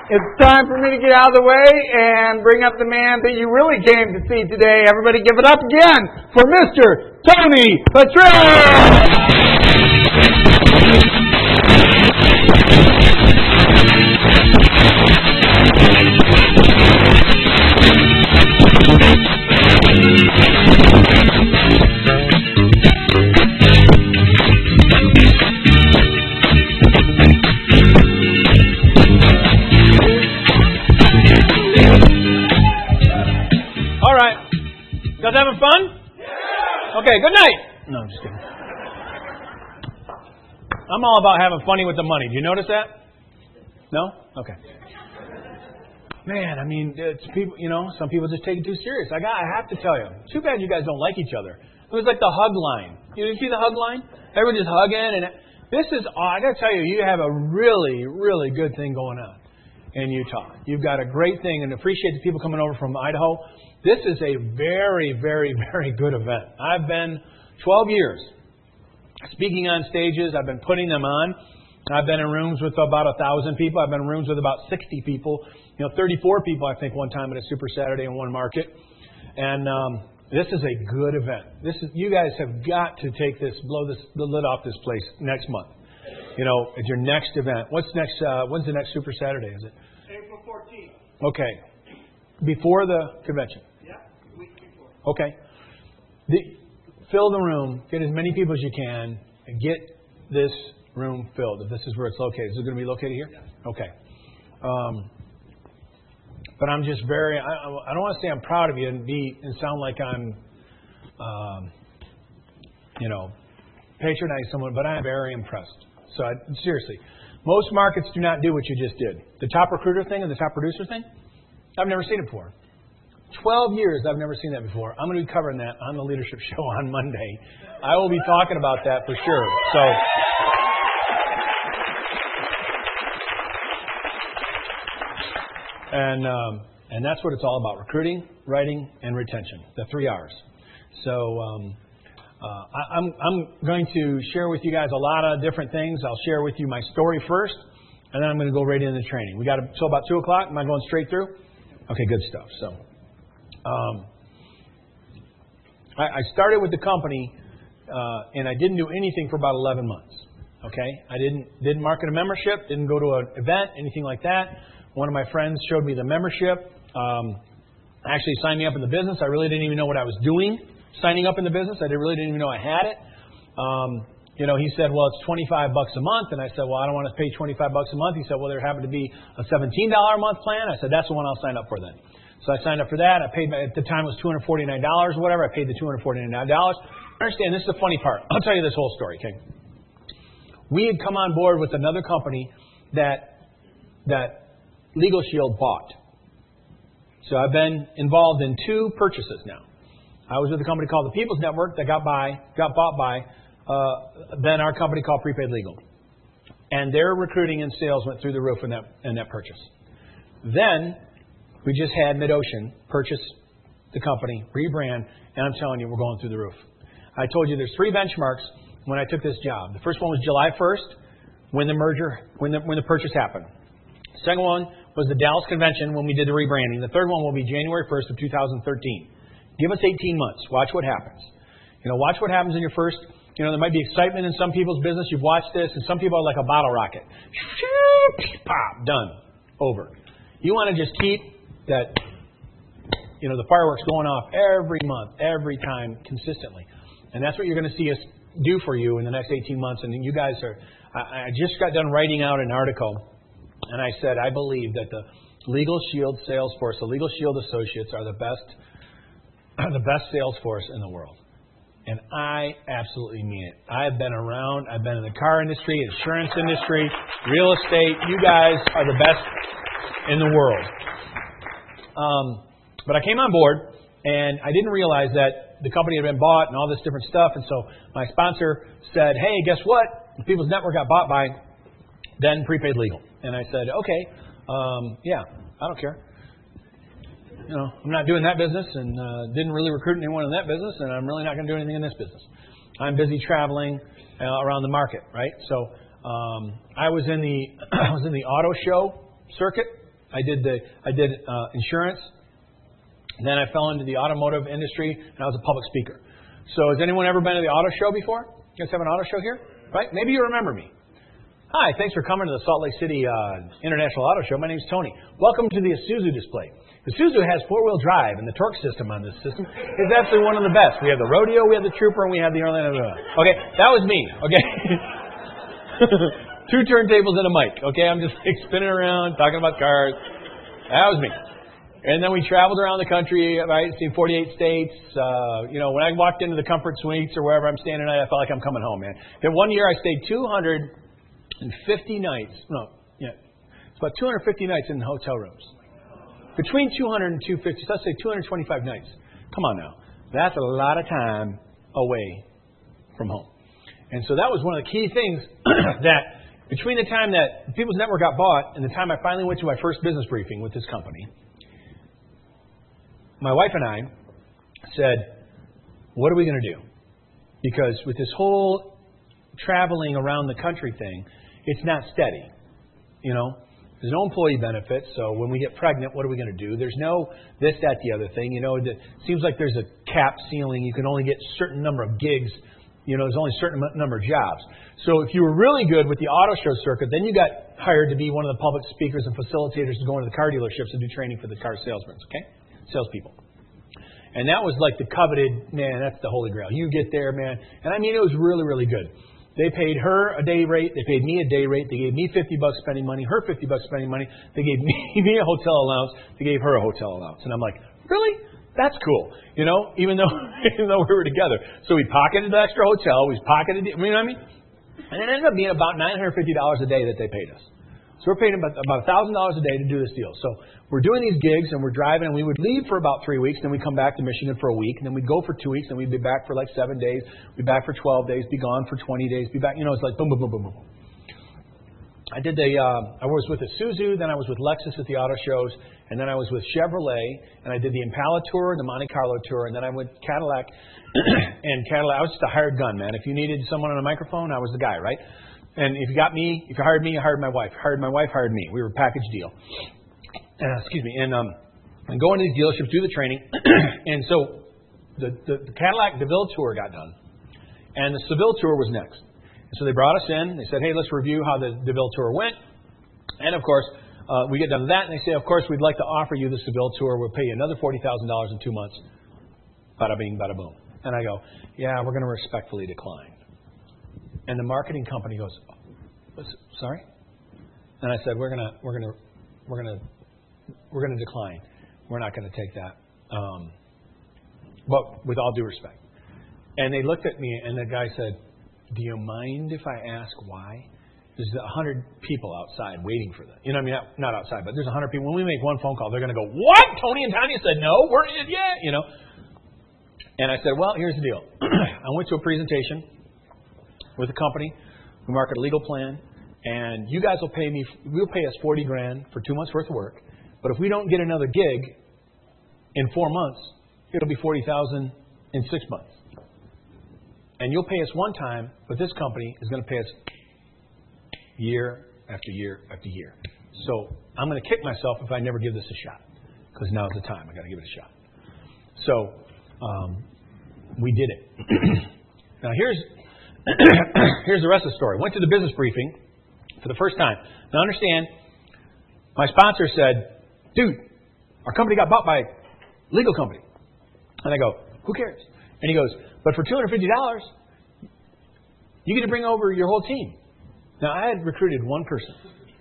It's time for me to get out of the way and bring up the man that you really came to see today. Everybody give it up again for Mr. Tony Petrell! You guys having fun? Yeah. Okay, good night. No, I'm just kidding. I'm all about having funny with the money. Do you notice that? No? Okay. Man, I mean, it's people. Some people just take it too serious. I have to tell you. Too bad you guys don't like each other. It was like the hug line. You see the hug line? Everyone just hugging, and this is. I got to tell you, you have a really, really good thing going on in Utah. You've got a great thing, and appreciate the people coming over from Idaho. This is a very, very, very good event. I've been 12 years speaking on stages. I've been putting them on. I've been in rooms with about 1,000 people. I've been in rooms with about 60 people. 34 people, I think, one time at a Super Saturday in one market. And this is a good event. You guys have got to take this, blow the lid off this place next month. It's your next event. When's the next Super Saturday? Is it April 14th? Okay, before the convention. Okay. Fill the room. Get as many people as you can. And get this room filled. If this is where it's located. Is it going to be located here? Yeah. Okay. But I'm just very... I don't want to say I'm proud of you and sound like I'm, patronizing someone, but I'm very impressed. So seriously, most markets do not do what you just did. The top recruiter thing and the top producer thing, I've never seen it before. 12 years, I've never seen that before. I'm going to be covering that on the Leadership Show on Monday. I will be talking about that for sure. And that's what it's all about: recruiting, writing, and retention. The 3 R's. So I'm going to share with you guys a lot of different things. I'll share with you my story first, and then I'm going to go right into the training. We got till about 2 o'clock. Am I going straight through? Okay, good stuff. So. I started with the company, and I didn't do anything for about 11 months. Okay, I didn't market a membership, didn't go to an event, anything like that. One of my friends showed me the membership. Actually signed me up in the business. I really didn't even know what I was doing signing up in the business. I really didn't even know I had it. He said, well, it's $25 a month. And I said, well, I don't want to pay $25 a month. He said, well, there happened to be a $17 a month plan. I said, that's the one I'll sign up for then. So I signed up for that. I paid, at the time it was $249 or whatever. I paid the $249. Understand, this is the funny part. I'll tell you this whole story, okay? We had come on board with another company that Legal Shield bought. So I've been involved in 2 purchases now. I was with a company called the People's Network that got bought by then our company called Prepaid Legal. And their recruiting and sales went through the roof in that purchase. Then we just had MidOcean purchase the company, rebrand, and I'm telling you, we're going through the roof. I told you there's 3 benchmarks when I took this job. The first one was July 1st, when the purchase happened. The second one was the Dallas convention when we did the rebranding. The third one will be January 1st of 2013. Give us 18 months. Watch what happens. Watch what happens in your first. There might be excitement in some people's business. You've watched this, and some people are like a bottle rocket. Pop, done, over. You want to just keep that, the fireworks going off every month, every time, consistently. And that's what you're going to see us do for you in the next 18 months. And you guys are, I just got done writing out an article, and I said, I believe that the Legal Shield sales force, the Legal Shield associates are the best sales force in the world. And I absolutely mean it. I've been around. I've been in the car industry, insurance industry, real estate. You guys are the best in the world. But I came on board, and I didn't realize that the company had been bought and all this different stuff. And so my sponsor said, hey, guess what? The People's Network got bought by then Prepaid Legal. And I said, okay, yeah, I don't care. I'm not doing that business and didn't really recruit anyone in that business, and I'm really not going to do anything in this business. I'm busy traveling around the market, right? So I was in the auto show circuit I did insurance. And then I fell into the automotive industry, and I was a public speaker. So has anyone ever been to the auto show before? You guys have an auto show here? Right? Maybe you remember me. Hi, thanks for coming to the Salt Lake City International Auto Show. My name's Tony. Welcome to the Isuzu display. Isuzu has four-wheel drive, and the torque system on this system is absolutely one of the best. We have the Rodeo, we have the Trooper, and we have the Orlando. Okay, that was me. Okay. 2 turntables and a mic. Okay, I'm just like spinning around, talking about cars. That was me. And then we traveled around the country, right, seen 48 states. When I walked into the Comfort Suites or wherever I'm staying tonight, I felt like I'm coming home, man. Then one year I stayed 250 nights. It's about 250 nights in the hotel rooms. Between 200 and 250, so let's say 225 nights. Come on now. That's a lot of time away from home. And so that was one of the key things that between the time that People's Network got bought and the time I finally went to my first business briefing with this company, my wife and I said, what are we going to do? Because with this whole traveling around the country thing, it's not steady. There's no employee benefits, so when we get pregnant, what are we going to do? There's no this, that, the other thing. It seems like there's a cap ceiling. You can only get a certain number of gigs. There's only a certain number of jobs. So if you were really good with the auto show circuit, then you got hired to be one of the public speakers and facilitators to go into the car dealerships and do training for the car salesmen, okay? Salespeople. And that was like the coveted, man, that's the holy grail. You get there, man. And I mean, it was really, really good. They paid her a day rate. They paid me a day rate. They gave me $50 spending money, her $50 spending money. They gave me a hotel allowance. They gave her a hotel allowance. And I'm like, really? That's cool. Even though we were together. So we pocketed the extra hotel. We pocketed, you know what I mean? And it ended up being about $950 a day that they paid us. So we're paying about $1,000 a day to do this deal. So we're doing these gigs and we're driving, and we would leave for about 3 weeks, then we'd come back to Michigan for a week, and then we'd go for 2 weeks, and we'd be back for like 7 days, be back for 12 days, be gone for 20 days, be back. It's like boom, boom, boom, boom, boom. I was with Isuzu, then I was with Lexus at the auto shows, and then I was with Chevrolet, and I did the Impala tour, the Monte Carlo tour, and then I went to Cadillac. And Cadillac, I was just a hired gun, man. If you needed someone on a microphone, I was the guy, right? And if you hired me, you hired my wife. Hired my wife, hired me. We were a package deal. And go into these dealerships, do the training. And so the Cadillac DeVille tour got done, and the Seville tour was next. And so they brought us in. They said, hey, let's review how the DeVille tour went. And of course, we get done with that, and they say, of course, we'd like to offer you the Seville tour. We'll pay you another $40,000 in 2 months. Bada bing, bada boom. And I go, yeah, we're going to respectfully decline. And the marketing company goes, sorry? And I said, we're gonna decline. We're not going to take that. But with all due respect. And they looked at me, and the guy said, do you mind if I ask why? There's 100 people outside waiting for that. Not outside, but there's 100 people. When we make one phone call, they're going to go, what? Tony and Tanya said no? We're in it yet? And I said, well, here's the deal. I went to a presentation with a company. We market a legal plan, and you guys we'll pay us $40,000 for 2 months worth of work. But if we don't get another gig in 4 months, it'll be $40,000 in 6 months. And you'll pay us one time, but this company is going to pay us year after year after year. So I'm going to kick myself if I never give this a shot, because now's the time. I got to give it a shot. So we did it. Now here's the rest of the story. Went to the business briefing for the first time. Now understand, my sponsor said, dude, our company got bought by a legal company. And I go, who cares? And he goes, but for $250, you get to bring over your whole team. Now, I had recruited one person.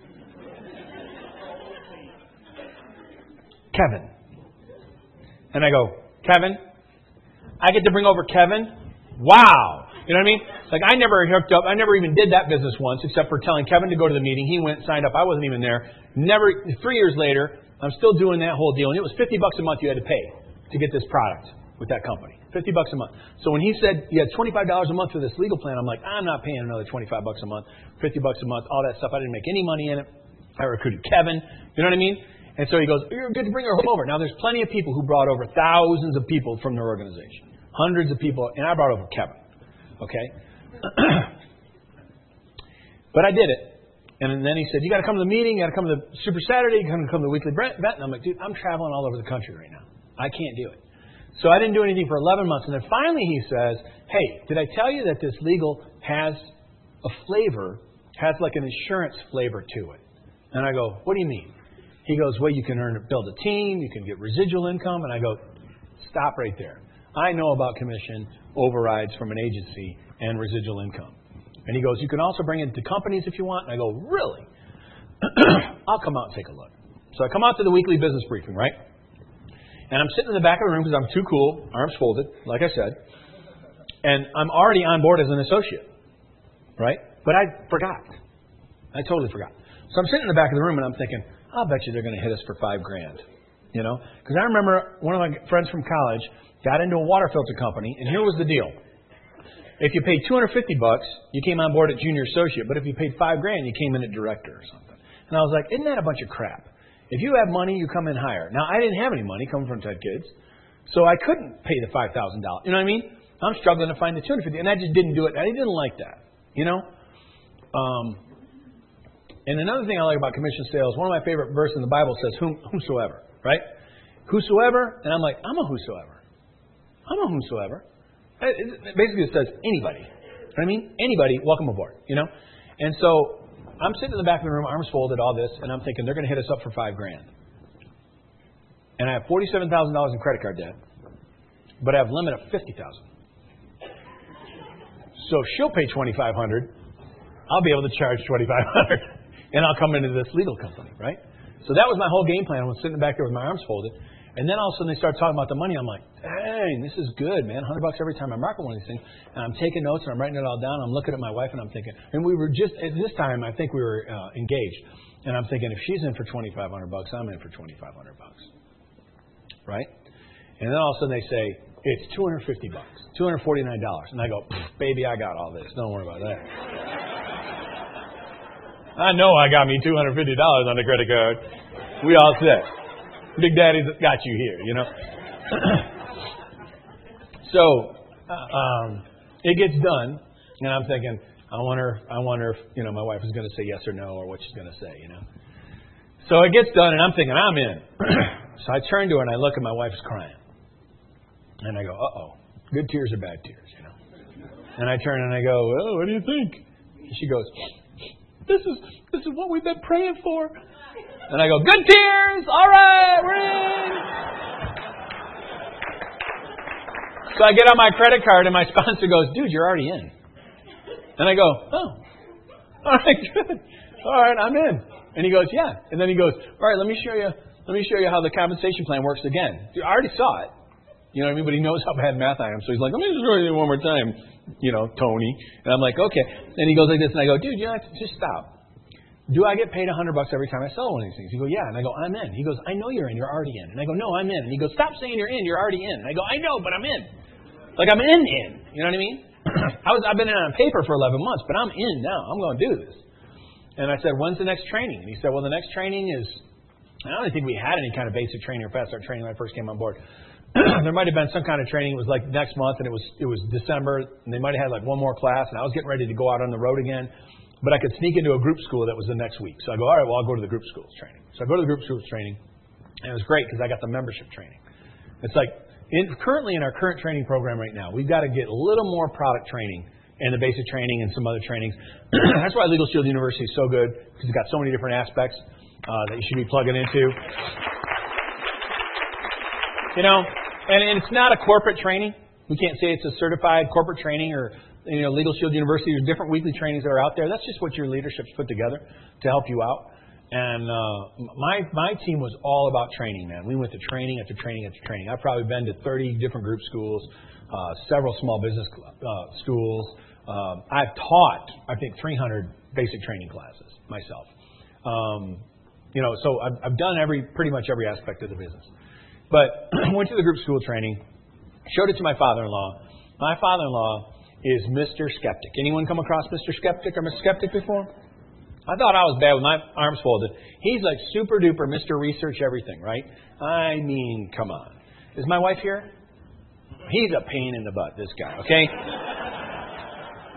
Kevin. And I go, Kevin? I get to bring over Kevin? Wow. You know what I mean? Like, I never even did that business once, except for telling Kevin to go to the meeting. He went, signed up. I wasn't even there. 3 years later, I'm still doing that whole deal. And it was $50 a month you had to pay to get this product with that company. $50 a month. So when he said you had $25 a month for this legal plan, I'm like, I'm not paying another $25 a month, $50 a month, all that stuff. I didn't make any money in it. I recruited Kevin. You know what I mean? And so he goes, you're good to bring her over. Now, there's plenty of people who brought over thousands of people from their organization. Hundreds of people. And I brought over Kevin. Okay? But I did it. And then he said, you got to come to the meeting, you got to come to the Super Saturday, you got to come to the weekly event. And I'm like, dude, I'm traveling all over the country right now. I can't do it. So I didn't do anything for 11 months. And then finally he says, hey, did I tell you that this legal has a flavor, has like an insurance flavor to it? And I go, what do you mean? He goes, well, you can build a team, you can get residual income. And I go, stop right there. I know about commission overrides from an agency and residual income. And he goes, you can also bring it to companies if you want. And I go, really? I'll come out and take a look. So I come out to the weekly business briefing, right? And I'm sitting in the back of the room because I'm too cool, arms folded, like I said. And I'm already on board as an associate, right? But I forgot. I totally forgot. So I'm sitting in the back of the room and I'm thinking, I'll bet you they're going to hit us for $5,000. You know? Because I remember one of my friends from college got into a water filter company, and here was the deal. If you paid $250, you came on board at junior associate. But if you paid $5,000, you came in at director or something. And I was like, isn't that a bunch of crap? If you have money, you come in higher. Now, I didn't have any money coming from Ted Kids, so I couldn't pay the $5,000. You know what I mean? I'm struggling to find the $250, and I just didn't do it. I didn't like that, you know? And another thing I like about commission sales, one of my favorite verses in the Bible says, whosoever, right? Whosoever, and I'm like, I'm a whosoever. I'm a whosoever. Basically, it says anybody. You know what I mean? Anybody, welcome aboard, you know? And so I'm sitting in the back of the room, arms folded, all this, and I'm thinking they're going to hit us up for $5,000. And I have $47,000 in credit card debt, but I have a limit of $50,000. So if she'll pay $2,500, I'll be able to charge $2,500, and I'll come into this legal company, right? So that was my whole game plan. I was sitting back there with my arms folded. And then all of a sudden they start talking about the money. I'm like, dang, this is good, man. $100 every time I market one of these things. And I'm taking notes and I'm writing it all down. I'm looking at my wife and I'm thinking, and we were just, at this time, I think we were engaged. And I'm thinking, if she's in for $2,500, I'm in for $2,500. Right? And then all of a sudden they say, it's $250, $249. And I go, baby, I got all this. Don't worry about that. I know I got me $250 on the credit card. We all set. Big Daddy's got you here, you know. So it gets done, and I'm thinking, I wonder if you know my wife is going to say yes or no, or what she's going to say, you know. So it gets done, and I'm thinking I'm in. So I turn to her and I look, and my wife's crying, and I go, uh-oh, good tears or bad tears, you know. And I turn and I go, well, what do you think? And she goes, this is what we've been praying for. And I go, good tears! All right, we're in! So I get on my credit card and my sponsor goes, dude, you're already in. And I go, oh, all right, good. All right, I'm in. And he goes, yeah. And then he goes, all right, let me show you how the compensation plan works again. Dude, I already saw it. You know what I mean? But he knows how bad math I am. So he's like, let me just show you one more time, you know, Tony. And I'm like, okay. And he goes like this, and I go, dude, you know, just stop. Do I get paid $100 every time I sell one of these things? He goes, yeah. And I go, I'm in. He goes, I know you're in. You're already in. And I go, no, I'm in. And he goes, stop saying you're in. You're already in. And I go, I know, but I'm in. Like I'm in. You know what I mean? I've been in on paper for 11 months, but I'm in now. I'm going to do this. And I said, when's the next training? And he said, well, the next training is, I don't think we had any kind of basic training or fast start training when I first came on board. There might have been some kind of training. It was like next month, and it was December, and they might have had like one more class, and I was getting ready to go out on the road again. But I could sneak into a group school that was the next week. So I go, all right, well, I'll go to the group schools training. So I go to the group schools training, and it was great because I got the membership training. It's like, currently in our current training program right now, we've got to get a little more product training and the basic training and some other trainings. That's why Legal Shield University is so good, because it's got so many different aspects that you should be plugging into. You know, and it's not a corporate training. We can't say it's a certified corporate training or, you know, Legal Shield University. There's different weekly trainings that are out there. That's just what your leadership's put together to help you out. And my team was all about training, man. We went to training after training after training. I've probably been to 30 different group schools, several small business schools. I've taught, I think, 300 basic training classes myself. You know, so I've done pretty much every aspect of the business. But went to the group school training, showed it to my father-in-law. My father-in-law is Mr. Skeptic. Anyone come across Mr. Skeptic or Miss Skeptic before? I thought I was bad with my arms folded. He's like super duper Mr. Research everything, right? I mean, come on. Is my wife here? He's a pain in the butt, this guy, okay?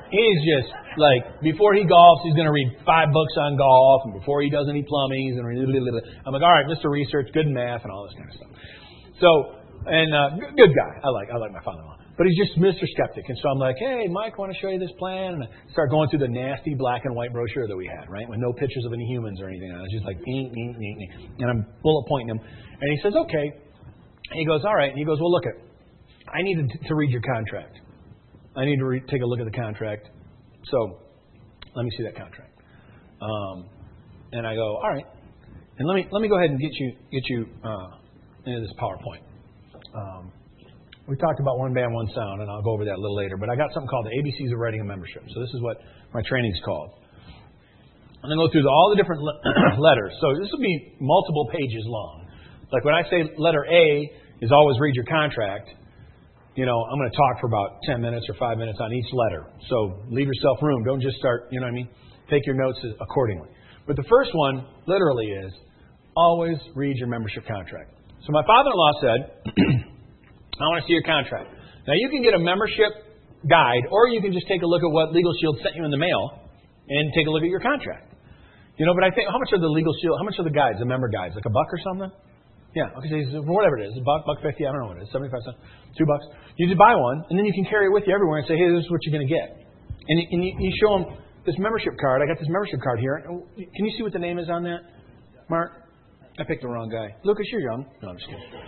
He's just like, before he golfs, he's going to read 5 books on golf, and before he does any plumbing, he's going to read. I'm like, all right, Mr. Research, good in math, and all this kind of stuff. So, and good guy. I like my father-in-law. But he's just Mr. Skeptic. And so I'm like, hey, Mike, I want to show you this plan. And I start going through the nasty black and white brochure that we had, right, with no pictures of any humans or anything. I was just like, and I'm bullet pointing him. And he says, okay. And he goes, all right. And he goes, well, look, I need to read your contract. I need to take a look at the contract. So let me see that contract. And I go, all right. And let me go ahead and get you into this PowerPoint. We talked about one band, one sound, and I'll go over that a little later. But I got something called the ABCs of Writing a Membership. So this is what my training's called. I'm going to go through all the different letters. So this will be multiple pages long. Like when I say letter A is always read your contract, I'm going to talk for about 10 minutes or 5 minutes on each letter. So leave yourself room. Don't just start, take your notes accordingly. But the first one literally is always read your membership contract. So my father-in-law said, I want to see your contract. Now, you can get a membership guide, or you can just take a look at what Legal Shield sent you in the mail and take a look at your contract. But I think, how much are the Legal Shield, how much are the guides, the member guides? Like $1 or something? Yeah, okay, so whatever it is, $1.50, I don't know what it is, 75 cents, $2. You just buy one, and then you can carry it with you everywhere and say, hey, this is what you're going to get. And you show them this membership card. I got this membership card here. Can you see what the name is on that, Mark? I picked the wrong guy. Lucas, you're young. No, I'm just kidding.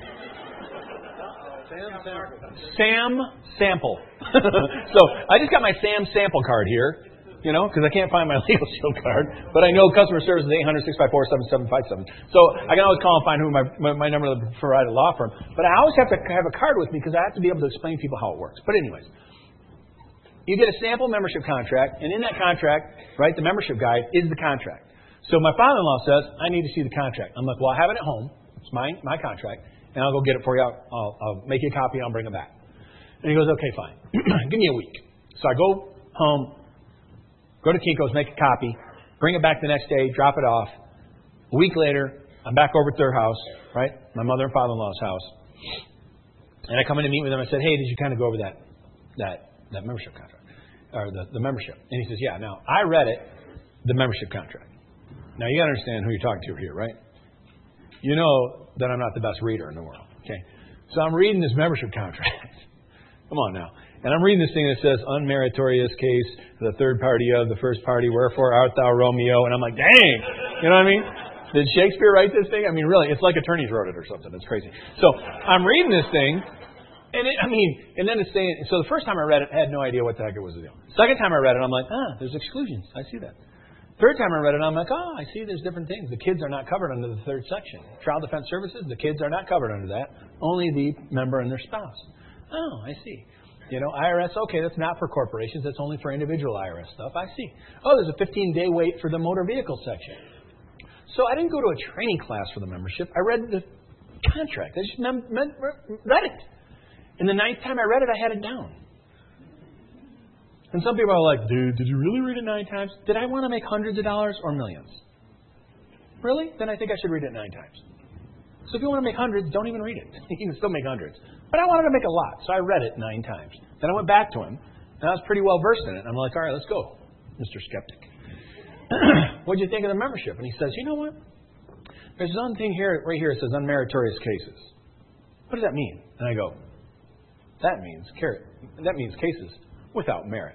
Sam Sample. So I just got my Sam Sample card here, because I can't find my Legal Shield card. But I know customer service is 800-654-7757. So I can always call and find who my number to provide a law firm. But I always have to have a card with me because I have to be able to explain to people how it works. But anyways, you get a sample membership contract, and in that contract, right, the membership guide is the contract. So my father-in-law says, I need to see the contract. I'm like, well, I have it at home. It's my contract. And I'll go get it for you. I'll make you a copy and I'll bring it back. And he goes, okay, fine. Give me a week. So I go home, go to Kinko's, make a copy, bring it back the next day, drop it off. A week later, I'm back over at their house, right? My mother and father-in-law's house. And I come in to meet with them. I said, hey, did you kind of go over that membership contract? Or the membership? And he says, yeah. Now, I read it, the membership contract. Now, you got to understand who you're talking to here, right? You know that I'm not the best reader in the world, okay? So I'm reading this membership contract. Come on now. And I'm reading this thing that says, unmeritorious case, the third party of the first party, wherefore art thou Romeo? And I'm like, dang! You know what I mean? Did Shakespeare write this thing? I mean, really, it's like attorneys wrote it or something. It's crazy. So I'm reading this thing, and then it's saying, so the first time I read it, I had no idea what the heck it was doing. Second time I read it, I'm like, there's exclusions. I see that. Third time I read it, I'm like, I see there's different things. The kids are not covered under the third section. Child Defense Services, the kids are not covered under that. Only the member and their spouse. Oh, I see. IRS, okay, that's not for corporations. That's only for individual IRS stuff. I see. Oh, there's a 15-day wait for the motor vehicle section. So I didn't go to a training class for the membership. I read the contract. I just read it. And the 9th time I read it, I had it down. And some people are like, dude, did you really read it 9 times? Did I want to make hundreds of dollars or millions? Really? Then I think I should read it 9 times. So if you want to make hundreds, don't even read it. You can still make hundreds. But I wanted to make a lot, so I read it 9 times. Then I went back to him, and I was pretty well versed in it. I'm like, all right, let's go, Mr. Skeptic. What do you think of the membership? And he says, you know what? There's one thing here, right here, it says unmeritorious cases. What does that mean? And I go, that means cases without merit.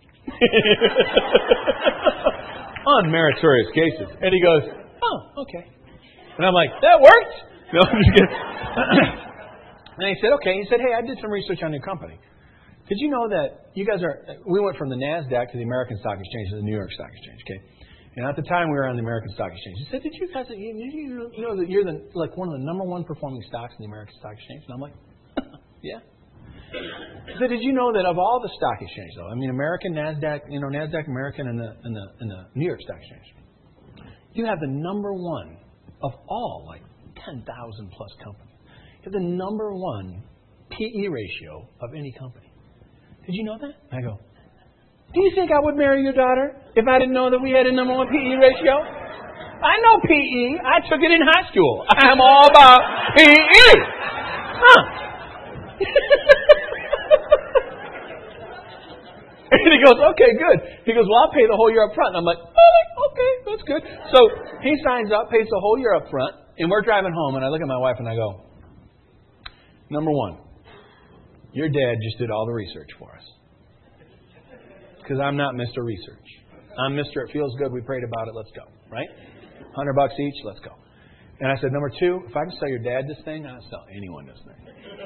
Unmeritorious cases. And he goes, oh, okay. And I'm like, that worked? No, I'm just kidding. And he said, okay. He said, hey, I did some research on your company. Did you know that you guys we went from the NASDAQ to the American Stock Exchange to the New York Stock Exchange, okay? And at the time we were on the American Stock Exchange. He said, did you guys, you know that you're one of the number 1 performing stocks in the American Stock Exchange? And I'm like, yeah. He said, did you know that of all the stock exchanges, though, I mean, American, NASDAQ, NASDAQ, American, and the New York Stock Exchange, you have the number 1 of all, like 10,000 plus companies. You have the number 1 PE ratio of any company. Did you know that? I go, do you think I would marry your daughter if I didn't know that we had a number 1 PE ratio? I know PE. I took it in high school. I'm all about PE. Huh. And he goes, okay, good. He goes, well, I'll pay the whole year up front. And I'm like, okay, that's good. So he signs up, pays the whole year up front, and we're driving home, and I look at my wife and I go, number one, your dad just did all the research for us. Because I'm not Mr. Research. I'm Mr. It feels good, we prayed about it, let's go. Right? $100 each, let's go. And I said, number two, if I can sell your dad this thing, I'll sell anyone this thing.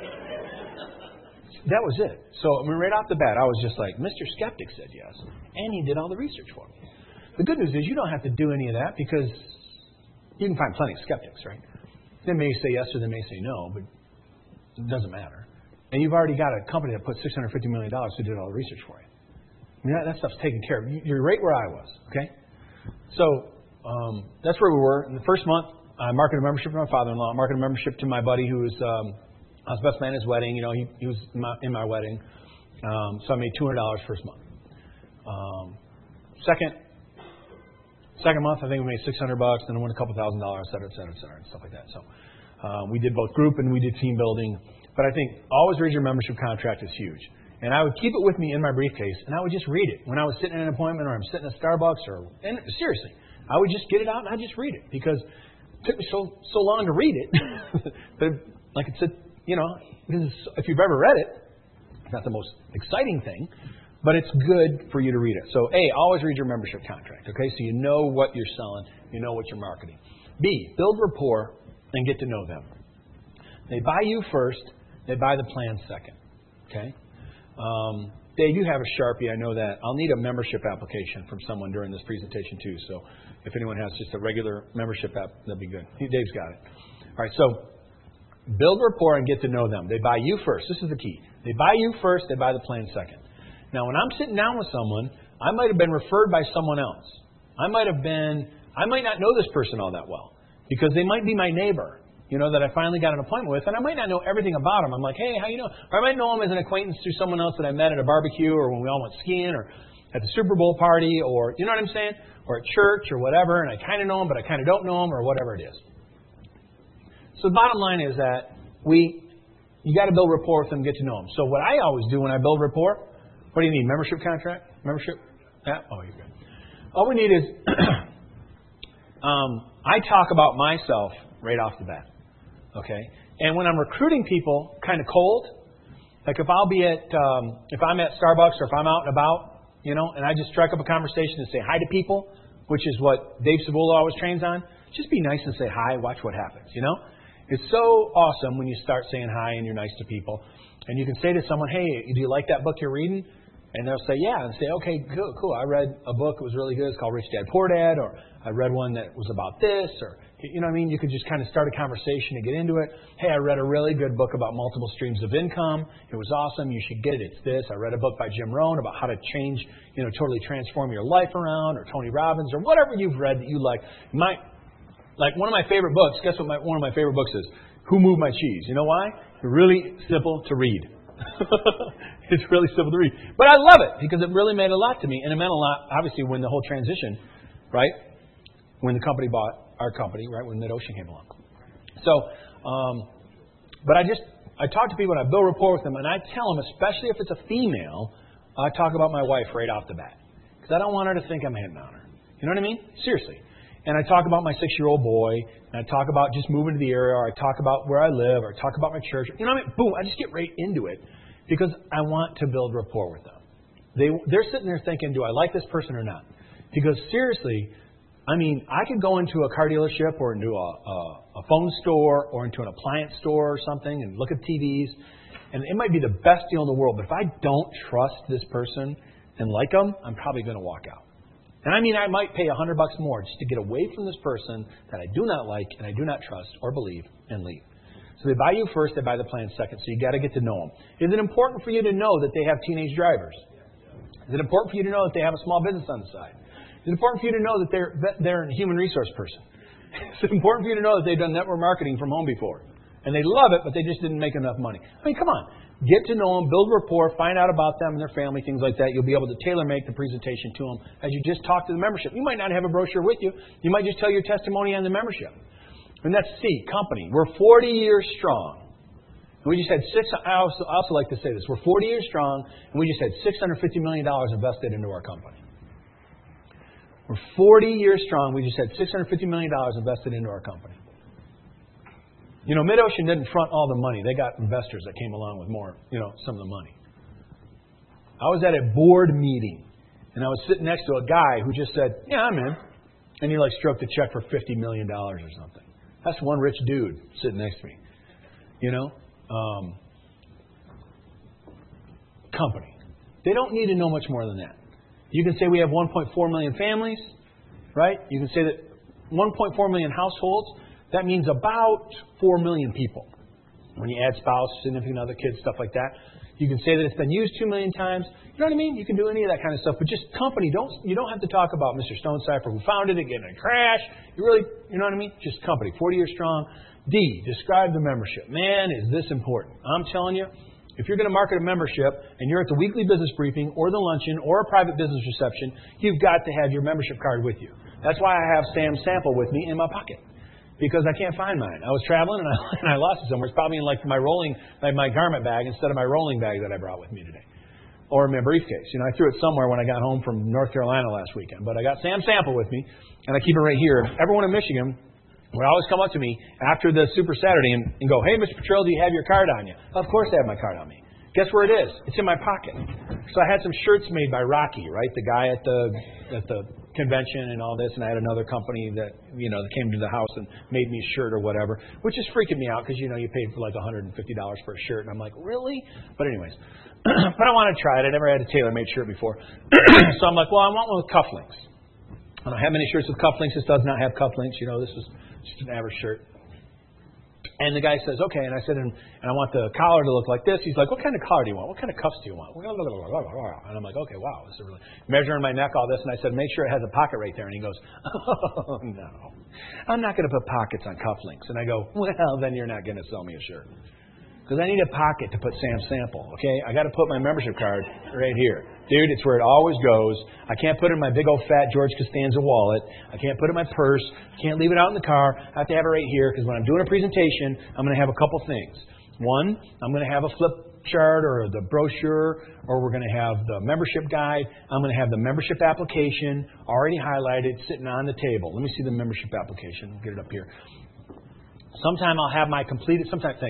That was it. So right off the bat, I was just like, Mr. Skeptic said yes. And he did all the research for me. The good news is you don't have to do any of that because you can find plenty of skeptics, right? They may say yes or they may say no, but it doesn't matter. And you've already got a company that put $650 million who did all the research for you. I mean, that stuff's taken care of. You're right where I was, okay? So that's where we were. In the first month, I marketed a membership to my father-in-law. I marketed a membership to my buddy who was I was best man at his wedding. You know, he was in my wedding. So I made $200 first month. Second month, I think we made $600. Then I won a couple $1,000, et cetera, and stuff like that. So we did both group and we did team building. But I think always read your membership contract is huge. And I would keep it with me in my briefcase, and I would just read it. When I was sitting in an appointment or I'm sitting at Starbucks and seriously, I would just get it out and I'd just read it because it took me so long to read it. But like I said, you know, because if you've ever read it, it's not the most exciting thing, but it's good for you to read it. So A, always read your membership contract, okay? So you know what you're selling, you know what you're marketing. B, build rapport and get to know them. They buy you first, they buy the plan second, okay? Dave, you have a Sharpie, I know that. I'll need a membership application from someone during this presentation too. So if anyone has just a regular membership app, that'd be good. Dave's got it. All right, so build rapport and get to know them. They buy you first. This is the key. They buy you first, they buy the plan second. Now, when I'm sitting down with someone, I might have been referred by someone else. I might not know this person all that well because they might be my neighbor, you know, that I finally got an appointment with, and I might not know everything about them. I'm like, hey, how you doing? Or I might know them as an acquaintance through someone else that I met at a barbecue or when we all went skiing or at the Super Bowl party or, you know what I'm saying? Or at church or whatever, and I kind of know them, but I kind of don't know them or whatever it is. So the bottom line is that you got to build rapport with them, get to know them. So what I always do when I build rapport, what do you need? Membership contract? Membership? Yeah? Oh, you're good. All we need is I talk about myself right off the bat. Okay? And when I'm recruiting people kind of cold, like if I'm at Starbucks or if I'm out and about, you know, and I just strike up a conversation and say hi to people, which is what Dave Cibullo always trains on, just be nice and say hi, watch what happens, you know? It's so awesome when you start saying hi and you're nice to people. And you can say to someone, hey, do you like that book you're reading? And they'll say, yeah. And say, okay, cool. I read a book. It was really good. It's called Rich Dad, Poor Dad. Or I read one that was about this. Or, you know what I mean? You could just kind of start a conversation and get into it. Hey, I read a really good book about multiple streams of income. It was awesome. You should get it. It's this. I read a book by Jim Rohn about how to change, you know, totally transform your life around. Or Tony Robbins. Or whatever you've read that you like. Like one of my favorite books, guess what one of my favorite books is? Who Moved My Cheese? You know why? It's really simple to read. It's really simple to read. But I love it because it really made a lot to me. And it meant a lot, obviously, when the whole transition, right? When the company bought our company, right? When MidOcean came along. So, but I talk to people and I build rapport with them. And I tell them, especially if it's a female, I talk about my wife right off the bat. Because I don't want her to think I'm hitting on her. You know what I mean? Seriously. And I talk about my 6-year-old boy, and I talk about just moving to the area, or I talk about where I live, or I talk about my church. You know what I mean? Boom, I just get right into it because I want to build rapport with them. They're sitting there thinking, do I like this person or not? Because seriously, I mean, I could go into a car dealership or into a phone store or into an appliance store or something and look at TVs, and it might be the best deal in the world, but if I don't trust this person and like them, I'm probably going to walk out. And I mean, I might pay $100 more just to get away from this person that I do not like and I do not trust or believe and leave. So they buy you first, they buy the plan second. So you got to get to know them. Is it important for you to know that they have teenage drivers? Is it important for you to know that they have a small business on the side? Is it important for you to know that they're a human resource person? Is it important for you to know that they've done network marketing from home before? And they love it, but they just didn't make enough money. I mean, come on. Get to know them, build rapport, find out about them and their family, things like that. You'll be able to tailor-make the presentation to them as you just talk to the membership. You might not have a brochure with you. You might just tell your testimony on the membership. And that's C, company. We're 40 years strong. We just had I also like to say this. We're 40 years strong, and we just had $650 million invested into our company. We're 40 years strong. We just had $650 million invested into our company. You know, MidOcean didn't front all the money. They got investors that came along with more, some of the money. I was at a board meeting, and I was sitting next to a guy who just said, yeah, I'm in. And he stroked a check for $50 million or something. That's one rich dude sitting next to me. Company. They don't need to know much more than that. You can say we have 1.4 million families, right? You can say that 1.4 million households, that means about 4 million people. When you add spouse, significant other, kids, stuff like that. You can say that it's been used 2 million times. You know what I mean? You can do any of that kind of stuff. But just company, you don't have to talk about Mr. Stonecipher who founded it, getting a crash. You know what I mean? Just company. 40 years strong. D, describe the membership. Man, is this important. I'm telling you, if you're going to market a membership and you're at the weekly business briefing or the luncheon or a private business reception, you've got to have your membership card with you. That's why I have Sam's sample with me in my pocket. Because I can't find mine. I was traveling and I lost it somewhere. It's probably in my garment bag instead of my rolling bag that I brought with me today. Or in my briefcase. I threw it somewhere when I got home from North Carolina last weekend. But I got Sam's sample with me and I keep it right here. Everyone in Michigan would always come up to me after the Super Saturday and go, hey, Mr. Petrillo, do you have your card on you? Of course I have my card on me. Guess where it is? It's in my pocket. So I had some shirts made by Rocky, right? The guy at the convention and all this, and I had another company that that came to the house and made me a shirt or whatever, which is freaking me out because you paid for like $150 for a shirt, and I'm like, really? But anyways, but I want to try it. I never had a tailor-made shirt before, so I'm like, well, I want one with cufflinks. I don't have many shirts with cufflinks. This does not have cufflinks. This was just an average shirt. And the guy says, okay. And I said, and I want the collar to look like this. He's like, what kind of collar do you want? What kind of cuffs do you want? And I'm like, okay, wow. This is really measuring my neck, all this. And I said, make sure it has a pocket right there. And he goes, oh, no. I'm not going to put pockets on cufflinks. And I go, well, then you're not going to sell me a shirt. Because I need a pocket to put Sam's sample, okay? I got to put my membership card right here. Dude, it's where it always goes. I can't put it in my big old fat George Costanza wallet. I can't put it in my purse. Can't leave it out in the car. I have to have it right here because when I'm doing a presentation, I'm going to have a couple things. One, I'm going to have a flip chart or the brochure, or we're going to have the membership guide. I'm going to have the membership application already highlighted sitting on the table. Let me see the membership application. Get it up here. Sometimes I'll have my completed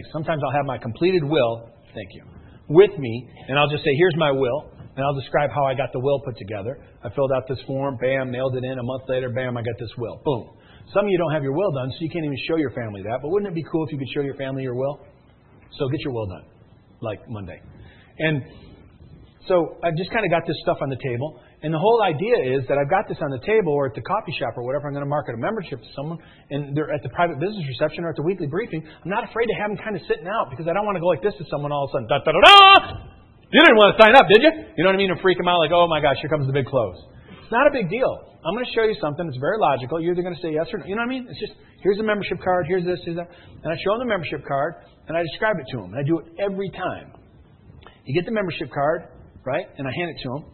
will, thank you, with me, and I'll just say, here's my will, and I'll describe how I got the will put together. I filled out this form, bam, mailed it in. A month later, bam, I got this will. Boom. Some of you don't have your will done, so you can't even show your family that, but wouldn't it be cool if you could show your family your will? So get your will done, like Monday. And so I just kind of got this stuff on the table. And the whole idea is that I've got this on the table or at the coffee shop or whatever. I'm going to market a membership to someone, and they're at the private business reception or at the weekly briefing. I'm not afraid to have them kind of sitting out because I don't want to go like this to someone all of a sudden. Da, da, da, da! You didn't want to sign up, did you? You know what I mean? And freak them out like, oh my gosh, here comes the big close. It's not a big deal. I'm going to show you something that's very logical. You're either going to say yes or no. You know what I mean? It's just, here's the membership card, here's this, here's that. And I show them the membership card, and I describe it to them. And I do it every time. You get the membership card, right? And I hand it to them.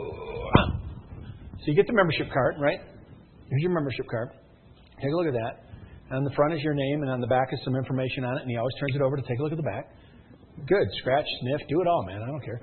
So you get the membership card, right? Here's your membership card. Take a look at that. And on the front is your name, and on the back is some information on it, and he always turns it over to take a look at the back. Good. Scratch, sniff, do it all, man. I don't care.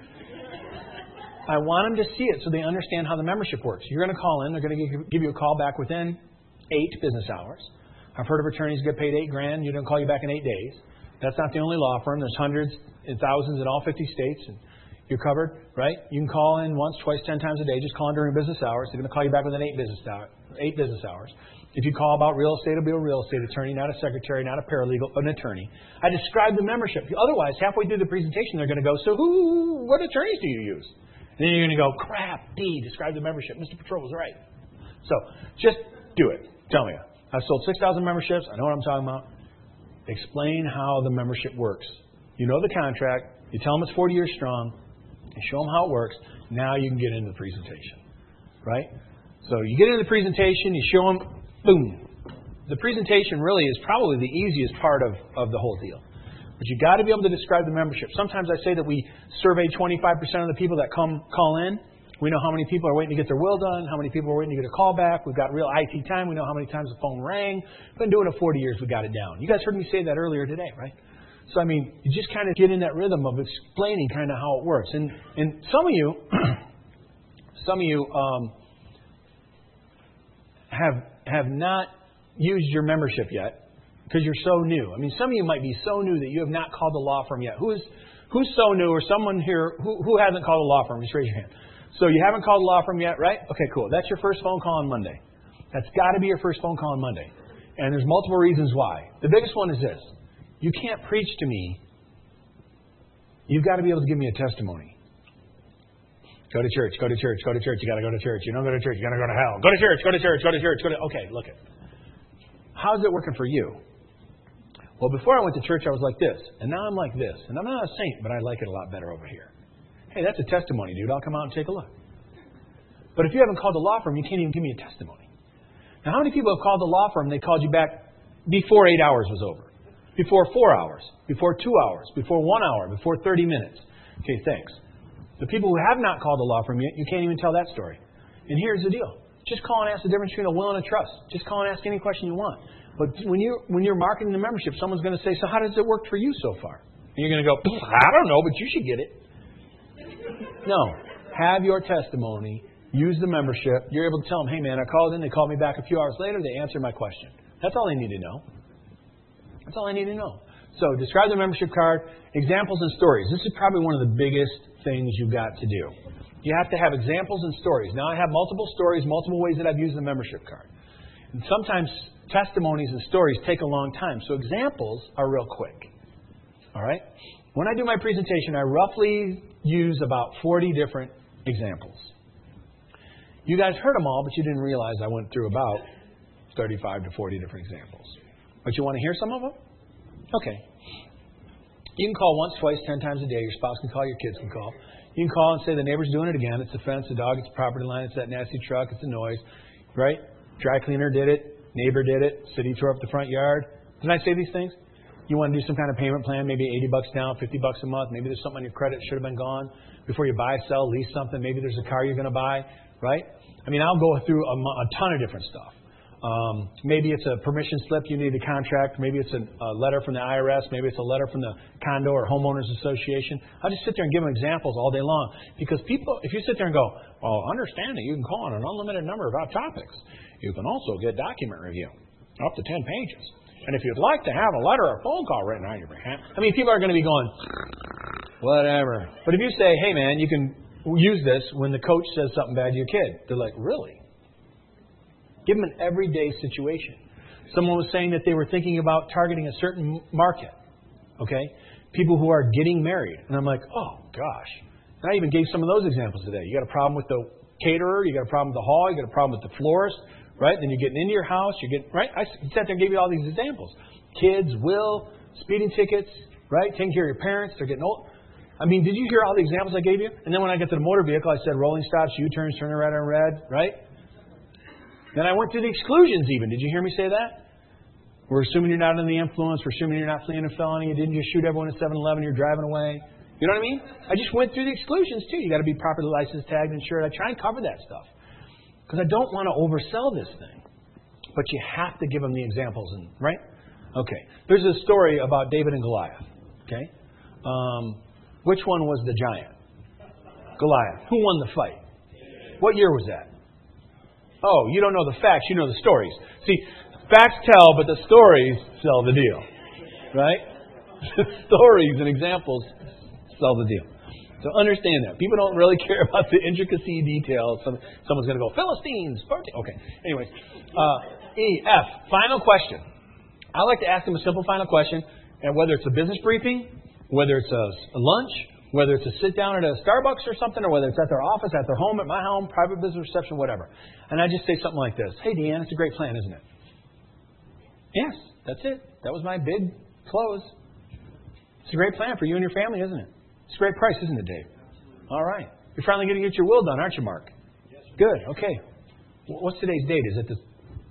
I want them to see it so they understand how the membership works. You're going to call in. They're going to give you a call back within 8 business hours. I've heard of attorneys get paid $8,000. You don't call you back in 8 days. That's not the only law firm. There's hundreds and thousands in all 50 states. And you're covered, right? You can call in once, twice, 10 times a day. Just call in during business hours. They're going to call you back within 8 business hours. If you call about real estate, it'll be a real estate attorney, not a secretary, not a paralegal, an attorney. I describe the membership. Otherwise, halfway through the presentation, they're going to go, so what attorneys do you use? And then you're going to go, crap, D, describe the membership. Mr. Petrillo was right. So just do it. Tell me. I've sold 6,000 memberships. I know what I'm talking about. Explain how the membership works. You know the contract. You tell them it's 40 years strong. You show them how it works. Now you can get into the presentation. Right? So you get into the presentation. You show them, boom. The presentation really is probably the easiest part of the whole deal. But you got to be able to describe the membership. Sometimes I say that we survey 25% of the people that call in. We know how many people are waiting to get their will done, how many people are waiting to get a call back. We've got real IT time. We know how many times the phone rang. Been doing it 40 years. We got it down. You guys heard me say that earlier today, right? So, I mean, you just kind of get in that rhythm of explaining kind of how it works. And some of you have not used your membership yet because you're so new. I mean, some of you might be so new that you have not called the law firm yet. Who's so new, or someone here who hasn't called a law firm? Just raise your hand. So you haven't called a law firm yet, right? Okay, cool. That's your first phone call on Monday. That's got to be your first phone call on Monday. And there's multiple reasons why. The biggest one is this. You can't preach to me. You've got to be able to give me a testimony. Go to church, go to church, go to church. You got to go to church. You don't go to church, you got to go to hell. Go to church, go to church, go to church. Okay, look it. How's it working for you? Well, before I went to church, I was like this. And now I'm like this. And I'm not a saint, but I like it a lot better over here. Hey, that's a testimony, dude. I'll come out and take a look. But if you haven't called the law firm, you can't even give me a testimony. Now, how many people have called the law firm and they called you back before 8 hours was over? Before 4 hours? Before 2 hours? Before 1 hour? Before 30 minutes? Okay, thanks. The people who have not called the law firm yet, you can't even tell that story. And here's the deal. Just call and ask the difference between a will and a trust. Just call and ask any question you want. But when you're marketing the membership, someone's going to say, so how does it work for you so far? And you're going to go, I don't know, but you should get it. No. Have your testimony. Use the membership. You're able to tell them, hey, man, I called in. They called me back a few hours later. They answered my question. That's all they need to know. That's all I need to know. So describe the membership card, examples and stories. This is probably one of the biggest things you've got to do. You have to have examples and stories. Now, I have multiple stories, multiple ways that I've used the membership card. And sometimes testimonies and stories take a long time. So examples are real quick. All right? When I do my presentation, I roughly use about 40 different examples. You guys heard them all, but you didn't realize I went through about 35 to 40 different examples. But you want to hear some of them? Okay. You can call once, twice, 10 times a day. Your spouse can call, your kids can call. You can call and say the neighbor's doing it again. It's the fence, the dog, it's the property line, it's that nasty truck, it's the noise. Right? Dry cleaner did it. Neighbor did it. City tore up the front yard. Didn't I say these things? You want to do some kind of payment plan, maybe $80 down, $50 a month. Maybe there's something on your credit that should have been gone. Before you buy, sell, lease something, maybe there's a car you're going to buy. Right? I mean, I'll go through a ton of different stuff. Maybe it's a permission slip you need to contract. Maybe it's a letter from the IRS. Maybe it's a letter from the condo or homeowners association. I'll just sit there and give them examples all day long. Because people, if you sit there and go, well, understand that you can call on an unlimited number of topics. You can also get document review, up to 10 pages. And if you'd like to have a letter or phone call written on your behalf, I mean, people are going to be going, whatever. But if you say, hey, man, you can use this when the coach says something bad to your kid, they're like, really? Give them an everyday situation. Someone was saying that they were thinking about targeting a certain market. Okay? People who are getting married. And I'm like, oh, gosh. And I even gave some of those examples today. You got a problem with the caterer. You got a problem with the hall. You got a problem with the florist. Right? Then you're getting into your house. You're getting, right? I sat there and gave you all these examples. Kids, will, speeding tickets, right? Taking care of your parents. They're getting old. I mean, did you hear all the examples I gave you? And then when I get to the motor vehicle, I said rolling stops, U-turns, turning right on red, right? Then I went through the exclusions even. Did you hear me say that? We're assuming you're not under the influence. We're assuming you're not fleeing a felony. You didn't just shoot everyone at 7-Eleven. You're driving away. You know what I mean? I just went through the exclusions too. You got to be properly licensed, tagged, insured. I try and cover that stuff. Because I don't want to oversell this thing. But you have to give them the examples, right? Okay. There's a story about David and Goliath. Okay. Which one was the giant? Goliath. Who won the fight? What year was that? Oh, you don't know the facts, you know the stories. See, facts tell, but the stories sell the deal. Right? Stories and examples sell the deal. So understand that. People don't really care about the intricacy details. Someone's going to go, Philistines. Okay. Anyways. F. Final question. I like to ask them a simple final question. And whether it's a business briefing, whether it's a lunch, whether it's a sit down at a Starbucks or something, or whether it's at their office, at their home, at my home, private business reception, whatever. And I just say something like this. Hey, Deanne, it's a great plan, isn't it? Yes, that's it. That was my big close. It's a great plan for you and your family, isn't it? It's a great price, isn't it, Dave? All right. You're finally going to get your will done, aren't you, Mark? Good. Okay. What's today's date? Is it the...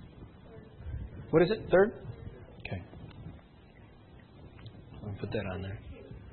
What is it? 3rd? Okay. I'll put that on there.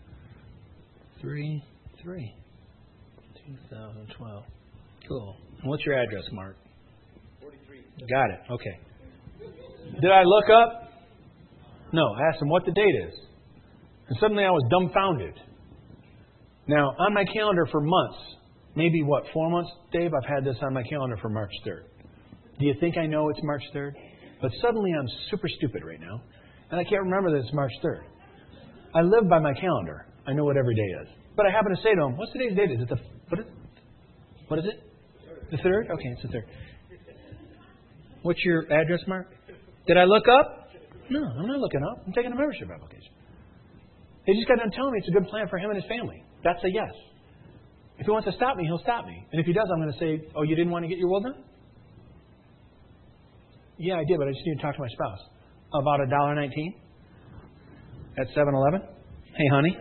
3/3/2012. Cool. And what's your address, Mark? 43. Got it. Okay. Did I look up? No. I asked him what the date is. And suddenly I was dumbfounded. Now, on my calendar for months, maybe 4 months, Dave, I've had this on my calendar for March 3rd. Do you think I know it's March 3rd? But suddenly I'm super stupid right now, and I can't remember that it's March 3rd. I live by my calendar. I know what every day is. But I happen to say to him, what's today's date? Is it what is it? The 3rd? Okay, it's the 3rd. What's your address, Mark? Did I look up? No, I'm not looking up. I'm taking a membership application. They just got done telling me it's a good plan for him and his family. That's a yes. If he wants to stop me, he'll stop me. And if he does, I'm going to say, oh, you didn't want to get your will done? Yeah, I did, but I just need to talk to my spouse. About $1.19 at 7-Eleven? Hey, honey.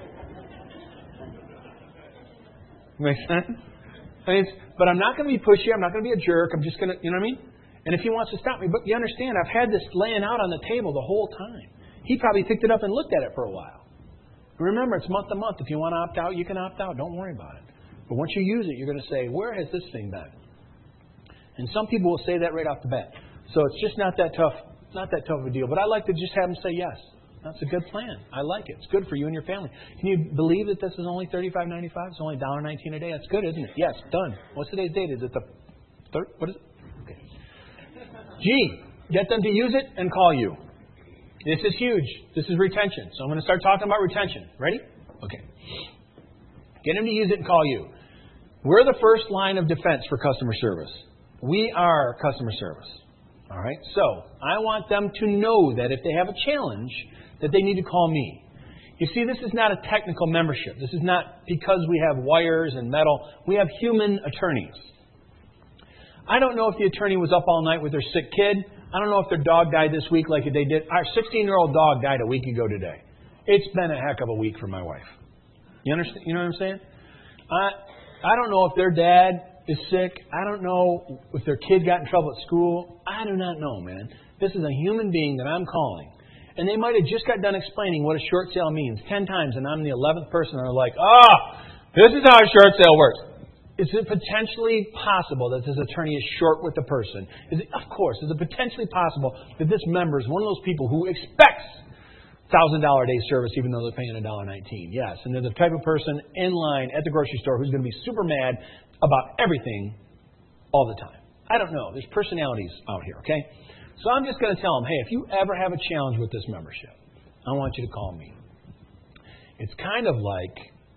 Makes sense? But I'm not going to be pushy. I'm not going to be a jerk. I'm just going to, you know what I mean? And if he wants to stop me, but you understand, I've had this laying out on the table the whole time. He probably picked it up and looked at it for a while. Remember, it's month to month. If you want to opt out, you can opt out. Don't worry about it. But once you use it, you're going to say, where has this thing been? And some people will say that right off the bat. So it's just not that tough of a deal. But I like to just have them say yes. That's a good plan. I like it. It's good for you and your family. Can you believe that this is only $35.95? It's only $1.19 a day. That's good, isn't it? Yes, done. What's today's date? Is it the 3rd? What is it? Okay. G, get them to use it and call you. This is huge. This is retention. So I'm going to start talking about retention. Ready? Okay. Get them to use it and call you. We're the first line of defense for customer service. We are customer service. All right? So I want them to know that if they have a challenge, that they need to call me. You see, this is not a technical membership. This is not because we have wires and metal. We have human attorneys. I don't know if the attorney was up all night with their sick kid. I don't know if their dog died this week like they did. Our 16-year-old dog died a week ago today. It's been a heck of a week for my wife. You understand? You know what I'm saying? I don't know if their dad is sick. I don't know if their kid got in trouble at school. I do not know, man. This is a human being that I'm calling. And they might have just got done explaining what a short sale means 10 times, and I'm the 11th person, and they're like, this is how a short sale works. Is it potentially possible that this attorney is short with the person? Of course. Is it potentially possible that this member is one of those people who expects $1,000 a day service even though they're paying $1.19? Yes. And they're the type of person in line at the grocery store who's going to be super mad about everything all the time. I don't know. There's personalities out here, okay? So I'm just going to tell them, hey, if you ever have a challenge with this membership, I want you to call me. It's kind of like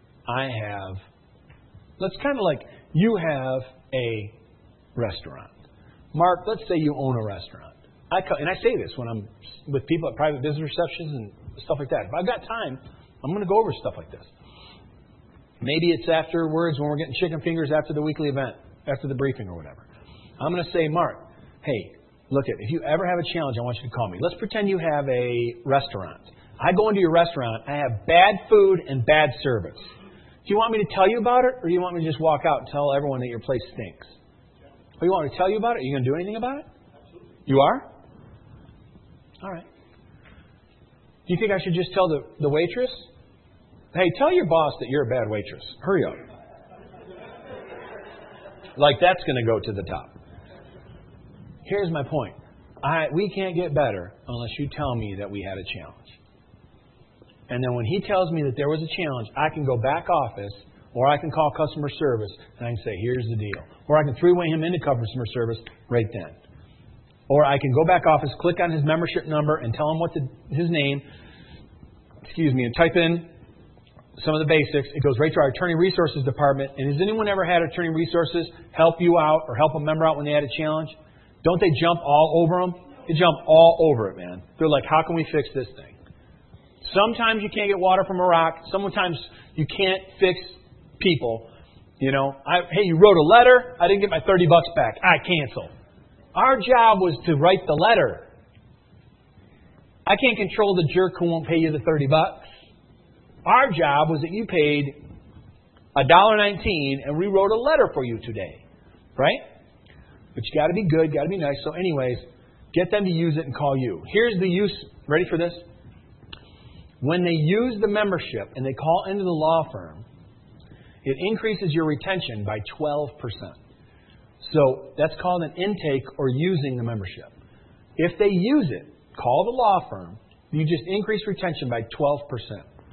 you have a restaurant. Mark, let's say you own a restaurant. And I say this when I'm with people at private business receptions and stuff like that. If I've got time, I'm going to go over stuff like this. Maybe it's afterwards when we're getting chicken fingers after the weekly event, after the briefing or whatever. I'm going to say, Mark, hey, look, if you ever have a challenge, I want you to call me. Let's pretend you have a restaurant. I go into your restaurant. I have bad food and bad service. Do you want me to tell you about it, or do you want me to just walk out and tell everyone that your place stinks? Or you want me to tell you about it? Are you going to do anything about it? Absolutely. You are? All right. Do you think I should just tell the waitress? Hey, tell your boss that you're a bad waitress. Hurry up. Like that's going to go to the top. Here's my point. We can't get better unless you tell me that we had a challenge. And then when he tells me that there was a challenge, I can go back office, or I can call customer service, and I can say, here's the deal. Or I can three-way him into customer service right then. Or I can go back office, click on his membership number, and tell him his name, and type in some of the basics. It goes right to our Attorney Resources Department. And has anyone ever had Attorney Resources help you out or help a member out when they had a challenge? Don't they jump all over them? They jump all over it, man. They're like, how can we fix this thing? Sometimes you can't get water from a rock. Sometimes you can't fix people. You know, hey, you wrote a letter. I didn't get my $30 back. I cancel. Our job was to write the letter. I can't control the jerk who won't pay you the $30. Our job was that you paid $1.19 and we wrote a letter for you today. Right? But you got to be good, got to be nice. So anyways, get them to use it and call you. Here's the use. Ready for this? When they use the membership and they call into the law firm, it increases your retention by 12%. So that's called an intake or using the membership. If they use it, call the law firm, you just increase retention by 12%.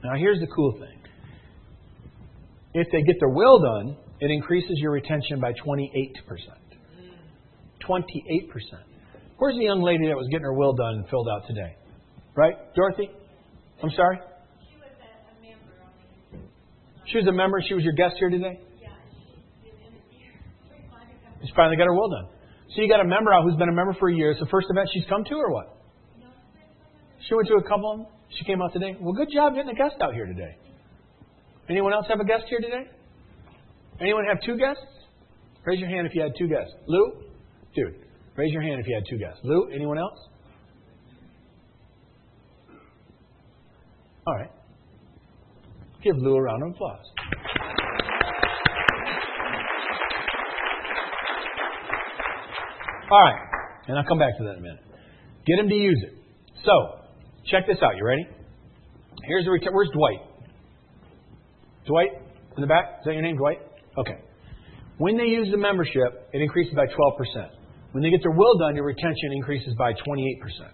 Now, here's the cool thing. If they get their will done, it increases your retention by 28%. 28%. Where's the young lady that was getting her will done and filled out today? Right? Dorothy? I'm sorry? She was a member only. She was a member. She was your guest here today? Yeah, She finally got her will done. So you got a member out who's been a member for a year. It's the first event she's come to or what? She went to a couple of them. She came out today. Well, good job getting a guest out here today. Anyone else have a guest here today? Anyone have two guests? Raise your hand if you had two guests. Lou? Dude, raise your hand if you had two guests. Lou, anyone else? All right. Give Lou a round of applause. All right. And I'll come back to that in a minute. Get him to use it. So, check this out. You ready? Here's the return. Where's Dwight? Dwight? In the back? Is that your name, Dwight? Okay. When they use the membership, it increases by 12%. When they get their will done, your retention increases by 28%.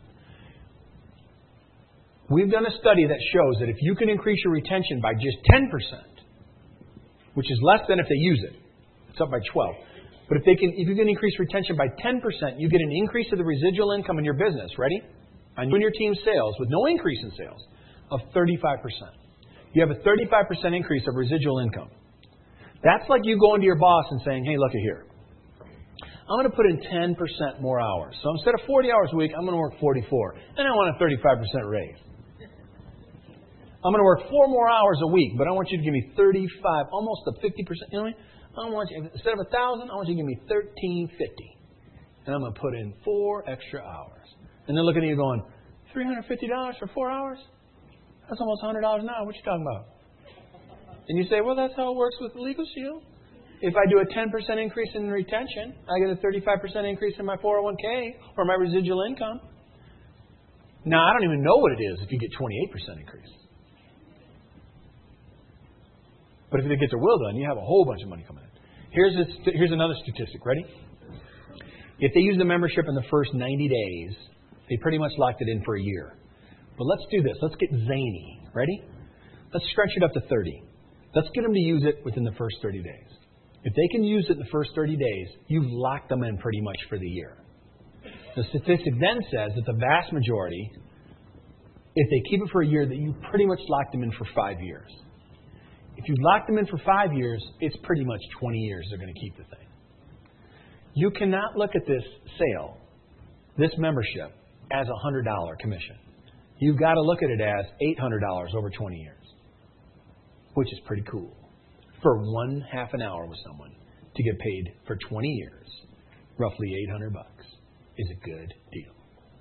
We've done a study that shows that if you can increase your retention by just 10%, which is less than if they use it, it's up by 12. But if you can increase retention by 10%, you get an increase of the residual income in your business. Ready? On you and your team's sales, with no increase in sales, of 35%. You have a 35% increase of residual income. That's like you going to your boss and saying, hey, look at here. I'm going to put in 10% more hours. So instead of 40 hours a week, I'm going to work 44. And I want a 35% raise. I'm going to work 4 more hours a week, but I want you to give me 35, almost a 50%. You know what I mean? Instead of 1,000, I want you to give me 1,350. And I'm going to put in 4 extra hours. And they're looking at you going, $350 for 4 hours? That's almost $100 an hour. What you talking about? And you say, well, that's how it works with Legal Shield. If I do a 10% increase in retention, I get a 35% increase in my 401k or my residual income. Now, I don't even know what it is if you get 28% increase. But if they get their will done, you have a whole bunch of money coming in. Here's another statistic. Ready? If they use the membership in the first 90 days, they pretty much locked it in for a year. But let's do this. Let's get zany. Ready? Let's stretch it up to 30. Let's get them to use it within the first 30 days. If they can use it in the first 30 days, you've locked them in pretty much for the year. The statistic then says that the vast majority, if they keep it for a year, that you pretty much locked them in for 5 years. If you lock them in for 5 years, it's pretty much 20 years they're going to keep the thing. You cannot look at this sale, this membership, as a $100 commission. You've got to look at it as $800 over 20 years, which is pretty cool. For one half an hour with someone to get paid for 20 years, roughly $800 is a good deal.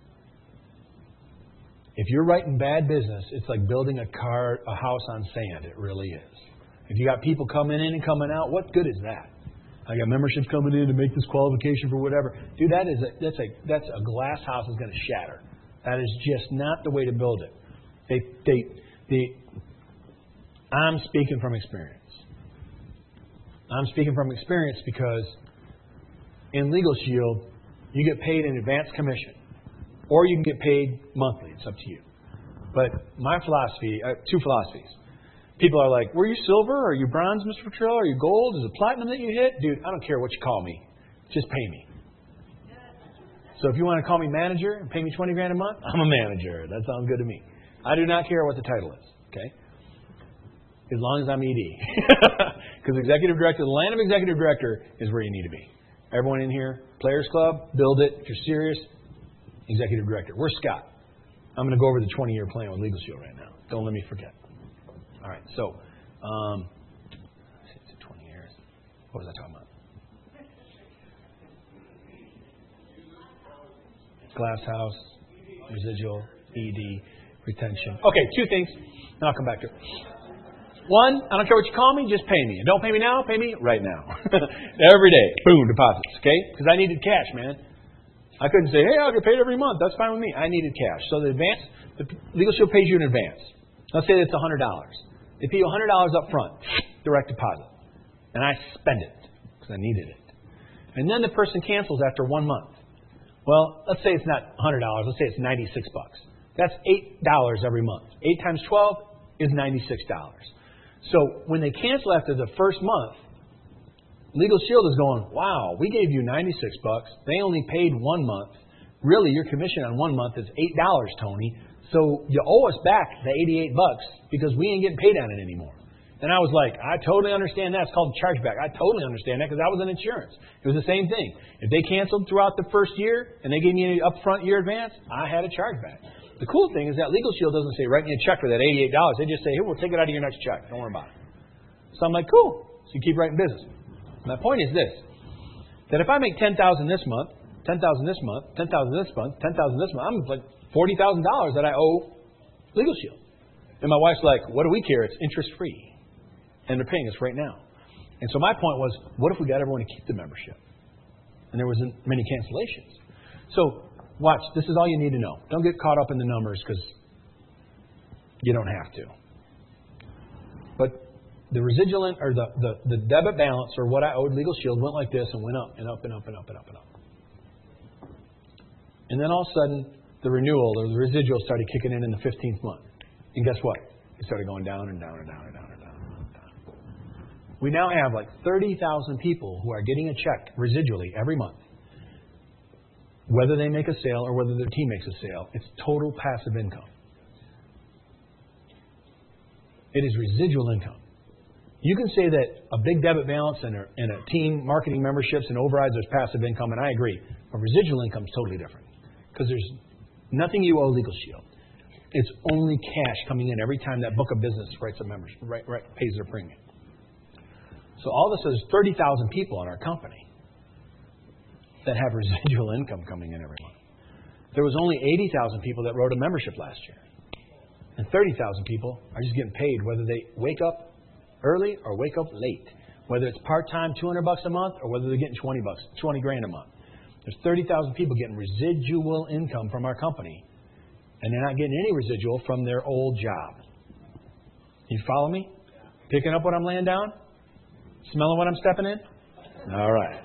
If you're writing bad business, it's like building a house on sand. It really is. If you got people coming in and coming out, what good is that? I got memberships coming in to make this qualification for whatever. Dude, that's a glass house that's going to shatter. That is just not the way to build it. I'm speaking from experience. I'm speaking from experience because in Legal Shield, you get paid an advance commission, or you can get paid monthly. It's up to you. But my philosophy, 2 philosophies. People are like, were you silver? Are you bronze, Mr. Petrillo? Are you gold? Is it platinum that you hit? Dude, I don't care what you call me. Just pay me. So if you want to call me manager and pay me $20 grand a month, I'm a manager. That sounds good to me. I do not care what the title is. Okay? As long as I'm ED. Because executive director, the land of executive director is where you need to be. Everyone in here, Players Club, build it. If you're serious, executive director. Where's Scott? I'm going to go over the 20-year plan with Legal Shield right now. Don't let me forget. All right, so, 20 years. What was I talking about? Glass house, residual, ED, retention. Okay, 2 things, and I'll come back to it. 1, I don't care what you call me, just pay me. And don't pay me now, pay me right now. Every day, boom, deposits, okay? Because I needed cash, man. I couldn't say, hey, I'll get paid every month. That's fine with me. I needed cash. So the Legal Shield pays you in advance. Let's say it's $100. They pay you $100 up front, direct deposit. And I spend it because I needed it. And then the person cancels after 1 month. Well, let's say it's not $100. Let's say it's $96. That's $8 every month. 8 times 12, is $96. So when they cancel after the first month, Legal Shield is going, wow, we gave you $96. They only paid 1 month. Really, your commission on 1 month is $8, Tony. So you owe us back the $88 because we ain't getting paid on it anymore. And I was like, I totally understand that. It's called chargeback. I totally understand that because that was an insurance. It was the same thing. If they canceled throughout the first year and they gave me an upfront year advance, I had a chargeback. The cool thing is that Legal Shield doesn't say, write me a check for that $88. They just say, here, we'll take it out of your next check. Don't worry about it. So I'm like, cool. So you keep writing business. My point is this, that if I make $10,000 this month, $10,000 this month, $10,000 this month, $10,000 this month, I'm like $40,000 that I owe Legal Shield. And my wife's like, what do we care? It's interest-free. And they're paying us right now. And so my point was, what if we got everyone to keep the membership? And there wasn't many cancellations. So watch, this is all you need to know. Don't get caught up in the numbers because you don't have to. But the residual or the debit balance or what I owed Legal Shield went like this and went up and up and up and up and up and up. And then all of a sudden, the renewal or the residual started kicking in the 15th month. And guess what? It started going down and down and down and down and down and down. We now have like 30,000 people who are getting a check residually every month. Whether they make a sale or whether their team makes a sale, it's total passive income. It is residual income. You can say that a big debit balance and a team marketing memberships and overrides is passive income, and I agree. But residual income is totally different because there's nothing you owe Legal Shield. It's only cash coming in every time that book of business writes a membership, pays their premium. So all this is 30,000 people in our company that have residual income coming in every month. There was only 80,000 people that wrote a membership last year. And 30,000 people are just getting paid whether they wake up early or wake up late. Whether it's part-time, $200 a month, or whether they're getting $20 grand a month. There's 30,000 people getting residual income from our company. And they're not getting any residual from their old job. You follow me? Picking up what I'm laying down? Smelling what I'm stepping in? All right.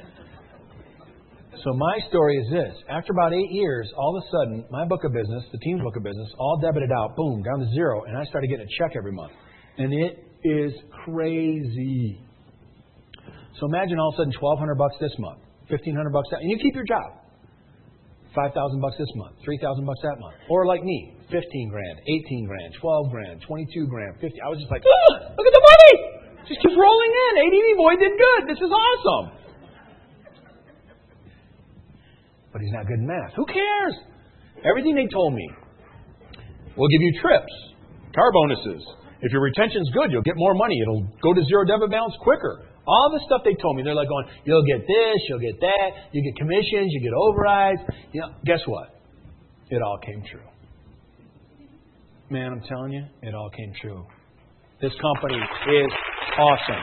So my story is this. After about 8 years, all of a sudden, my book of business, the team's book of business, all debited out, boom, down to zero, and I started getting a check every month. And it is crazy. So imagine all of a sudden $1,200 this month, $1,500 that, and you keep your job. $5,000 this month, $3,000 that month. Or like me, 15 grand, 18 grand, 12 grand, 22 grand, 50. I was just like, look at the money! Just keeps rolling in. ADV boy did good. This is awesome. But he's not good in math. Who cares? Everything they told me. We'll give you trips, car bonuses. If your retention's good, you'll get more money. It'll go to zero debit balance quicker. All the stuff they told me, they're like going, you'll get this, you'll get that, you get commissions, you get overrides. You know, guess what? It all came true. Man, I'm telling you, it all came true. This company is awesome.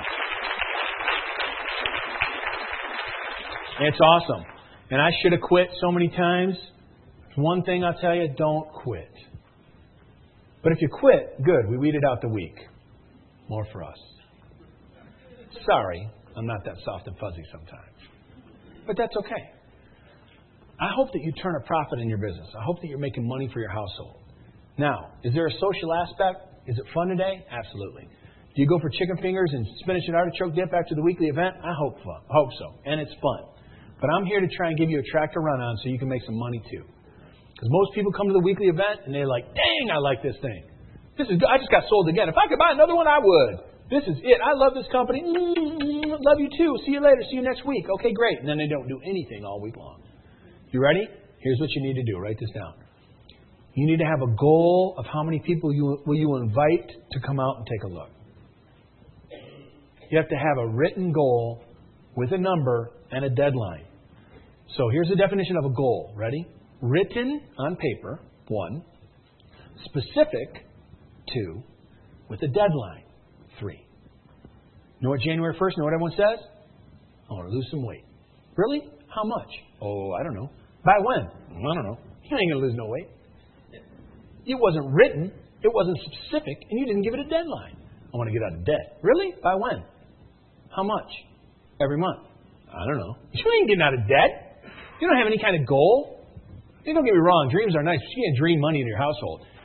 It's awesome. And I should have quit so many times. One thing I'll tell you, don't quit. But if you quit, good. We weeded out the weak. More for us. Sorry, I'm not that soft and fuzzy sometimes. But that's okay. I hope that you turn a profit in your business. I hope that you're making money for your household. Now, is there a social aspect? Is it fun today? Absolutely. Do you go for chicken fingers and spinach and artichoke dip after the weekly event? I hope so. And it's fun. But I'm here to try and give you a track to run on so you can make some money too. Because most people come to the weekly event and they're like, dang, I like this thing. This is good. I just got sold again. If I could buy another one, I would. This is it. I love this company. Love you too. See you later. See you next week. Okay, great. And then they don't do anything all week long. You ready? Here's what you need to do. Write this down. You need to have a goal of how many people will you invite to come out and take a look. You have to have a written goal with a number and a deadline. So here's the definition of a goal. Ready? Written on paper, 1. Specific, 2. With a deadline, 3. Know what January 1st, know what everyone says? I want to lose some weight. Really? How much? Oh, I don't know. By when? I don't know. You ain't going to lose no weight. It wasn't written. It wasn't specific. And you didn't give it a deadline. I want to get out of debt. Really? By when? How much? Every month. I don't know. You ain't getting out of debt. You don't have any kind of goal. Don't get me wrong. Dreams are nice. You can't dream money in your household.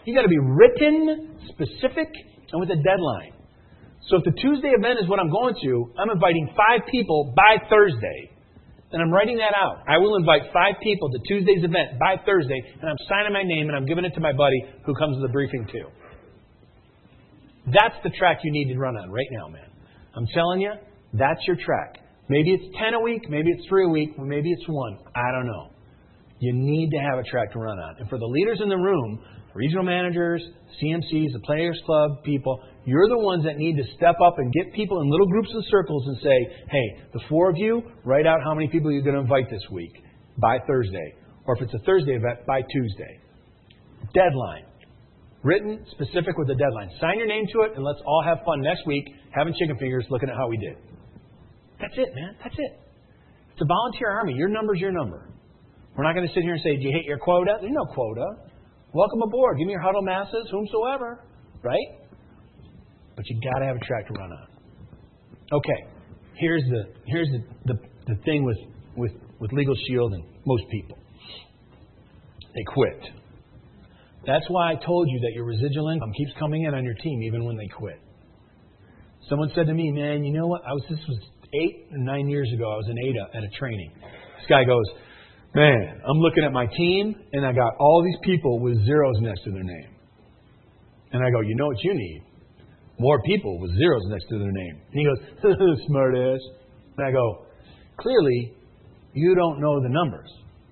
You got to be written, specific, and with a deadline. So if the Tuesday event is what I'm going to, I'm inviting 5 people by Thursday. And I'm writing that out. I will invite 5 people to Tuesday's event by Thursday, and I'm signing my name and I'm giving it to my buddy who comes to the briefing too. That's the track you need to run on right now, man. I'm telling you, that's your track. Maybe it's 10 a week, maybe it's 3 a week, or maybe it's 1. I don't know. You need to have a track to run on. And for the leaders in the room, regional managers, CMCs, the Players Club people, you're the ones that need to step up and get people in little groups and circles and say, hey, the 4 of you, write out how many people you're going to invite this week by Thursday. Or if it's a Thursday event, by Tuesday. Deadline. Written, specific with a deadline. Sign your name to it and let's all have fun next week having chicken fingers looking at how we did. That's it, man. That's it. It's a volunteer army. Your number's your number. We're not going to sit here and say, do you hit your quota? There's no quota. Welcome aboard. Give me your huddle masses, whomsoever. Right? But you got to have a track to run on. Okay. Here's the thing with Legal Shield and most people. They quit. That's why I told you that your residual income keeps coming in on your team even when they quit. Someone said to me, man, you know what? This was 8 or 9 years ago. I was in Ada at a training. This guy goes, man, I'm looking at my team, and I got all these people with zeros next to their name. And I go, you know what you need? More people with zeros next to their name. And he goes, smart ass. And I go, clearly, you don't know the numbers.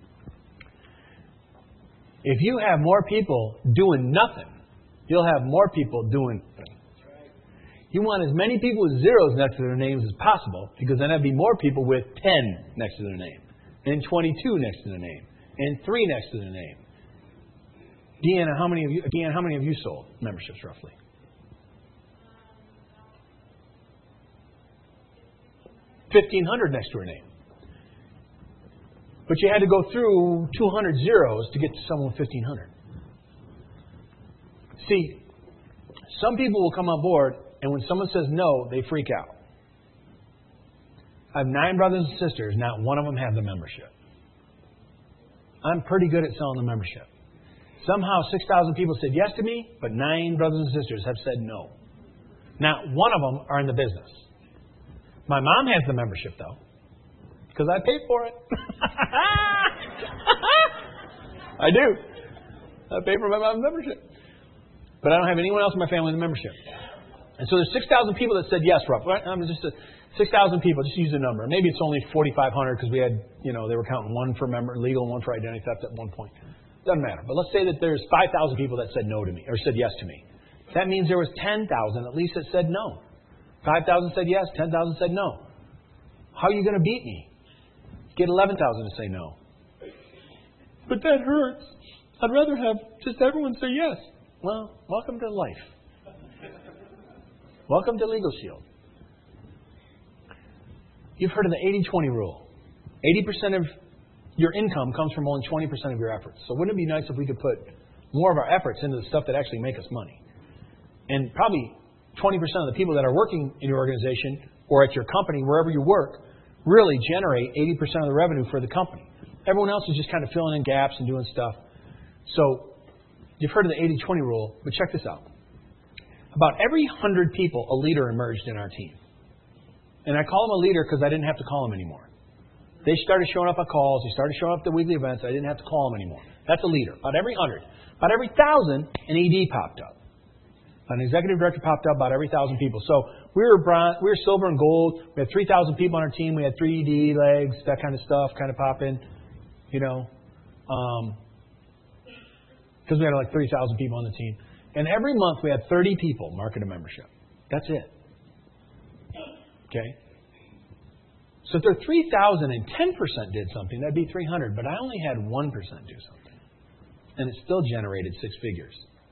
If you have more people doing nothing, you'll have more people doing nothing. You want as many people with zeros next to their names as possible, because then there'd be more people with 10 next to their name, and 22 next to their name, and 3 next to their name. Deanna, how many of you sold memberships roughly? 1,500 next to her name. But you had to go through 200 zeros to get to someone with 1,500. See, some people will come on board, and when someone says no, they freak out. I have 9 brothers and sisters. Not one of them have the membership. I'm pretty good at selling the membership. Somehow 6,000 people said yes to me, but 9 brothers and sisters have said no. Not one of them are in the business. My mom has the membership, though, because I paid for it. I do. I pay for my mom's membership. But I don't have anyone else in my family with a membership. And so there's 6,000 people that said yes, Rob. I'm just 6,000 people. Just use the number. Maybe it's only 4,500 because we had, they were counting 1 for legal and 1 for identity theft at one point. Doesn't matter. But let's say that there's 5,000 people that said no to me or said yes to me. That means there was 10,000 at least that said no. 5,000 said yes. 10,000 said no. How are you going to beat me? Get 11,000 to say no. But that hurts. I'd rather have just everyone say yes. Well, welcome to life. Welcome to Legal Shield. You've heard of the 80-20 rule. 80% of your income comes from only 20% of your efforts. So wouldn't it be nice if we could put more of our efforts into the stuff that actually make us money? And probably 20% of the people that are working in your organization or at your company, wherever you work, really generate 80% of the revenue for the company. Everyone else is just kind of filling in gaps and doing stuff. So you've heard of the 80-20 rule, but check this out. About every 100 people, a leader emerged in our team. And I call him a leader because I didn't have to call him anymore. They started showing up at calls. They started showing up at the weekly events. I didn't have to call them anymore. That's a leader. About every 100. About every 1,000, an ED popped up. An executive director popped up about every 1,000 people. So we were silver and gold. We had 3,000 people on our team. We had 3 ED legs, that kind of stuff, kind of pop in, because we had like 3,000 people on the team. And every month we had 30 people market a membership. That's it. Okay? So if there are 3,000 and 10% did something, that'd be 300. But I only had 1% do something. And it still generated 6 figures.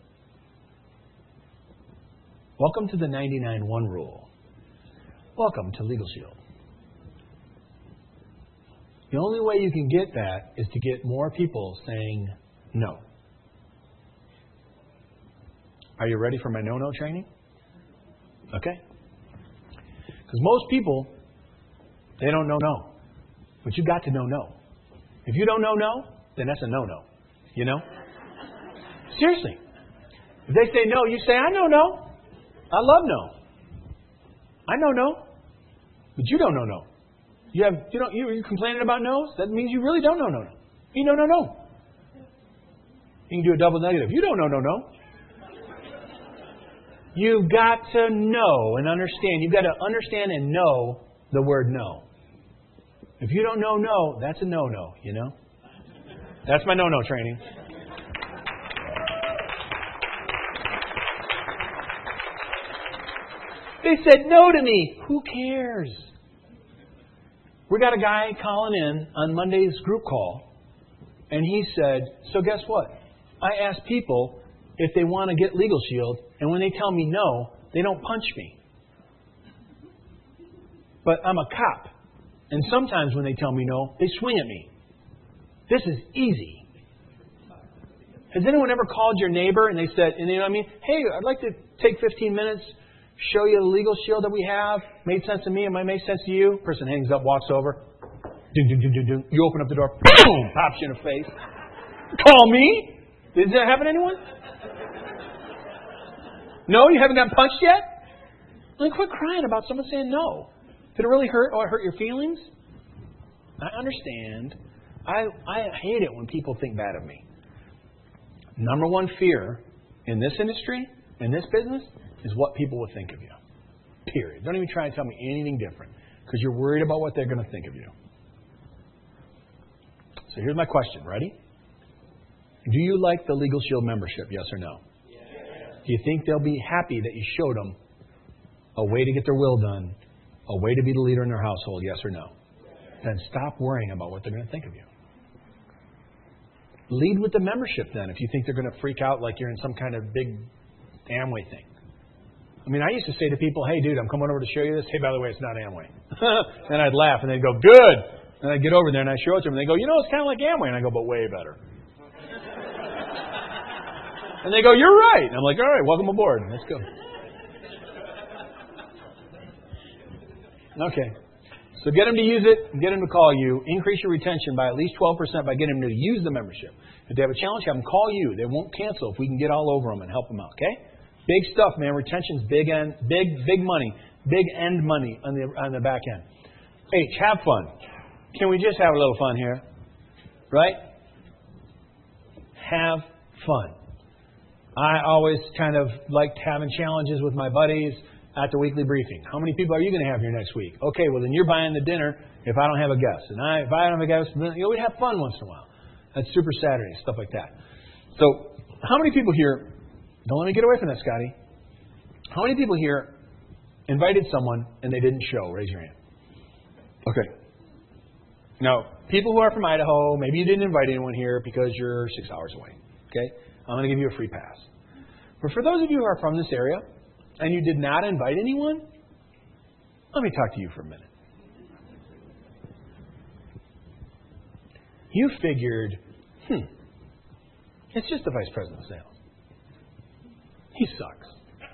Welcome to the 99-1 rule. Welcome to Legal Shield. The only way you can get that is to get more people saying no. Are you ready for my no-no training? Okay. Because most people, they don't know no. But you've got to know no. If you don't know no, then that's a no-no. Seriously. If they say no, you say, I know no. I love no. I know no. But you don't know no. You're complaining about no's? That means you really don't know no. You know no. You can do a double negative. You don't know no. You've got to know and understand. You've got to understand and know the word no. If you don't know no, that's a no-no, you know? That's my no-no training. They said no to me. Who cares? We got a guy calling in on Monday's group call, and he said, so guess what? I ask people if they want to get Legal Shield, and when they tell me no, they don't punch me. But I'm a cop, and sometimes when they tell me no, they swing at me. This is easy. Has anyone ever called your neighbor and they said, and you know what I mean? Hey, I'd like to take 15 minutes, show you the Legal Shield that we have. Made sense to me. It might make sense to you. Person hangs up, walks over. Ding, ding, ding, ding, ding. You open up the door. Boom! Pops you in the face. Call me. Did that happen to anyone? No? You haven't gotten punched yet? Like, quit crying about someone saying no. Did it really hurt or hurt your feelings? I understand. I hate it when people think bad of me. Number one fear in this industry, in this business, is what people will think of you. Period. Don't even try and tell me anything different because you're worried about what they're going to think of you. So here's my question. Ready? Do you like the Legal Shield membership? Yes or no? Yes. Do you think they'll be happy that you showed them a way to get their will done, a way to be the leader in their household? Yes or no? Yes. Then stop worrying about what they're going to think of you. Lead with the membership then if you think they're going to freak out like you're in some kind of big Amway thing. I mean, I used to say to people, hey, dude, I'm coming over to show you this. Hey, by the way, it's not Amway. And I'd laugh, and they'd go, good. And I'd get over there, and I'd show it to them. And they go, you know, it's kind of like Amway. And I go, but way better. And they go, you're right. And I'm like, all right, welcome aboard. Let's go. Okay. So get them to use it, get them to call you. Increase your retention by at least 12% by getting them to use the membership. If they have a challenge, have them call you. They won't cancel if we can get all over them and help them out, okay? Big stuff, man. Retention's big money. Big end money on the back end. H, have fun. Can we just have a little fun here? Right? Have fun. I always kind of liked having challenges with my buddies at the weekly briefing. How many people are you going to have here next week? Okay, well then you're buying the dinner if I don't have a guest. And if I don't have a guest, then we'd have fun once in a while. That's Super Saturday, stuff like that. So how many people here, don't let me get away from that, Scotty. How many people here invited someone and they didn't show? Raise your hand. Okay. Now, people who are from Idaho, maybe you didn't invite anyone here because you're 6 hours away. Okay? I'm going to give you a free pass. But for those of you who are from this area and you did not invite anyone, let me talk to you for a minute. You figured, it's just the vice president of sales. He sucks.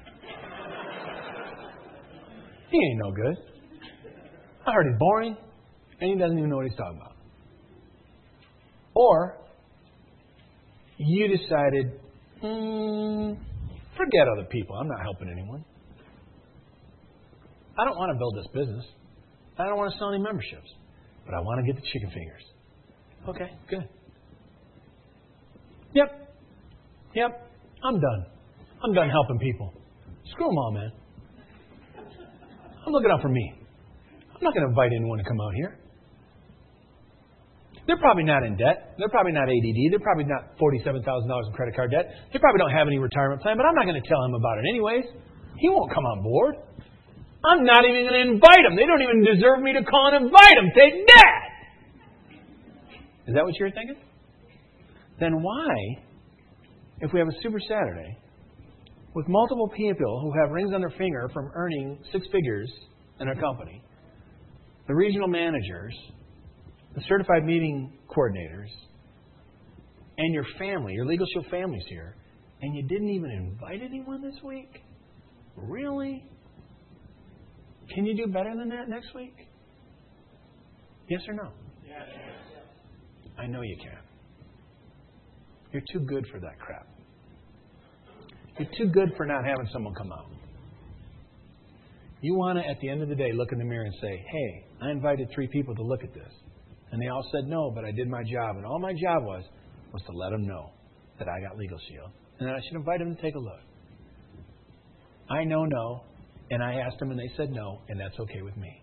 He ain't no good. I heard he's boring, and he doesn't even know what he's talking about. Or you decided, forget other people. I'm not helping anyone. I don't want to build this business. I don't want to sell any memberships. But I want to get the chicken fingers. Okay, good. Yep. I'm done. I'm done helping people. Screw them all, man. I'm looking out for me. I'm not going to invite anyone to come out here. They're probably not in debt. They're probably not ADD. They're probably not $47,000 in credit card debt. They probably don't have any retirement plan, but I'm not going to tell him about it anyways. He won't come on board. I'm not even going to invite him. They don't even deserve me to call and invite him. Take that! Is that what you're thinking? Then why, if we have a Super Saturday, with multiple people who have rings on their finger from earning six figures in our company, the regional managers, the certified meeting coordinators, and your family, your Legal Shield family's here, and you didn't even invite anyone this week? Really? Can you do better than that next week? Yes or no? Yes. I know you can. You're too good for that crap. You're too good for not having someone come out. You want to, at the end of the day, look in the mirror and say, hey, I invited 3 people to look at this. And they all said no, but I did my job. And all my job was to let them know that I got Legal Shield. And that I should invite them to take a look. I know no, and I asked them and they said no, and that's okay with me.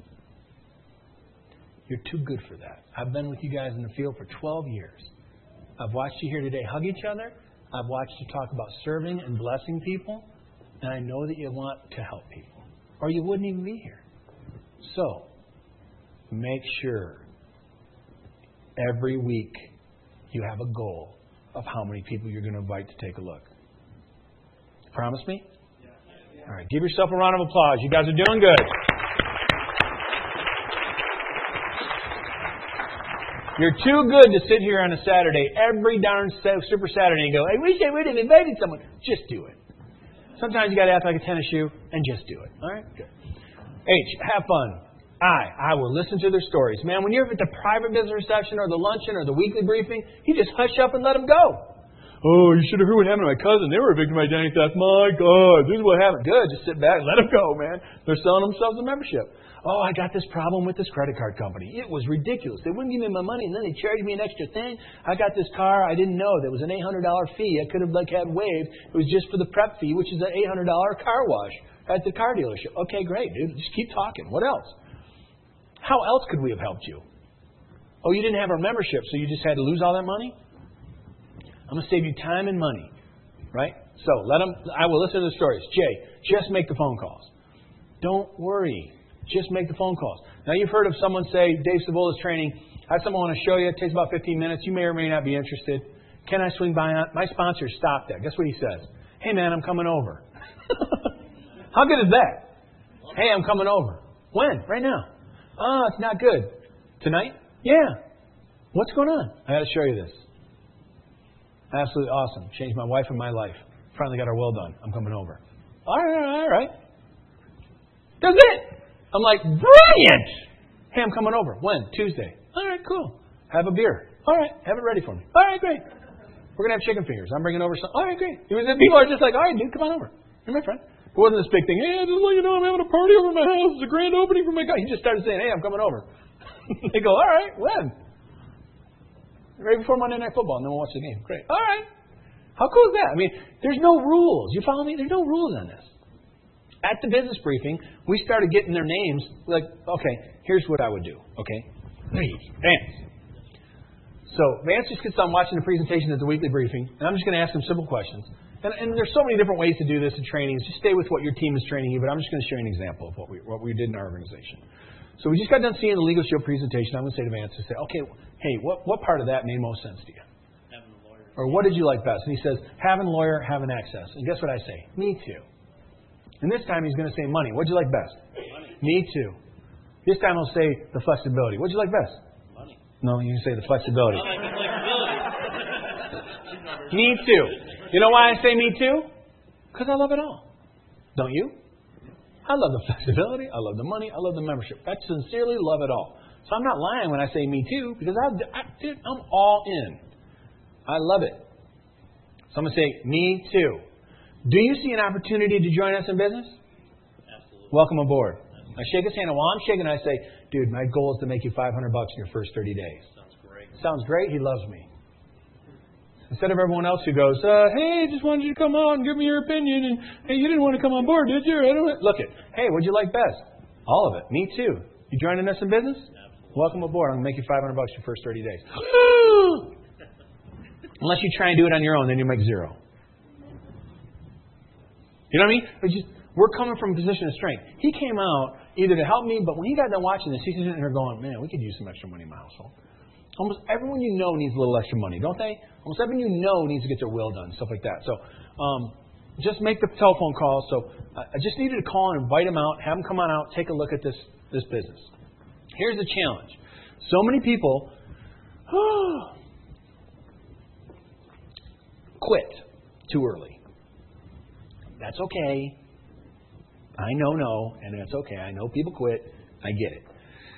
You're too good for that. I've been with you guys in the field for 12 years. I've watched you here today hug each other. I've watched you talk about serving and blessing people. And I know that you want to help people. Or you wouldn't even be here. So, make sure every week you have a goal of how many people you're going to invite to take a look. Promise me? All right, give yourself a round of applause. You guys are doing good. You're too good to sit here on a Saturday, every darn Super Saturday, and go, I wish I would have invited someone. Just do it. Sometimes you got to act like a tennis shoe and just do it. All right? Good. H, have fun. I will listen to their stories. Man, when you're at the private business reception or the luncheon or the weekly briefing, you just hush up and let them go. Oh, you should have heard what happened to my cousin. They were a victim of identity theft. My God, this is what happened. Good, just sit back and let them go, man. They're selling themselves a membership. Oh, I got this problem with this credit card company. It was ridiculous. They wouldn't give me my money, and then they charged me an extra thing. I got this car. I didn't know there was an $800 fee. I could have had waived. It was just for the prep fee, which is an $800 car wash at the car dealership. Okay, great, dude. Just keep talking. What else? How else could we have helped you? Oh, you didn't have our membership, so you just had to lose all that money? I'm going to save you time and money, right? So I will listen to the stories. Jay, just make the phone calls. Don't worry. Just make the phone calls. Now, you've heard of someone say, Dave Savola's training, I have someone want to show you. It takes about 15 minutes. You may or may not be interested. Can I swing by on? My sponsor stopped that. Guess what he says? Hey, man, I'm coming over. How good is that? Hey, I'm coming over. When? Right now. Oh, it's not good. Tonight? Yeah. What's going on? I got to show you this. Absolutely awesome. Changed my wife and my life. Finally got our will done. I'm coming over. All right. That's it. I'm like, brilliant. Hey, I'm coming over. When? Tuesday. All right, cool. Have a beer. All right, have it ready for me. All right, great. We're going to have chicken fingers. I'm bringing over some. All right, great. People are just like, all right, dude, come on over. You're my friend. It wasn't this big thing. Hey, just let you know I'm having a party over at my house. It's a grand opening for my guy. He just started saying, hey, I'm coming over. They go, all right, when? Right before Monday Night Football, and then we'll watch the game. Great. All right. How cool is that? I mean, there's no rules. You follow me? There's no rules on this. At the business briefing, we started getting their names. Like, okay, here's what I would do. Okay? Vance. So Vance just gets on watching the presentation at the weekly briefing, and I'm just going to ask him simple questions. And there's so many different ways to do this in trainings. Just stay with what your team is training you, but I'm just going to show you an example of what we did in our organization. So we just got done seeing the Legal Shield presentation. I'm going to say to Vance, okay, hey, what part of that made most sense to you? Having a lawyer. Or what did you like best? And he says, having a lawyer, having access. And guess what I say? Me too. And this time he's going to say money. What did you like best? Money. Me too. This time he'll say the flexibility. What did you like best? Money. No, you can say the flexibility. I like the flexibility. Me too. You know why I say me too? Because I love it all. Don't you? I love the flexibility. I love the money. I love the membership. I sincerely love it all. So I'm not lying when I say me too, because I'm all in. I love it. So I'm going to say me too. Do you see an opportunity to join us in business? Absolutely. Welcome aboard. I shake his hand, and while I'm shaking, I say, dude, my goal is to make you $500 in your first 30 days. Sounds great. Sounds great. He loves me. Instead of everyone else who goes, hey, just wanted you to come out and give me your opinion, and hey, you didn't want to come on board, did you? Look it. Hey, what'd you like best? All of it. Me too. You joining us in business? Absolutely. Welcome aboard. I'm going to make you $500 your first 30 days. Unless you try and do it on your own, then you make zero. You know what I mean? We're coming from a position of strength. He came out either to help me, but when he got done watching this, he's sitting there going, man, we could use some extra money in my household. Almost everyone you know needs a little extra money, don't they? Almost everyone you know needs to get their will done, stuff like that. So just make the telephone call. So I just needed to call and invite him out, have him come on out, take a look at this business. Here's the challenge. So many people quit too early. That's okay. I know no, and that's okay. I know people quit. I get it.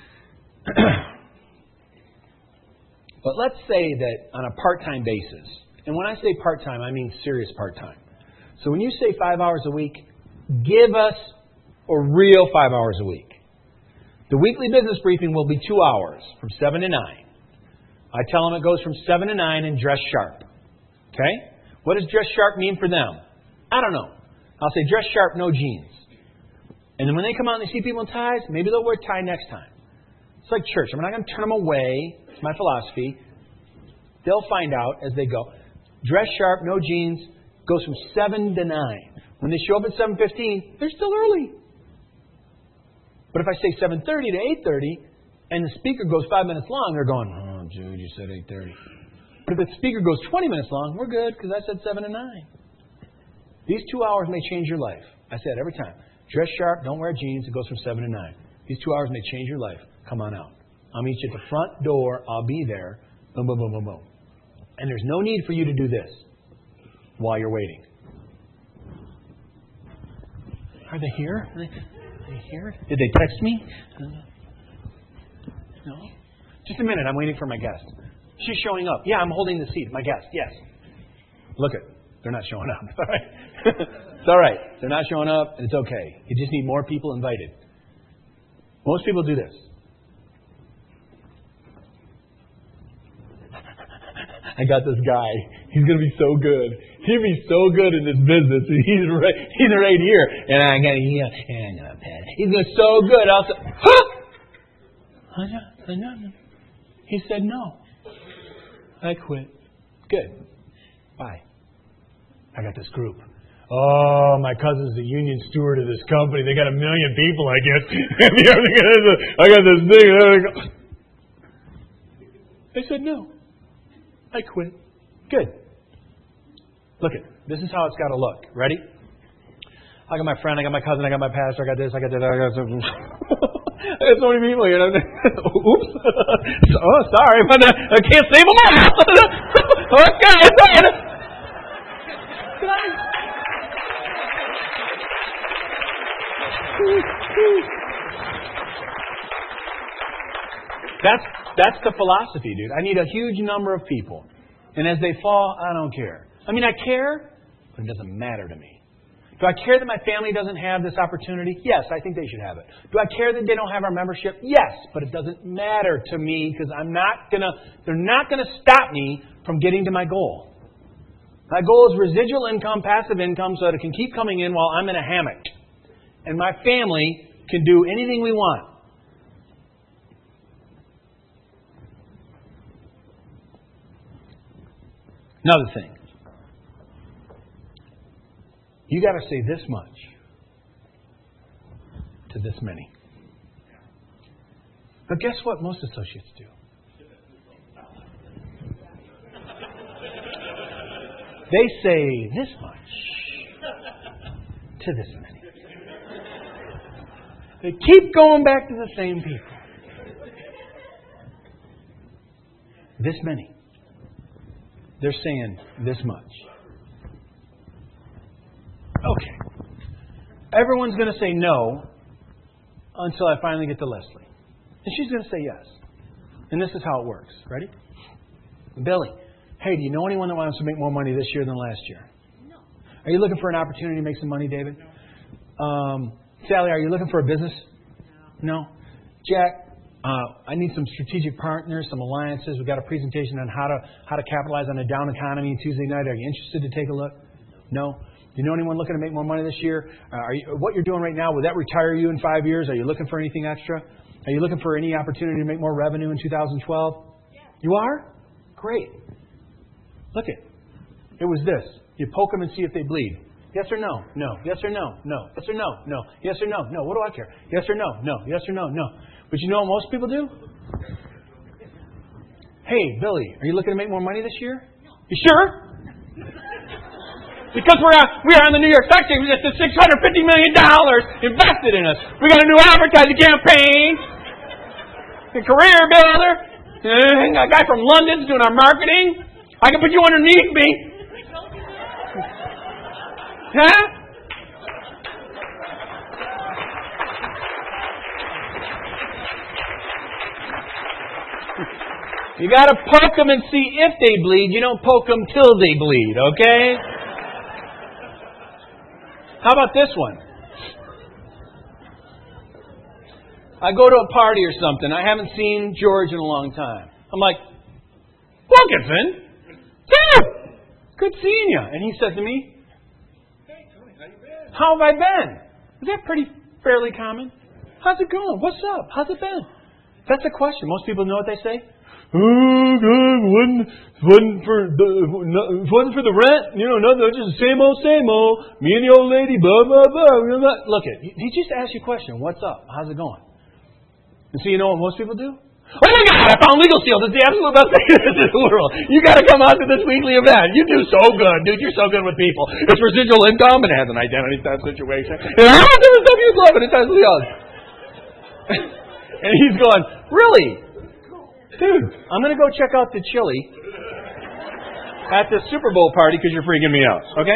But let's say that on a part-time basis, and when I say part-time, I mean serious part-time. So when you say 5 hours a week, give us a real 5 hours a week. The weekly business briefing will be 2 hours from 7 to 9. I tell them it goes from 7 to 9 and dress sharp. Okay? What does dress sharp mean for them? I don't know. I'll say dress sharp, no jeans. And then when they come out and they see people in ties, maybe they'll wear a tie next time. It's like church. I'm not going to turn them away. It's my philosophy. They'll find out as they go. Dress sharp, no jeans, goes from 7 to 9. When they show up at 7:15, they're still early. But if I say 7:30 to 8:30, and the speaker goes 5 minutes long, they're going, oh, Jude, you said 8:30. But if the speaker goes 20 minutes long, we're good because I said 7 to 9. These 2 hours may change your life. I say it every time. Dress sharp, don't wear jeans. It goes from 7 to 9. These 2 hours may change your life. Come on out. I'll meet you at the front door. I'll be there. Boom, boom, boom, boom, boom. And there's no need for you to do this while you're waiting. Are they here? Are they here? Did they text me? No? Just a minute. I'm waiting for my guest. She's showing up. Yeah, I'm holding the seat. My guest. Yes. Look it. They're not showing up. All right. It's all right. They're not showing up, and it's okay. You just need more people invited. Most people do this. I got this guy. He's going to be so good. He'll be so good in this business. He's right here. And I got a pet. He's going to be so good. I'll say, huh? He said no. I quit. Good. Bye. I got this group. Oh, my cousin's the union steward of this company. They got 1 million people, I guess. I got this thing. They said no. I quit. Good. Look it. This is how it's got to look. Ready? I got my friend, I got my cousin, I got my pastor, I got this, I got that, I got so I got so many people here. Oops. Oh, sorry, but I can't save them all. Okay. That's the philosophy, dude. I need a huge number of people. And as they fall, I don't care. I mean, I care, but it doesn't matter to me. Do I care that my family doesn't have this opportunity? Yes, I think they should have it. Do I care that they don't have our membership? Yes, but it doesn't matter to me because they're not going to stop me from getting to my goal. My goal is residual income, passive income, so that it can keep coming in while I'm in a hammock. And my family can do anything we want. Another thing. You got to say this much to this many. But guess what most associates do? They say this much to this many. They keep going back to the same people. This many. They're saying this much. Okay. Everyone's going to say no until I finally get to Leslie. And she's going to say yes. And this is how it works. Ready? Billy, hey, do you know anyone that wants to make more money this year than last year? No. Are you looking for an opportunity to make some money, David? No. Sally, are you looking for a business? No. Jack, I need some strategic partners, some alliances. We've got a presentation on how to capitalize on a down economy Tuesday night. Are you interested to take a look? No. Do you know anyone looking to make more money this year? What you're doing right now, would that retire you in 5 years? Are you looking for anything extra? Are you looking for any opportunity to make more revenue in 2012? Yeah. You are? Great. Look it. It was this. You poke them and see if they bleed. Yes or no? No. Yes or no? No. Yes or no? No. Yes or no? No. What do I care? Yes or no? No. Yes or no? No. But you know what most people do? Hey, Billy, are you looking to make more money this year? No. You sure? Because we are on the New York Stock Exchange. It's $650 million invested in us. We got a new advertising campaign. A career builder. A guy from London's doing our marketing. I can put you underneath me. Huh? You got to poke them and see if they bleed. You don't poke them till they bleed, okay? How about this one? I go to a party or something. I haven't seen George in a long time. I'm like, Wilkinson? Dude! Good seeing you. And he says to me, Hey, Tony, how you been? how have I been? Is that fairly common? How's it going? What's up? How's it been? That's the question. Most people know what they say. Oh, God, wasn't for the rent, nothing, just the same old, me and the old lady, blah, blah, blah. Look, he just asked you a question. What's up? How's it going? And so you know what most people do? Oh my God, I found Legal Shield. It's the absolute best thing in the world. You got to come out to this weekly event. You do so good, dude. You're so good with people. It's residual income and it has an identity theft situation. And I don't do the stuff you'd love, and it has the else. And he's going, really? Dude, I'm going to go check out the chili at the Super Bowl party because you're freaking me out, okay?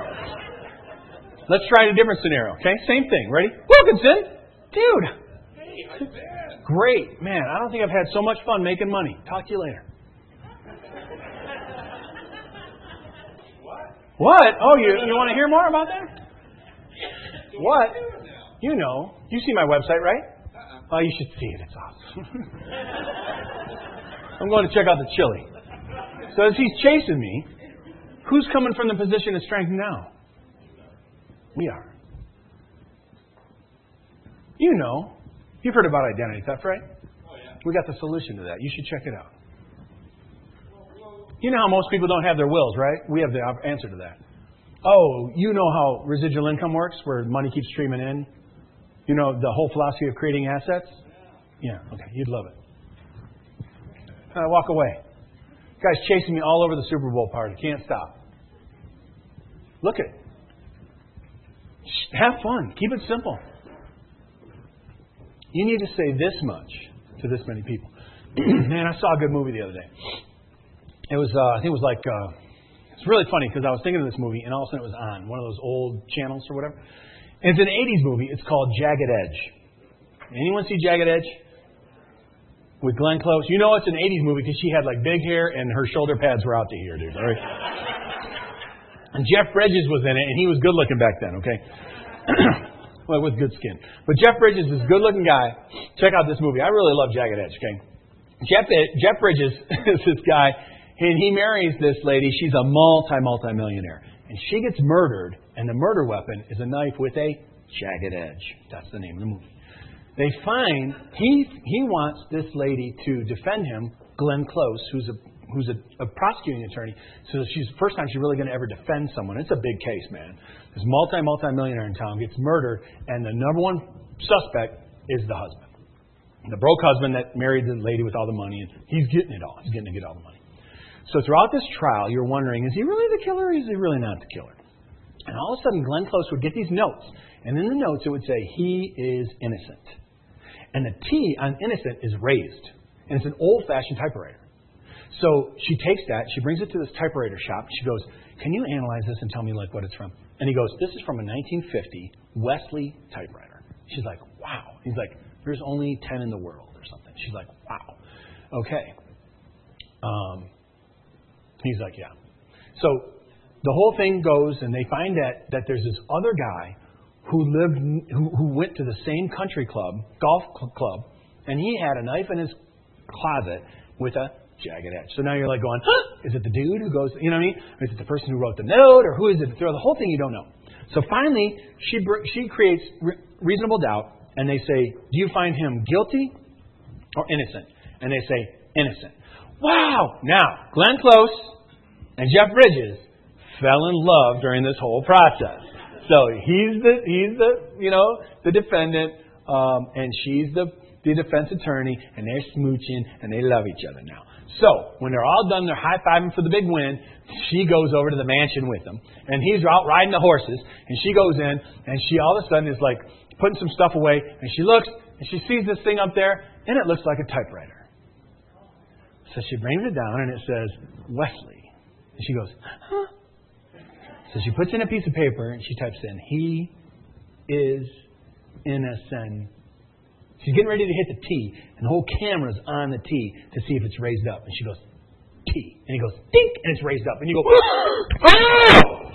Let's try a different scenario, okay? Same thing. Ready? Wilkinson? Dude. Hey, how you been? Great. Man, I don't think I've had so much fun making money. Talk to you later. What? Oh, you want to hear more about that? What? You know. You see my website, right? Oh, you should see it. It's awesome. I'm going to check out the chili. So as he's chasing me, who's coming from the position of strength now? We are. You know. You've heard about identity theft, right? Oh, yeah. We got the solution to that. You should check it out. You know how most people don't have their wills, right? We have the answer to that. Oh, you know how residual income works, where money keeps streaming in? You know the whole philosophy of creating assets? Yeah, okay, you'd love it. I walk away. Guy's chasing me all over the Super Bowl party. Can't stop. Look at it. Have fun. Keep it simple. You need to say this much to this many people. Man, I saw a good movie the other day. It was, I think it was like, it's really funny because I was thinking of this movie and all of a sudden it was on one of those old channels or whatever. And it's an 80s movie. It's called Jagged Edge. Anyone see Jagged Edge? With Glenn Close? You know it's an 80s movie because she had like big hair and her shoulder pads were out to here, dude. All right? And Jeff Bridges was in it and he was good looking back then, okay? Well, with good skin. But Jeff Bridges is a good-looking guy. Check out this movie. I really love Jagged Edge, okay? Jeff Bridges is this guy, and he marries this lady. She's a multi-millionaire. And she gets murdered, and the murder weapon is a knife with a jagged edge. That's the name of the movie. They find he wants this lady to defend him, Glenn Close, who's a prosecuting attorney. So she's the first time she's really going to ever defend someone. It's a big case, man. This multi-millionaire in town gets murdered, and the number one suspect is the husband. The broke husband that married the lady with all the money, and he's getting it all. He's getting to get all the money. So throughout this trial, you're wondering, is he really the killer or is he really not the killer? And all of a sudden, Glenn Close would get these notes, and in the notes it would say, he is innocent. And the T on innocent is raised, and it's an old-fashioned typewriter. So she takes that, she brings it to this typewriter shop. She goes, can you analyze this and tell me like what it's from? And he goes, this is from a 1950 Wesley typewriter. She's like, wow. He's like, there's only 10 in the world or something. She's like, wow. Okay. He's like, yeah. So the whole thing goes, and they find that there's this other guy who went to the same country club, golf club, and he had a knife in his closet with a jagged edge. So now you're like going, huh? Is it the dude who goes, you know what I mean? Or is it the person who wrote the note? Or who is it to throw the whole thing? You don't know. So finally, she creates reasonable doubt, and they say, do you find him guilty or innocent? And they say, innocent. Wow! Now, Glenn Close and Jeff Bridges fell in love during this whole process. So he's the defendant, and she's the defense attorney, and they're smooching, and they love each other now. So when they're all done, they're high-fiving for the big win. She goes over to the mansion with them, and he's out riding the horses, and she goes in, and she all of a sudden is like putting some stuff away, and she looks, and she sees this thing up there, and it looks like a typewriter. So she brings it down, and it says, Wesley. And she goes, huh? So she puts in a piece of paper, and she types in, he is innocent. She's getting ready to hit the T, and the whole camera's on the T to see if it's raised up. And she goes, T. And he goes, dink, and it's raised up. And you go, oh!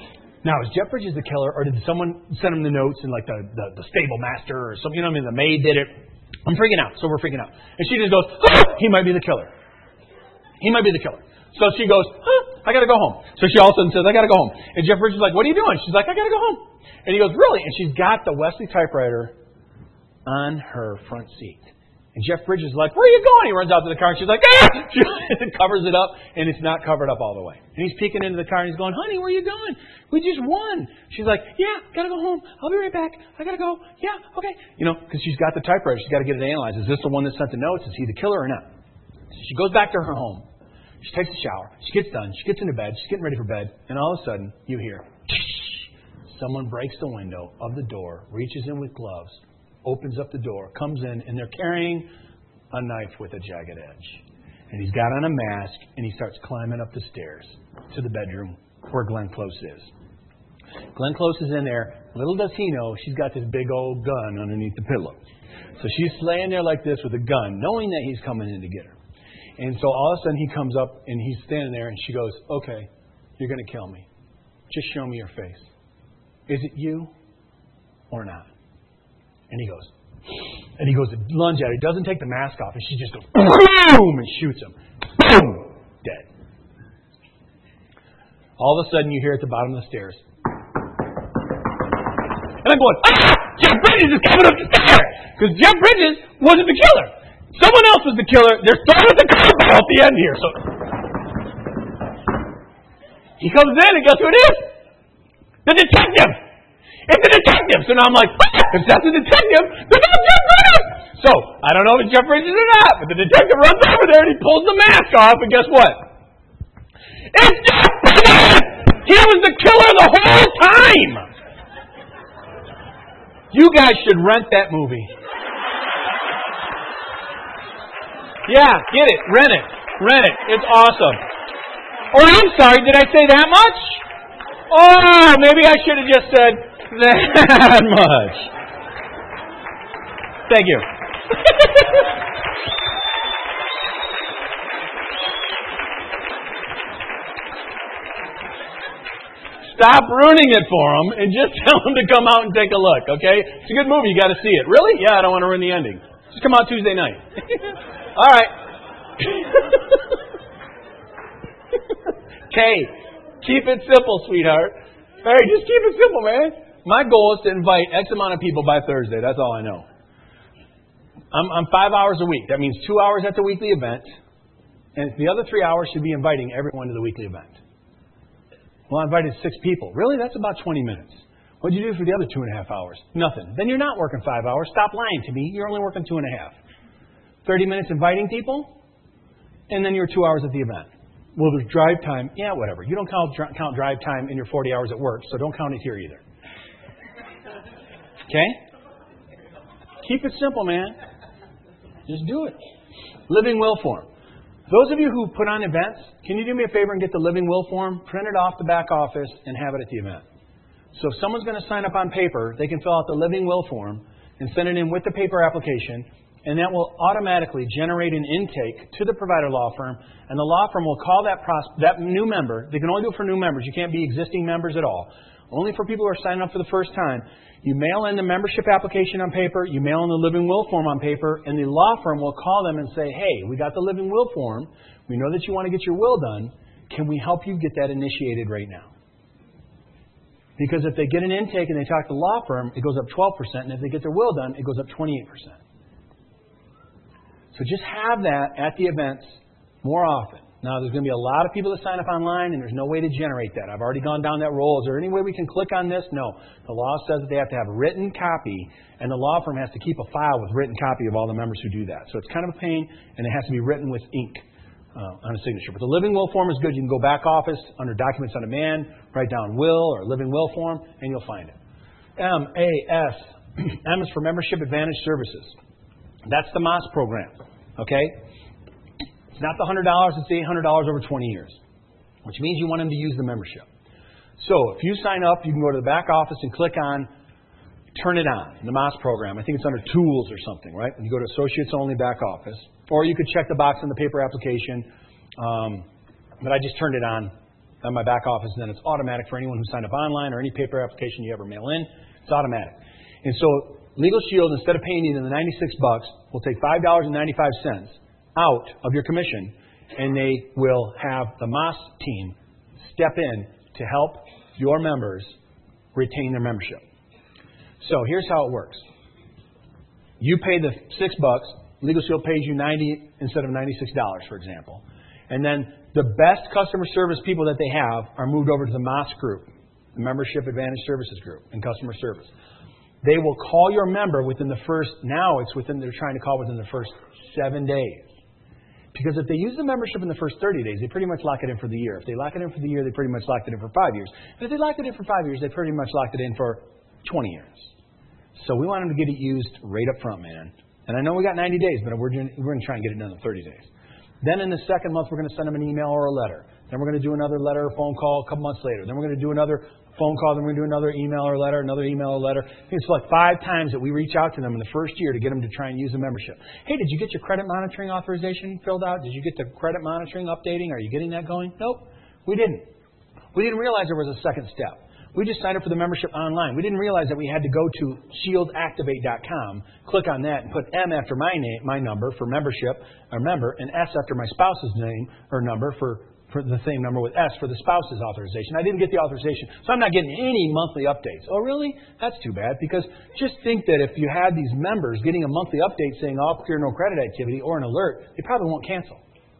Now, is Jeff Bridges the killer, or did someone send him the notes and like the stable master or something? You know what I mean? The maid did it. I'm freaking out. So we're freaking out. And she just goes, he might be the killer. He might be the killer. So she goes, I got to go home. So she all of a sudden says, I got to go home. And Jeff Bridges is like, what are you doing? She's like, I got to go home. And he goes, really? And she's got the Wesley typewriter on her front seat. And Jeff Bridges is like, where are you going? He runs out to the car and she's like, She covers it up, and it's not covered up all the way. And he's peeking into the car and he's going, honey, where are you going? We just won. She's like, yeah, got to go home. I'll be right back. I got to go. Yeah, okay. You know, because she's got the typewriter. She's got to get it analyzed. Is this the one that sent the notes? Is he the killer or not? So she goes back to her home. She takes a shower. She gets done. She gets into bed. She's getting ready for bed. And all of a sudden, you hear, someone breaks the window of the door, reaches in with gloves, opens up the door, comes in, and they're carrying a knife with a jagged edge. And he's got on a mask, and he starts climbing up the stairs to the bedroom where Glenn Close is. Glenn Close is in there. Little does he know, she's got this big old gun underneath the pillow. So she's laying there like this with a gun, knowing that he's coming in to get her. And so all of a sudden he comes up, and he's standing there, and she goes, okay, you're going to kill me. Just show me your face. Is it you or not? And he goes to lunge at her. He doesn't take the mask off, and she just goes, boom, and shoots him. Boom, dead. All of a sudden, you hear at the bottom of the stairs. And I'm going, Jeff Bridges is coming up the stairs! Because Jeff Bridges wasn't the killer. Someone else was the killer. They're throwing the carpet off the end here. So he comes in, and guess who it is? The detective! It's a detective! So now I'm like, if that's a detective, then that's Jeff Bridges! So, I don't know if it's Jeff Bridges or not, but the detective runs over there and he pulls the mask off, and guess what? It's Jeff Bridges! He was the killer the whole time! You guys should rent that movie. Yeah, get it. Rent it. Rent it. It's awesome. Oh, I'm sorry. Did I say that much? Oh, maybe I should have just said that much. Thank you. Stop ruining it for them and just tell them to come out and take a look, okay? It's a good movie. You got to see it. Really? Yeah, I don't want to ruin the ending. Just come out Tuesday night. All right. Kay, keep it simple, sweetheart. Hey, just keep it simple, man. My goal is to invite X amount of people by Thursday. That's all I know. I'm 5 hours a week. That means 2 hours at the weekly event. And the other 3 hours should be inviting everyone to the weekly event. Well, I invited 6 people. Really? That's about 20 minutes. What did you do for the other 2.5 hours? Nothing. Then you're not working 5 hours. Stop lying to me. You're only working 2.5. 30 minutes inviting people, and then you're 2 hours at the event. Well, there's drive time. Yeah, whatever. You don't count drive time in your 40 hours at work, so don't count it here either. Okay? Keep it simple, man. Just do it. Living will form. Those of you who put on events, can you do me a favor and get the living will form, print it off the back office, and have it at the event? So if someone's going to sign up on paper, they can fill out the living will form and send it in with the paper application, and that will automatically generate an intake to the provider law firm, and the law firm will call that new member. They can only do it for new members. You can't be existing members at all. Only for people who are signing up for the first time. You mail in the membership application on paper, you mail in the living will form on paper, and the law firm will call them and say, hey, we got the living will form. We know that you want to get your will done. Can we help you get that initiated right now? Because if they get an intake and they talk to the law firm, it goes up 12%, and if they get their will done, it goes up 28%. So just have that at the events more often. Now, there's going to be a lot of people that sign up online, and there's no way to generate that. I've already gone down that roll. Is there any way we can click on this? No. The law says that they have to have a written copy, and the law firm has to keep a file with written copy of all the members who do that. So it's kind of a pain, and it has to be written with ink on a signature. But the living will form is good. You can go back office under Documents on Demand, write down will or living will form, and you'll find it. MAS. M is for Membership Advantage Services. That's the MAS program. Okay? It's not the $100, it's the $800 over 20 years, which means you want them to use the membership. So if you sign up, you can go to the back office and click on Turn It On, the MAS program. I think it's under Tools or something, right? And you go to Associates Only Back Office. Or you could check the box in the paper application, but I just turned it on on my back office, and then it's automatic for anyone who signed up online or any paper application you ever mail in. It's automatic. And so Legal Shield, instead of paying you the $96, will take $5.95 out of your commission, and they will have the Moss team step in to help your members retain their membership. So here's how it works. You pay the $6. Legal Shield pays you $90 instead of $96, for example. And then the best customer service people that they have are moved over to the Moss group, the Membership Advantage Services group in customer service. They will call your member within the first, they're trying to call within the first 7 days. Because if they use the membership in the first 30 days, they pretty much lock it in for the year. If they lock it in for the year, they pretty much locked it in for 5 years. And if they locked it in for 5 years, they pretty much locked it in for 20 years. So we want them to get it used right up front, man. And I know we got 90 days, but we're going to try and get it done in 30 days. Then in the second month, we're going to send them an email or a letter. Then we're going to do another letter or phone call a couple months later. Then we're going to do another phone call. Then we're going to do another email or letter, another email or letter. It's like 5 times that we reach out to them in the first year to get them to try and use the membership. Hey, did you get your credit monitoring authorization filled out? Did you get the credit monitoring updating? Are you getting that going? Nope, we didn't. We didn't realize there was a second step. We just signed up for the membership online. We didn't realize that we had to go to shieldactivate.com, click on that, and put M after my name, my number for membership or member, and S after my spouse's name or number for the same number with S for the spouse's authorization. I didn't get the authorization, so I'm not getting any monthly updates. Oh, really? That's too bad, because just think that if you had these members getting a monthly update saying all clear, no credit activity, or an alert, they probably won't cancel.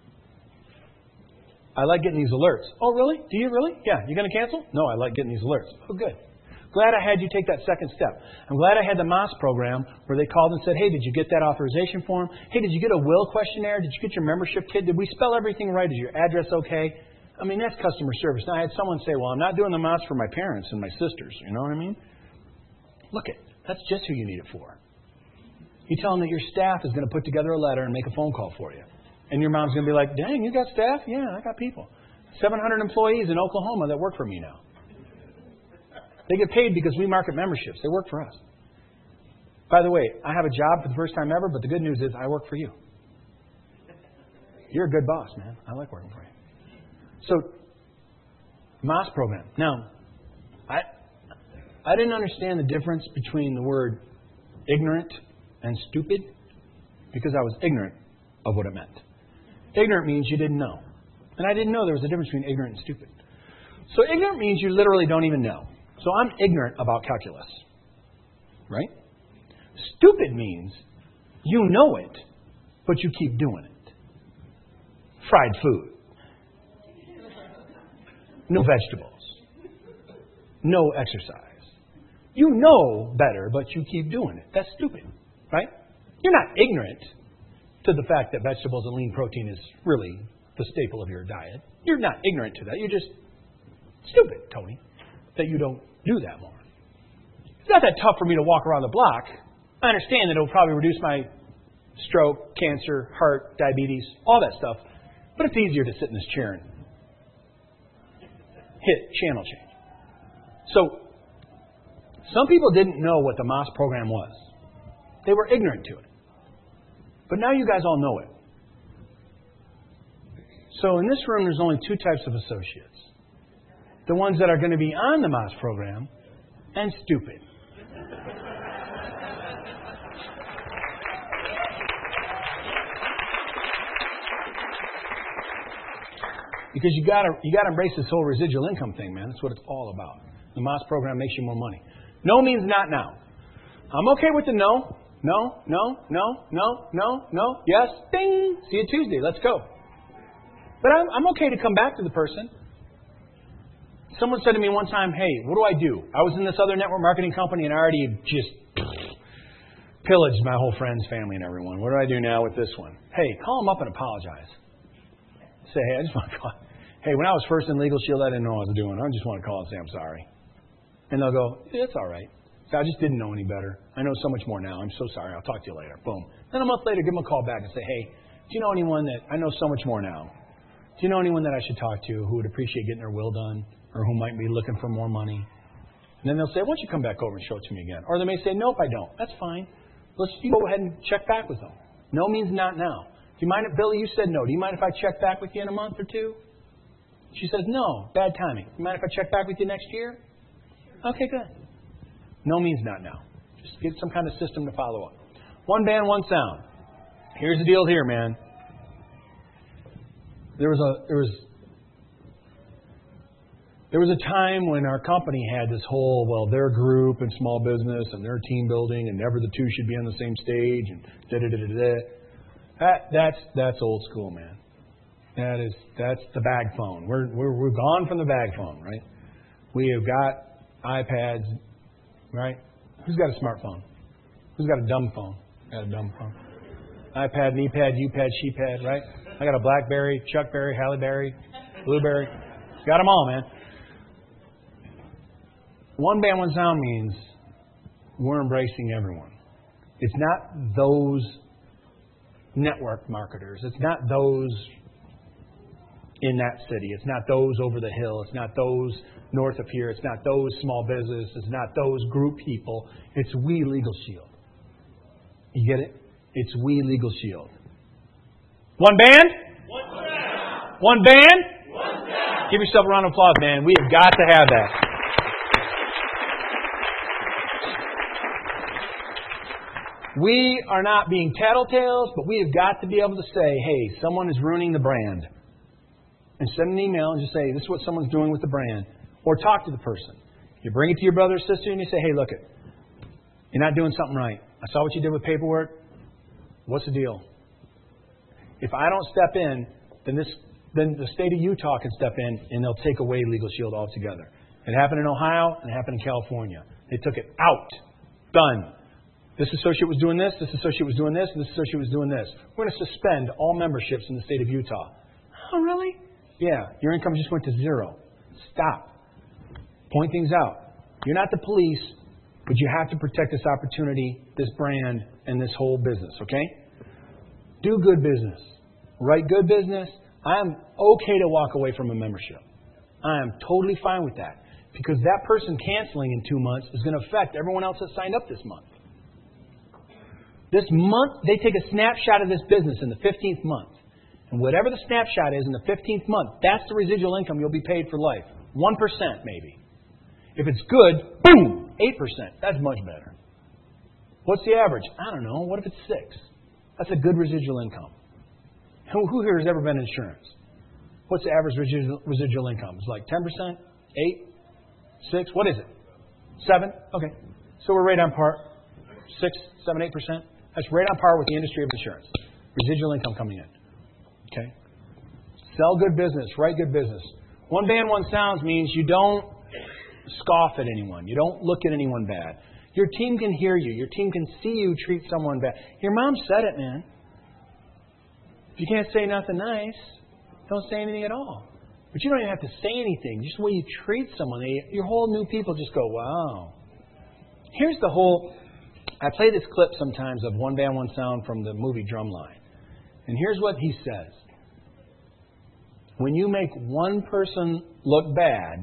I like getting these alerts. Oh, really? Do you really? Yeah. You going to cancel? No, I like getting these alerts. Oh, good. Glad I had you take that second step. I'm glad I had the Moss program where they called and said, hey, did you get that authorization form? Hey, did you get a will questionnaire? Did you get your membership kit? Did we spell everything right? Is your address okay? I mean, that's customer service. Now, I had someone say, well, I'm not doing the Moss for my parents and my sisters. You know what I mean? Look it. That's just who you need it for. You tell them that your staff is going to put together a letter and make a phone call for you. And your mom's going to be like, dang, you got staff? Yeah, I got people. 700 employees in Oklahoma that work for me now. They get paid because we market memberships. They work for us. By the way, I have a job for the first time ever, but the good news is I work for you. You're a good boss, man. I like working for you. So, Moss program. Now, I didn't understand the difference between the word ignorant and stupid because I was ignorant of what it meant. Ignorant means you didn't know. And I didn't know there was a difference between ignorant and stupid. So ignorant means you literally don't even know. So I'm ignorant about calculus. Right? Stupid means you know it, but you keep doing it. Fried food. No vegetables. No exercise. You know better, but you keep doing it. That's stupid. Right? You're not ignorant to the fact that vegetables and lean protein is really the staple of your diet. You're not ignorant to that. You're just stupid, Tony, that you don't do that more. It's not that tough for me to walk around the block. I understand that it will probably reduce my stroke, cancer, heart, diabetes, all that stuff. But it's easier to sit in this chair and hit channel change. So, some people didn't know what the Moss program was. They were ignorant to it. But now you guys all know it. So in this room, there's only 2 types of associates. The ones that are going to be on the Moss program and stupid. Because you got to embrace this whole residual income thing, man. That's what it's all about. The Moss program makes you more money. No means not now. I'm okay with the no. No, no, no, no, no, no, yes, ding, see you Tuesday, let's go. But I'm okay to come back to the person. Someone said to me one time, hey, what do I do? I was in this other network marketing company and I already just pillaged my whole friends, family, and everyone. What do I do now with this one? Hey, call them up and apologize. Say, hey, I just want to call. Hey, when I was first in Legal Shield, I didn't know what I was doing. I just want to call and say I'm sorry. And they'll go, yeah, it's all right. I just didn't know any better. I know so much more now. I'm so sorry. I'll talk to you later. Boom. Then a month later, give them a call back and say, hey, do you know anyone that I know so much more now? Do you know anyone that I should talk to who would appreciate getting their will done or who might be looking for more money? And then they'll say, why don't you come back over and show it to me again? Or they may say, nope, I don't. That's fine. Let's go ahead and check back with them. No means not now. Do you mind if, Billy, you said no. Do you mind if I check back with you in a month or two? She says, no, bad timing. You mind if I check back with you next year? Okay, good. No means not now. Just get some kind of system to follow up. One band, one sound. Here's the deal here, man. There was a time when our company had this whole, well, their group and small business and their team building and never the two should be on the same stage and da-da-da-da-da. That's old school, man. That's the bag phone. We're gone from the bag phone, right? We have got iPads, right? Who's got a smartphone? Who's got a dumb phone? Got a dumb phone. iPad, me-pad, you-pad, she-pad, right? I got a BlackBerry, Chuckberry, Halle Berry, Blueberry. Got them all, man. One band, one sound means we're embracing everyone. It's not those network marketers. It's not those in that city. It's not those over the hill. It's not those north of here. It's not those small businesses. It's not those group people. It's we Legal Shield. You get it? It's we Legal Shield. One band? One sound. One band? One sound. Give yourself a round of applause, man. We have got to have that. We are not being tattletales, but we have got to be able to say, hey, someone is ruining the brand. And send an email and just say, this is what someone's doing with the brand. Or talk to the person. You bring it to your brother or sister and you say, hey, look, you're not doing something right. I saw what you did with paperwork. What's the deal? If I don't step in, then the state of Utah can step in and they'll take away Legal Shield altogether. It happened in Ohio and it happened in California. They took it out. Done. This associate was doing this, this associate was doing this, and this associate was doing this. We're going to suspend all memberships in the state of Utah. Oh, really? Yeah, your income just went to zero. Stop. Point things out. You're not the police, but you have to protect this opportunity, this brand, and this whole business, okay? Do good business. Write good business. I am okay to walk away from a membership. I am totally fine with that. Because that person canceling in 2 months is going to affect everyone else that signed up this month. This month, they take a snapshot of this business in the 15th month. And whatever the snapshot is in the 15th month, that's the residual income you'll be paid for life. 1% maybe. If it's good, boom, 8%. That's much better. What's the average? I don't know. What if it's 6? That's a good residual income. Who here has ever been in insurance? What's the average residual income? It's like 10%? 8? 6? What is it? 7? Okay. So we're right on par. 6, 7, 8%. That's right on par with the industry of insurance. Residual income coming in. Okay? Sell good business. Write good business. One band, one sounds means you don't scoff at anyone. You don't look at anyone bad. Your team can hear you. Your team can see you treat someone bad. Your mom said it, man. If you can't say nothing nice, don't say anything at all. But you don't even have to say anything. Just the way you treat someone, your whole new people just go, wow. Here's the whole... I play this clip sometimes of One Band, One Sound from the movie Drumline. And here's what he says. When you make one person look bad,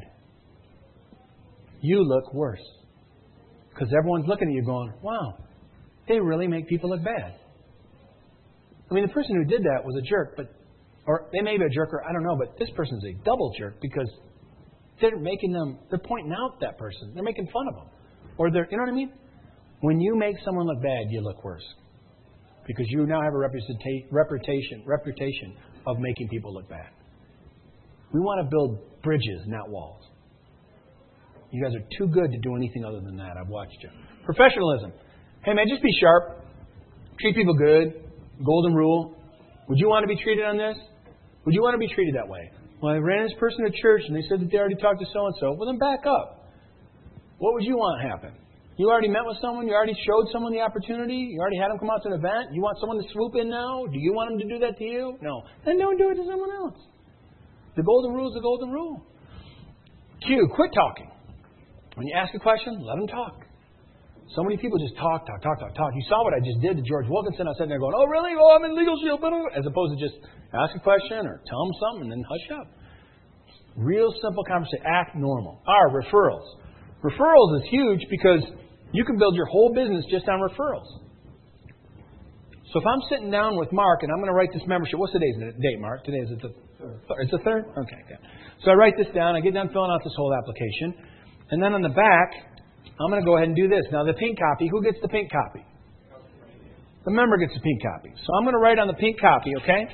you look worse. Because everyone's looking at you going, wow, they really make people look bad. I mean, the person who did that was a jerk, or they may be a jerk, or I don't know, but this person's a double jerk because they're pointing out that person. They're making fun of them. Or you know what I mean? When you make someone look bad, you look worse. Because you now have a reputation of making people look bad. We want to build bridges, not walls. You guys are too good to do anything other than that. I've watched you. Professionalism. Hey, man, just be sharp. Treat people good. Golden rule. Would you want to be treated on this? Would you want to be treated that way? Well, I ran this person to church and they said that they already talked to so-and-so. Well, then back up. What would you want to happen? You already met with someone? You already showed someone the opportunity? You already had them come out to an event? You want someone to swoop in now? Do you want them to do that to you? No. Then don't do it to someone else. The golden rule is the golden rule. Q, quit talking. When you ask a question, let them talk. So many people just talk. You saw what I just did to George Wilkinson. I was sitting there going, oh, really? Oh, I'm in Legal Shield. As opposed to just ask a question or tell them something and then hush up. Real simple conversation. Act normal. Referrals. Referrals is huge because you can build your whole business just on referrals. So if I'm sitting down with Mark and I'm going to write this membership, what's today's date, Mark? Today is the It's the third? Okay, good. So I write this down. I get done filling out this whole application. And then on the back, I'm going to go ahead and do this. Now, the pink copy, who gets the pink copy? The member gets the pink copy. So I'm going to write on the pink copy, okay?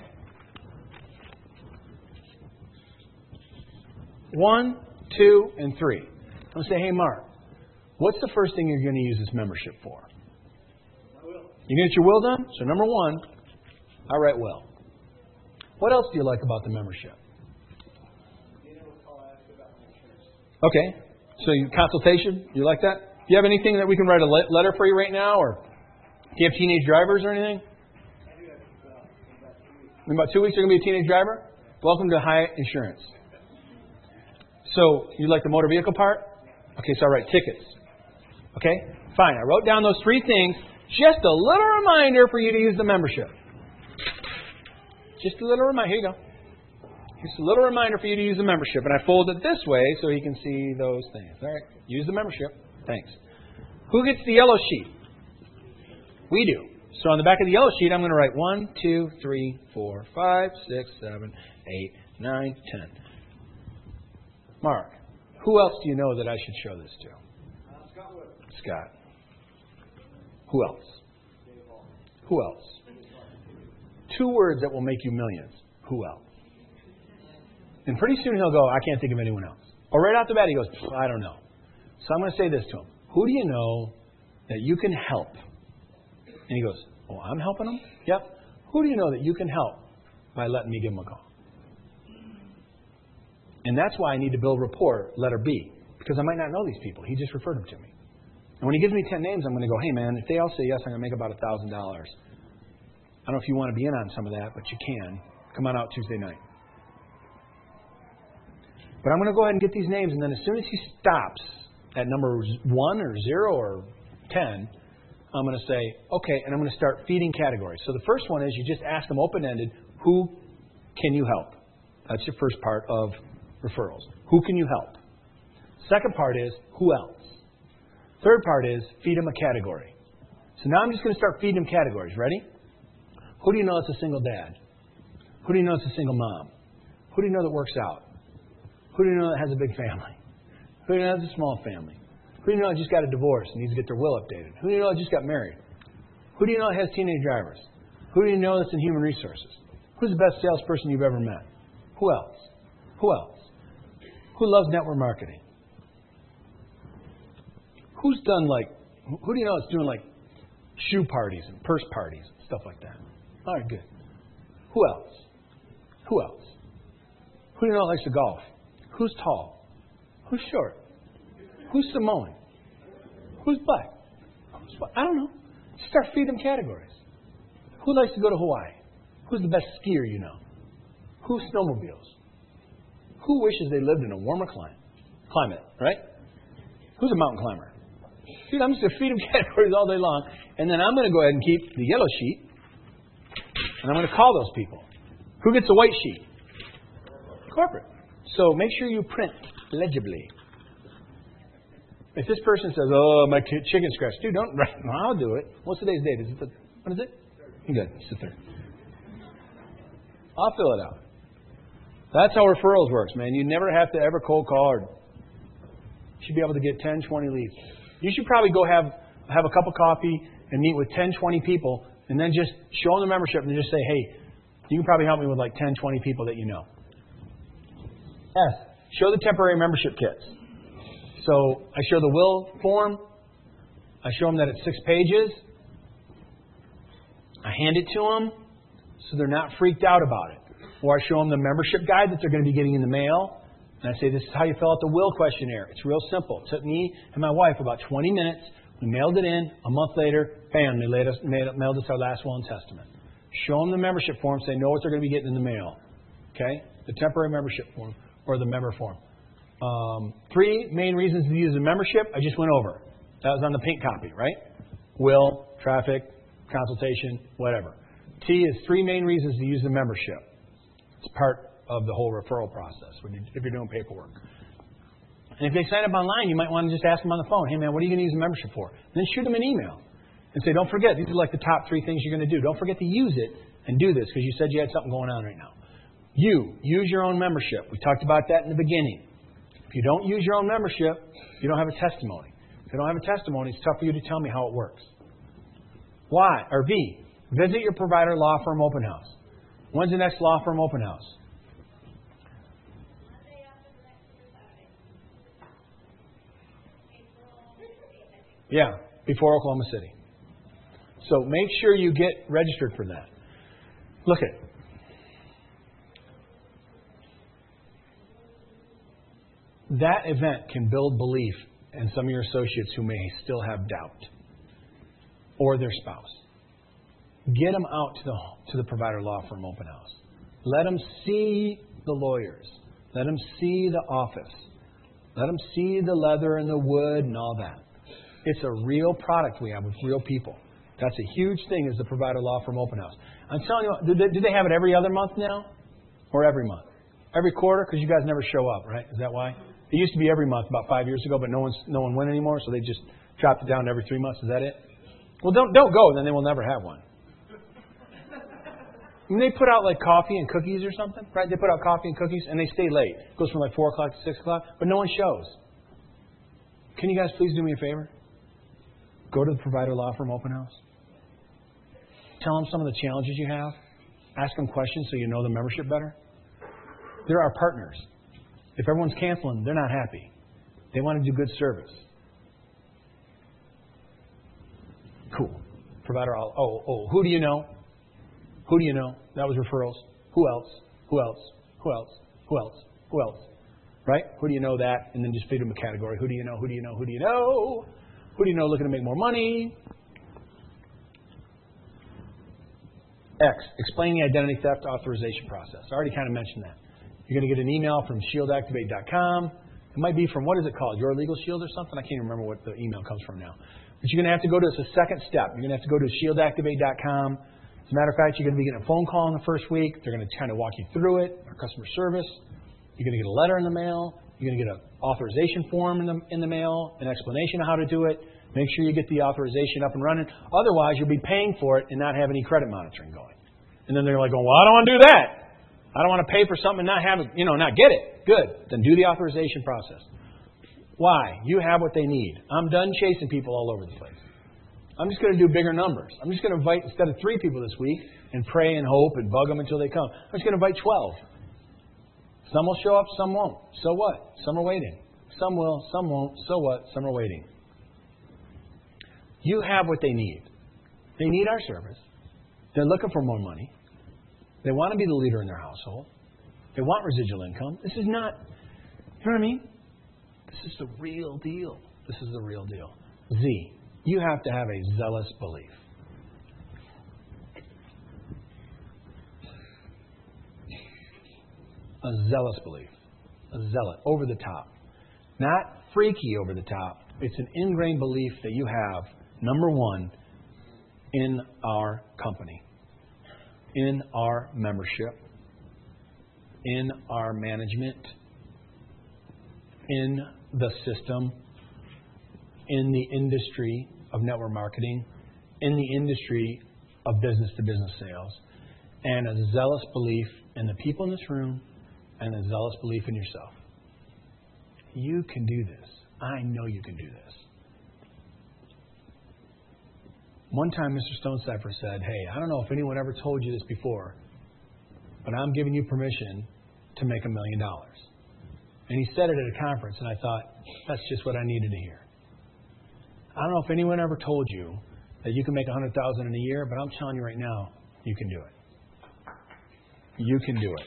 1, 2, and 3. I'm going to say, hey, Mark, what's the first thing you're going to use this membership for? You get your will done? So number 1, I write will. What else do you like about the membership? Okay. So your consultation, you like that? Do you have anything that we can write a letter for you right now? Or do you have teenage drivers or anything? In about 2 weeks, you're going to be a teenage driver? Welcome to Hyatt Insurance. So you like the motor vehicle part? Okay, so I write tickets. Okay, fine. I wrote down those 3 things. Just a little reminder for you to use the membership. Just a little reminder. Here you go. Just a little reminder for you to use the membership. And I fold it this way so you can see those things. All right. Use the membership. Thanks. Who gets the yellow sheet? We do. So on the back of the yellow sheet, I'm going to write 1, 2, 3, 4, 5, 6, 7, 8, 9, 10. Mark, who else do you know that I should show this to? Scott. Who else? Who else? 2 words that will make you millions. Who else? And pretty soon he'll go, I can't think of anyone else. Or right off the bat he goes, I don't know. So I'm going to say this to him. Who do you know that you can help? And he goes, oh, I'm helping him? Yep. Who do you know that you can help by letting me give him a call? And that's why I need to build rapport, letter B. Because I might not know these people. He just referred them to me. And when he gives me 10 names, I'm going to go, hey, man, if they all say yes, I'm going to make about $1,000. I don't know if you want to be in on some of that, but you can. Come on out Tuesday night. But I'm going to go ahead and get these names, and then as soon as he stops at number 1 or 0 or 10, I'm going to say, okay, and I'm going to start feeding categories. So the first one is you just ask them open-ended, who can you help? That's your first part of referrals. Who can you help? Second part is, who else? Third part is, feed them a category. So now I'm just going to start feeding them categories. Ready? Who do you know that's a single dad? Who do you know that's a single mom? Who do you know that works out? Who do you know that has a big family? Who do you know that has a small family? Who do you know that just got a divorce and needs to get their will updated? Who do you know that just got married? Who do you know that has teenage drivers? Who do you know that's in human resources? Who's the best salesperson you've ever met? Who else? Who else? Who loves network marketing? Who's done who do you know that's doing shoe parties and purse parties and stuff like that? All right, good. Who else? Who else? Who do you know that likes to golf? Who's tall? Who's short? Who's Samoan? Who's black? I don't know. Start feeding them categories. Who likes to go to Hawaii? Who's the best skier you know? Who snowmobiles? Who wishes they lived in a warmer climate, right? Who's a mountain climber? Dude, I'm just going to feed them categories all day long, and then I'm going to go ahead and keep the yellow sheet, and I'm going to call those people. Who gets the white sheet? Corporate. So make sure you print legibly. If this person says, oh, my chicken scratch, dude, don't write. No, I'll do it. What's today's date? What is it? Good. It's the 3rd. I'll fill it out. That's how referrals works, man. You never have to ever cold call. You should be able to get 10, 20 leads. You should probably go have a cup of coffee and meet with 10, 20 people and then just show them the membership and just say, hey, you can probably help me with 10, 20 people that you know. S. Show the temporary membership kits. So I show the will form. I show them that it's 6 pages. I hand it to them so they're not freaked out about it. Or I show them the membership guide that they're going to be getting in the mail. And I say, this is how you fill out the will questionnaire. It's real simple. It took me and my wife about 20 minutes. We mailed it in. A month later, bam, they mailed us our last will and testament. Show them the membership form so they know what they're going to be getting in the mail. Okay? The temporary membership form or the member form. 3 main reasons to use a membership, I just went over. That was on the pink copy, right? Will, traffic, consultation, whatever. T is 3 main reasons to use the membership. It's part of the whole referral process if you're doing paperwork. And if they sign up online, you might want to just ask them on the phone, hey, man, what are you going to use the membership for? And then shoot them an email and say, don't forget, these are the top 3 things you're going to do. Don't forget to use it and do this because you said you had something going on right now. You use your own membership. We talked about that in the beginning. If you don't use your own membership, you don't have a testimony. If you don't have a testimony, it's tough for you to tell me how it works. Why? Or V, visit your provider law firm open house. When's the next law firm open house? Monday after the next Friday. April 8th, I think. Yeah, before Oklahoma City. So make sure you get registered for that. Look at it. That event can build belief in some of your associates who may still have doubt, or their spouse. Get them out to the provider law firm open house. Let them see the lawyers. Let them see the office. Let them see the leather and the wood and all that. It's a real product we have with real people. That's a huge thing, is the provider law firm open house. I'm telling you, do they have it every other month now? Or every month? Every quarter? Because you guys never show up, right? Is that why? It used to be every month about 5 years ago, but no one went anymore, so they just dropped it down to every 3 months. Is that it? Well, don't go, then they will never have one. I mean, they put out like coffee and cookies or something, right? They put out coffee and cookies, and they stay late. It goes from like 4 o'clock to 6 o'clock, but no one shows. Can you guys please do me a favor? Go to the provider law firm open house. Tell them some of the challenges you have. Ask them questions so you know the membership better. They're our partners. If everyone's canceling, they're not happy. They want to do good service. Cool. Provider, who do you know? Who do you know? That was referrals. Who else? Who else? Who else? Who else? Who else? Right? Who do you know that? And then just feed them a category. Who do you know? Who do you know? Who do you know? Who do you know looking to make more money? X, explain the identity theft authorization process. I already kind of mentioned that. You're going to get an email from shieldactivate.com. It might be from, what is it called? Your Legal Shield or something? I can't even remember what the email comes from now. But you're going to have to go to, it's a second step. You're going to have to go to shieldactivate.com. As a matter of fact, you're going to be getting a phone call in the first week. They're going to kind of walk you through it, our customer service. You're going to get a letter in the mail. You're going to get an authorization form in the mail, an explanation of how to do it. Make sure you get the authorization up and running. Otherwise, you'll be paying for it and not have any credit monitoring going. And then they're like, well, I don't want to do that. I don't want to pay for something and not have it, not get it. Good. Then do the authorization process. Why? You have what they need. I'm done chasing people all over the place. I'm just going to do bigger numbers. I'm just going to invite, instead of 3 people this week, and pray and hope and bug them until they come, I'm just going to invite 12. Some will show up, some won't. So what? Some are waiting. Some will, some won't. So what? Some are waiting. You have what they need. They need our service. They're looking for more money. They want to be the leader in their household. They want residual income. This is not, you know what I mean? This is the real deal. This is the real deal. Z, you have to have a zealous belief. A zealous belief. A zealot. Over the top. Not freaky over the top. It's an ingrained belief that you have, number one, in our company, in our membership, in our management, in the system, in the industry of network marketing, in the industry of business-to-business sales, and a zealous belief in the people in this room, and a zealous belief in yourself. You can do this. I know you can do this. One time, Mr. Stonecipher said, hey, I don't know if anyone ever told you this before, but I'm giving you permission to make $1 million. And he said it at a conference, and I thought, that's just what I needed to hear. I don't know if anyone ever told you that you can make $100,000 in a year, but I'm telling you right now, you can do it. You can do it.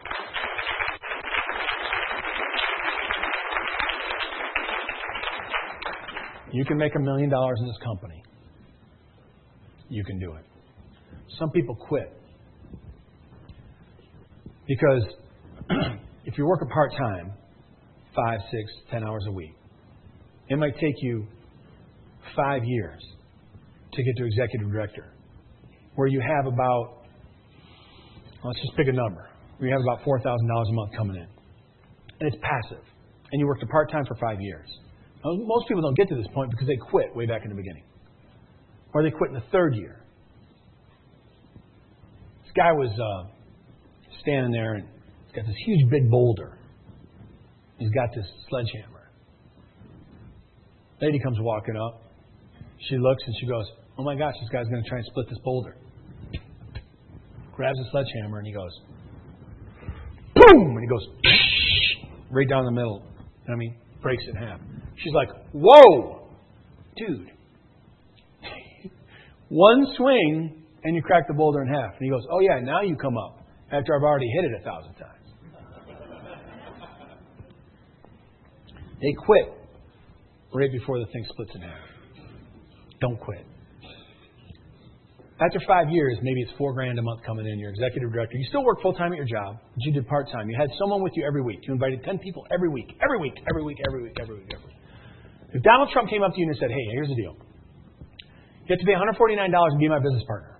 You can make $1 million in this company. You can do it. Some people quit because if you're working part-time, 5, 6, 10 hours a week, it might take you 5 years to get to executive director, where you have about, let's just pick a number, where you have about $4,000 a month coming in. And it's passive. And you worked part-time for 5 years. Now, most people don't get to this point because they quit way back in the beginning. Or they quit in the 3rd year. This guy was standing there and He's got this huge big boulder. He's got this sledgehammer. Lady comes walking up. She looks and she goes, oh my gosh, this guy's going to try and split this boulder. Grabs a sledgehammer and he goes, boom! And he goes, right down the middle. I mean, breaks it in half. She's like, whoa! Dude. One swing and you crack the boulder in half. And he goes, oh yeah, now you come up after I've already hit it 1,000 times. They quit right before the thing splits in half. Don't quit. After 5 years, maybe it's $4,000 a month coming in. You're executive director. You still work full time at your job, but you did part time. You had someone with you every week. You invited 10 people every week. If Donald Trump came up to you and said, "Hey, here's the deal. You have to pay $149 and be my business partner.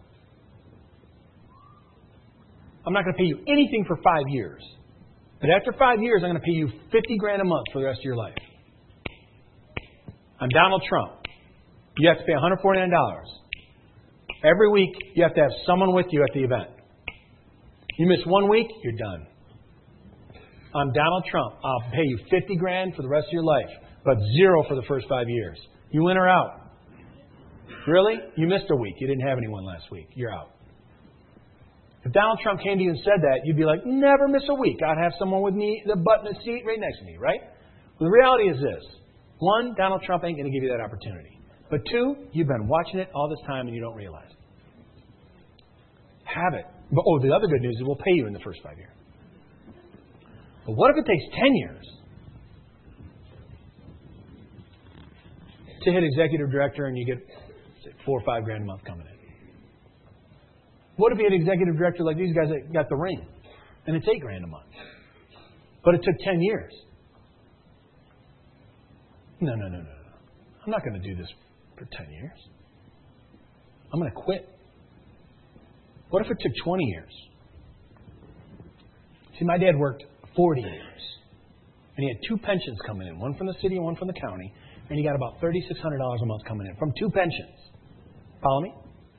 I'm not going to pay you anything for 5 years, but after 5 years, I'm going to pay you $50,000 a month for the rest of your life." I'm Donald Trump. You have to pay $149. Every week, you have to have someone with you at the event. You miss 1 week, you're done. I'm Donald Trump. I'll pay you $50,000 for the rest of your life, but $0 for the first 5 years. You in or out? Really? You missed a week. You didn't have anyone last week. You're out. If Donald Trump came to you and said that, you'd be like, never miss a week. I'd have someone with me, the butt in the seat right next to me, right? Well, the reality is this. 1, Donald Trump ain't going to give you that opportunity. But 2, you've been watching it all this time and you don't realize it. Have it. But, the other good news is we'll pay you in the first 5 years. But what if it takes 10 years to hit executive director and you get, say, $4,000 or $5,000 a month coming in? What if you had executive director like these guys that got the ring and it's $8,000 a month? But it took 10 years. No. I'm not going to do this for 10 years. I'm going to quit. What if it took 20 years? See, my dad worked 40 years. And he had 2 pensions coming in, one from the city and one from the county. And he got about $3,600 a month coming in from 2 pensions. Follow me?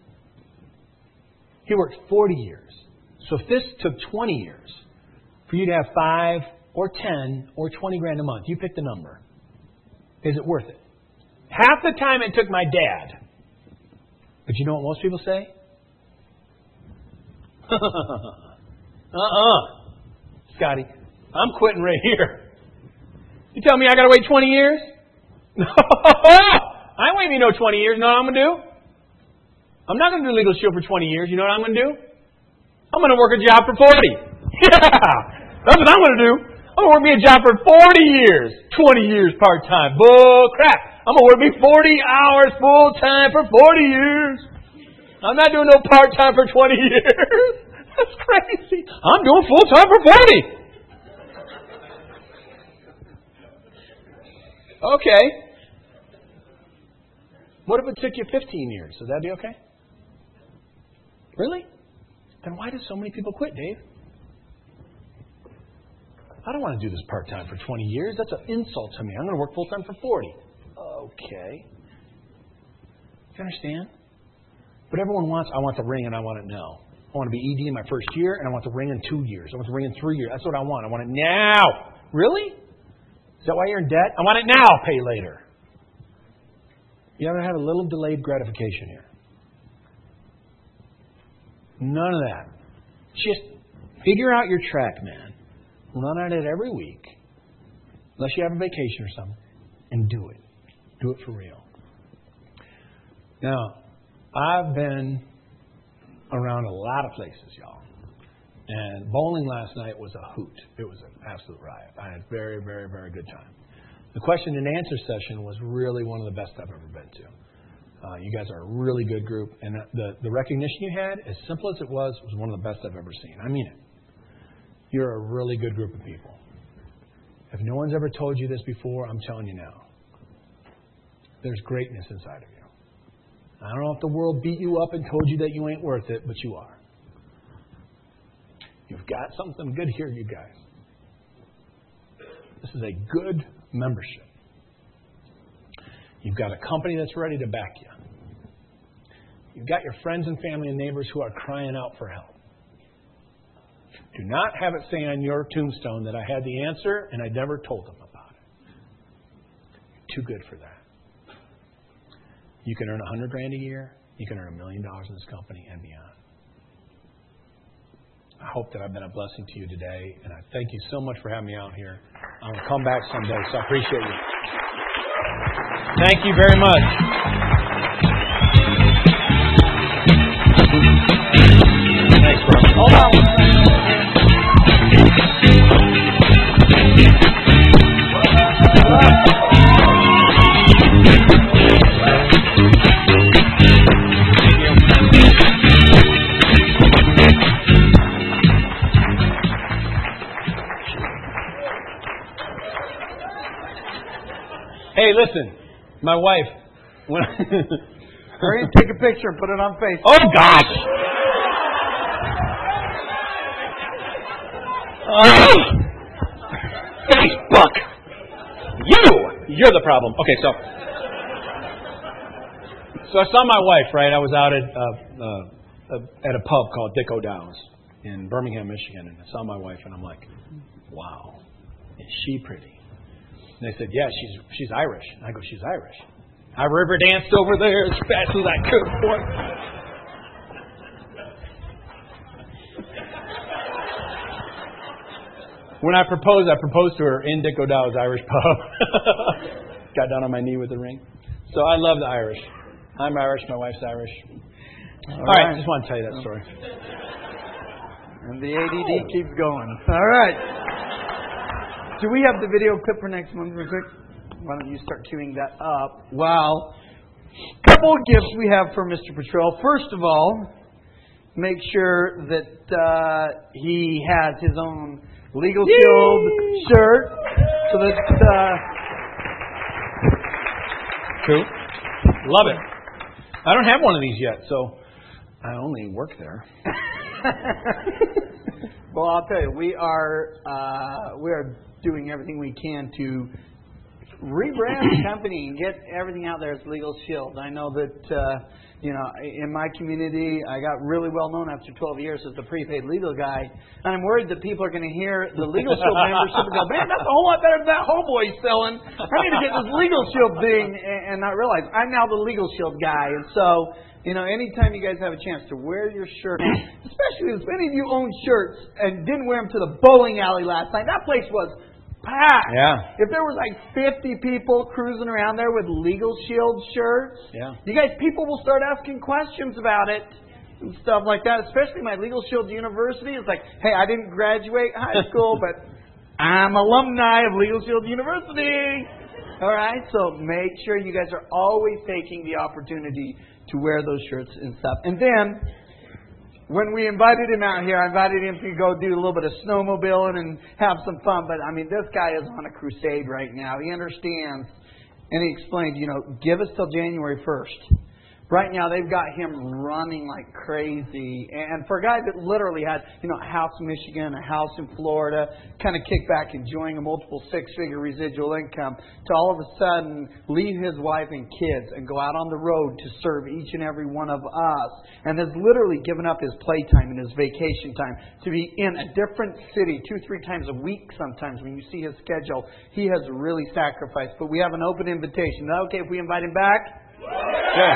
He worked 40 years. So if this took 20 years for you to have 5 or 10 or $20,000 a month, you pick the number. Is it worth it? Half the time it took my dad. But you know what most people say? Scotty, I'm quitting right here. You tell me I got to wait 20 years? No, I ain't waiting no 20 years. You know what I'm going to do? I'm not going to do Legal Shield for 20 years. You know what I'm going to do? I'm going to work a job for 40. Yeah, that's what I'm going to do. I'm going to work me a job for 40 years. 20 years part-time. Bull crap. I'm going to work me 40 hours full-time for 40 years. I'm not doing no part-time for 20 years. That's crazy. I'm doing full-time for 40. Okay. What if it took you 15 years? Would that be okay? Really? Then why do so many people quit, Dave? I don't want to do this part-time for 20 years. That's an insult to me. I'm going to work full-time for 40. Okay. You understand? But everyone wants, I want the ring and I want it now. I want to be ED in my first year and I want the ring in 2 years. I want the ring in 3 years. That's what I want. I want it now. Really? Is that why you're in debt? I want it now. Pay later. You ever had a little delayed gratification here? None of that. Just figure out your track, man. Run at it every week, unless you have a vacation or something, and do it. Do it for real. Now, I've been around a lot of places, y'all. And bowling last night was a hoot. It was an absolute riot. I had a very, very, very good time. The question and answer session was really one of the best I've ever been to. You guys are a really good group. And the recognition you had, as simple as it was one of the best I've ever seen. I mean it. You're a really good group of people. If no one's ever told you this before, I'm telling you now. There's greatness inside of you. I don't know if the world beat you up and told you that you ain't worth it, but you are. You've got something good here, you guys. This is a good membership. You've got a company that's ready to back you. You've got your friends and family and neighbors who are crying out for help. Do not have it say on your tombstone that I had the answer and I never told them about it. You're too good for that. You can earn $100,000 a year. You can earn $1 million in this company and beyond. I hope that I've been a blessing to you today, and I thank you so much for having me out here. I'm going to come back someday, so I appreciate you. Thank you very much. Thanks, bro. Hold on. Hey, listen, my wife. Hurry and take a picture and put it on Facebook. Oh, gosh! Facebook! You're the problem. Okay, so I saw my wife, right? I was out at a pub called Dick O'Dow's in Birmingham, Michigan, and I saw my wife, and I'm like, wow, is she pretty? And they said, yeah, she's Irish. And I go, she's Irish. I river danced over there as fast as I could, boy. When I proposed to her in Dick O'Dow's Irish pub. Got down on my knee with the ring. So I love the Irish. I'm Irish. My wife's Irish. All right. Just want to tell you that story. And the ADD keeps going. All right. Do we have the video clip for next month real quick? Why don't you start queuing that up? Wow. Couple of gifts we have for Mr. Petrell. First of all, make sure that he has his own Legal Shield shirt. So that... Cool. Love it. I don't have one of these yet, so I only work there. Well, I'll tell you, we are doing everything we can to rebrand the company and get everything out there as Legal Shield. I know that, in my community, I got really well known after 12 years as the prepaid legal guy. And I'm worried that people are going to hear the Legal Shield membership and go, man, that's a whole lot better than that Homeboy selling. I need to get this Legal Shield thing and not realize I'm now the Legal Shield guy. And so, anytime you guys have a chance to wear your shirt, especially as many of you own shirts and didn't wear them to the bowling alley last night, that place was packed. Yeah. If there was like 50 people cruising around there with Legal Shield shirts, people will start asking questions about it and stuff like that. Especially my Legal Shield University. It's like, hey, I didn't graduate high school, but I'm alumni of Legal Shield University. All right, so make sure you guys are always taking the opportunity to wear those shirts and stuff. And then, when we invited him out here, I invited him to go do a little bit of snowmobiling and have some fun. But, this guy is on a crusade right now. He understands. And he explained, give us till January 1st. Right now, they've got him running like crazy. And for a guy that literally had, a house in Michigan, a house in Florida, kind of kick back, enjoying a multiple six-figure residual income, to all of a sudden leave his wife and kids and go out on the road to serve each and every one of us. And has literally given up his playtime and his vacation time to be in a different city 2-3 times a week sometimes when you see his schedule. He has really sacrificed. But we have an open invitation. Is that okay if we invite him back? Yeah.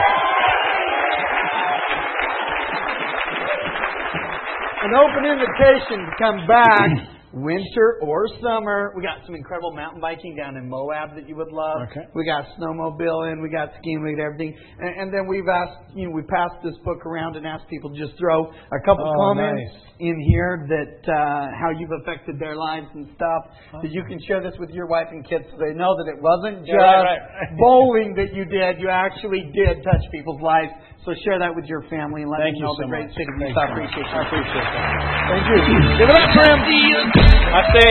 An open invitation to come back, winter or summer. We got some incredible mountain biking down in Moab that you would love. Okay. We got snowmobiling, we got skiing, we got everything. And then we've asked, we passed this book around and asked people to just throw a couple comments in here that how you've affected their lives and stuff. That you can share this with your wife and kids so they know that it wasn't just bowling that you did. You actually did touch people's lives. So share that with your family and let them know the great city of Utah. I appreciate that. Thank you. Give it up for him. I say,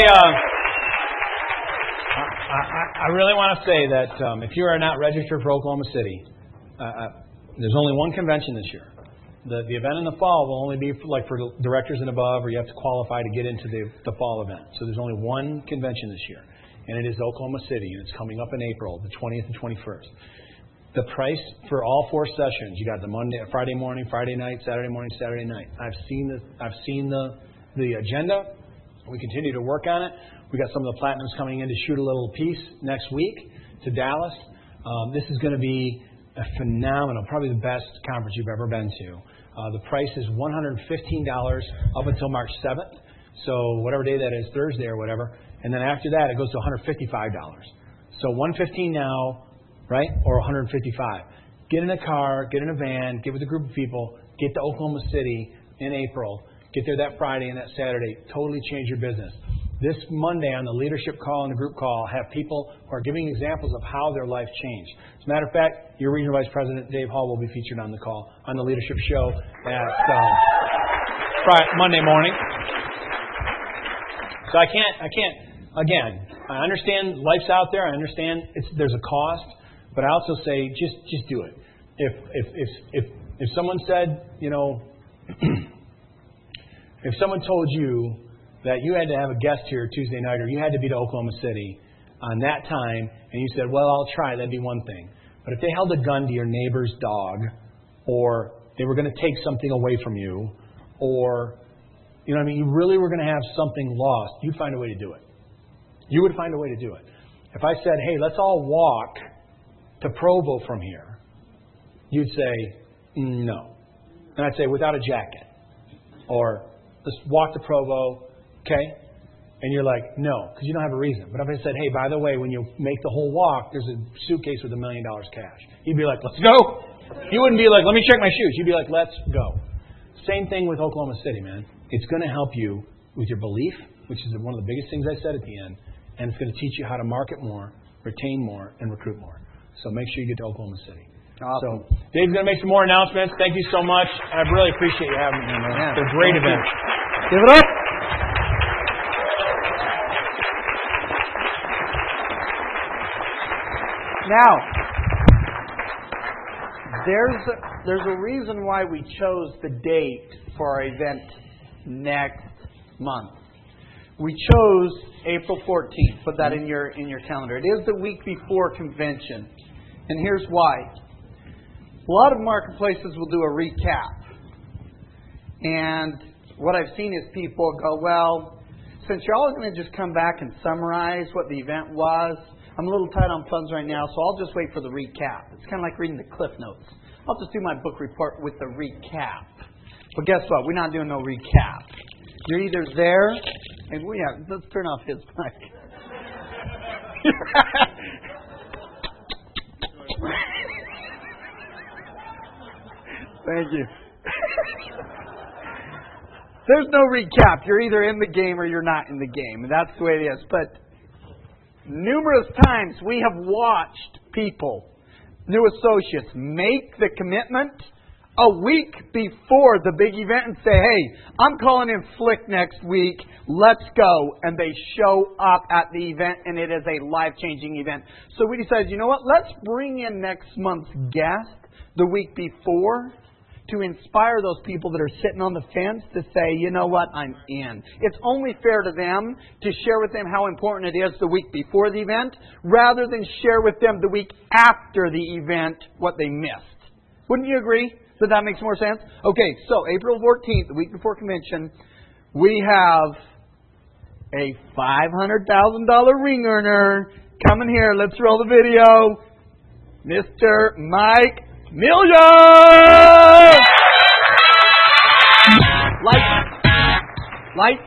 I really want to say that if you are not registered for Oklahoma City, there's only one convention this year. The event in the fall will only be for directors and above, or you have to qualify to get into the fall event. So there's only one convention this year, and it is Oklahoma City, and it's coming up in April, the 20th and 21st. The price for all 4 sessions, you got the Friday morning, Friday night, Saturday morning, Saturday night. I've seen the the agenda. We continue to work on it. We got some of the Platinums coming in to shoot a little piece next week to Dallas. This is going to be a phenomenal, probably the best conference you've ever been to. The price is $115 up until March 7th. So whatever day that is, Thursday or whatever. And then after that, it goes to $155. So $115 now, right? Or $155. Get in a car, get in a van, get with a group of people, get to Oklahoma City in April. Get there that Friday and that Saturday. Totally change your business. This Monday on the leadership call and the group call, have people who are giving examples of how their life changed. As a matter of fact, your Regional Vice President, Dave Hall, will be featured on the call, on the leadership show at Monday morning. So I can't, again, I understand life's out there. I understand there's a cost, but I also say just do it. If someone said, you know, if someone told you that you had to have a guest here Tuesday night or you had to be to Oklahoma City on that time and you said, well, I'll try, that'd be one thing. But if they held a gun to your neighbor's dog or they were going to take something away from you or, you know what I mean, you really were going to have something lost, you'd find a way to do it. You would find a way to do it. If I said, hey, let's all walk to Provo from here, you'd say, no. And I'd say, without a jacket. Or, let's walk to Provo, okay? And you're like, no, because you don't have a reason. But if I said, hey, by the way, when you make the whole walk, there's a suitcase with $1 million cash. You'd be like, let's go. You wouldn't be like, let me check my shoes. You'd be like, let's go. Same thing with Oklahoma City, man. It's going to help you with your belief, which is one of the biggest things I said at the end. And it's going to teach you how to market more, retain more, and recruit more. So make sure you get to Oklahoma City. Awesome. So Dave's going to make some more announcements. Thank you so much. I really appreciate you having me, man. Yeah, it's a great event. Give it up. Now, there's a reason why we chose the date for our event next month. We chose April 14th. Put that in your calendar. It is the week before convention. And here's why. A lot of marketplaces will do a recap. And what I've seen is people go, well, since you're all going to just come back and summarize what the event was, I'm a little tight on funds right now, so I'll just wait for the recap. It's kind of like reading the Cliff Notes. I'll just do my book report with the recap. But guess what? We're not doing no recap. You're either there, and let's turn off his mic. Thank you. There's no recap. You're either in the game or you're not in the game. And that's the way it is. But numerous times we have watched people, new associates, make the commitment a week before the big event and say, hey, I'm calling in Flick next week. Let's go. And they show up at the event, and it is a life-changing event. So we decided, you know what? Let's bring in next month's guest the week before to inspire those people that are sitting on the fence to say, you know what, I'm in. It's only fair to them to share with them how important it is the week before the event rather than share with them the week after the event what they missed. Wouldn't you agree that that makes more sense? Okay, so April 14th, the week before convention, we have a $500,000 ring earner coming here. Let's roll the video. Mr. Mike Million! Lights.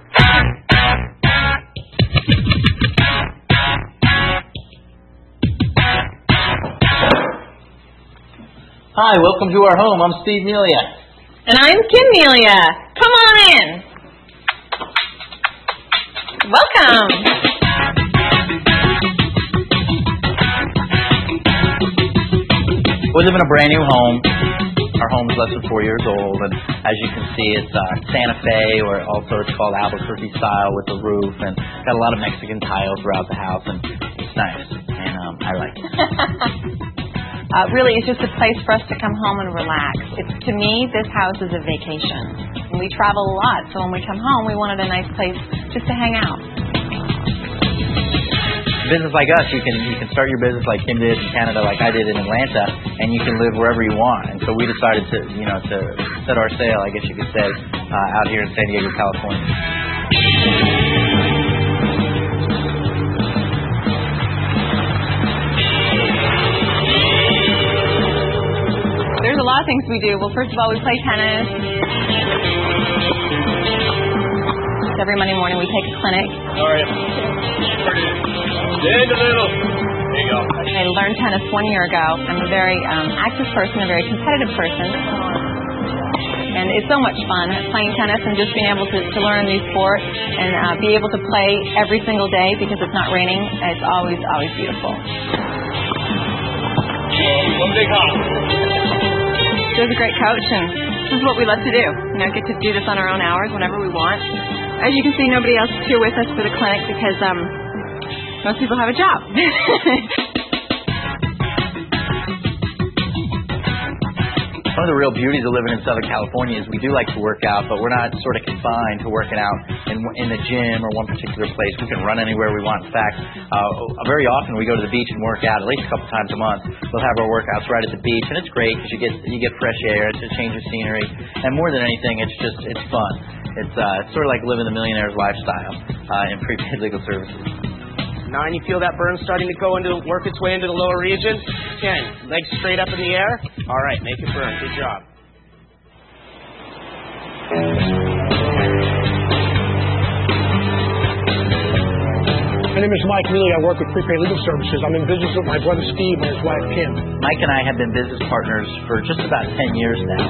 Hi, welcome to our home. I'm Steve Melia. And I'm Kim Melia. Come on in. Welcome. We live in a brand new home. Our home is less than 4 years old, and as you can see, it's Santa Fe, or also it's called Albuquerque style with the roof, and got a lot of Mexican tile throughout the house, and it's nice, and I like it. Really, it's just a place for us to come home and relax. To me, this house is a vacation. We travel a lot, so when we come home, we wanted a nice place just to hang out. Business like us, you can start your business like Kim did in Canada, like I did in Atlanta, and you can live wherever you want. And so we decided to at our sale, I guess you could say, out here in San Diego, California. There's a lot of things we do. Well, first of all, we play tennis. Every Monday morning we take a clinic. All right. Stand a little. There you go. I learned tennis 1 year ago. I'm a very active person, a very competitive person. And it's so much fun playing tennis and just being able to learn a new sport and be able to play every single day because it's not raining. It's always, always beautiful. One big hop. Joe's a great coach, and this is what we love to do. You know, get to do this on our own hours whenever we want. As you can see, nobody else is here with us for the clinic because most people have a job. One of the real beauties of living in Southern California is we do like to work out, but we're not sort of confined to working out in the gym or one particular place. We can run anywhere we want. In fact, very often we go to the beach and work out at least a couple times a month. We'll have our workouts right at the beach, and it's great because you get fresh air. It's a change of scenery, and more than anything, it's fun. It's sort of like living the millionaire's lifestyle in prepaid legal services. 9, you feel that burn starting to work its way into the lower region. 10, legs straight up in the air. All right, make it burn. Good job. My name is Mike Neely. I work with Prepaid Legal Services. I'm in business with my brother Steve and his wife Kim. Mike and I have been business partners for just about 10 years now.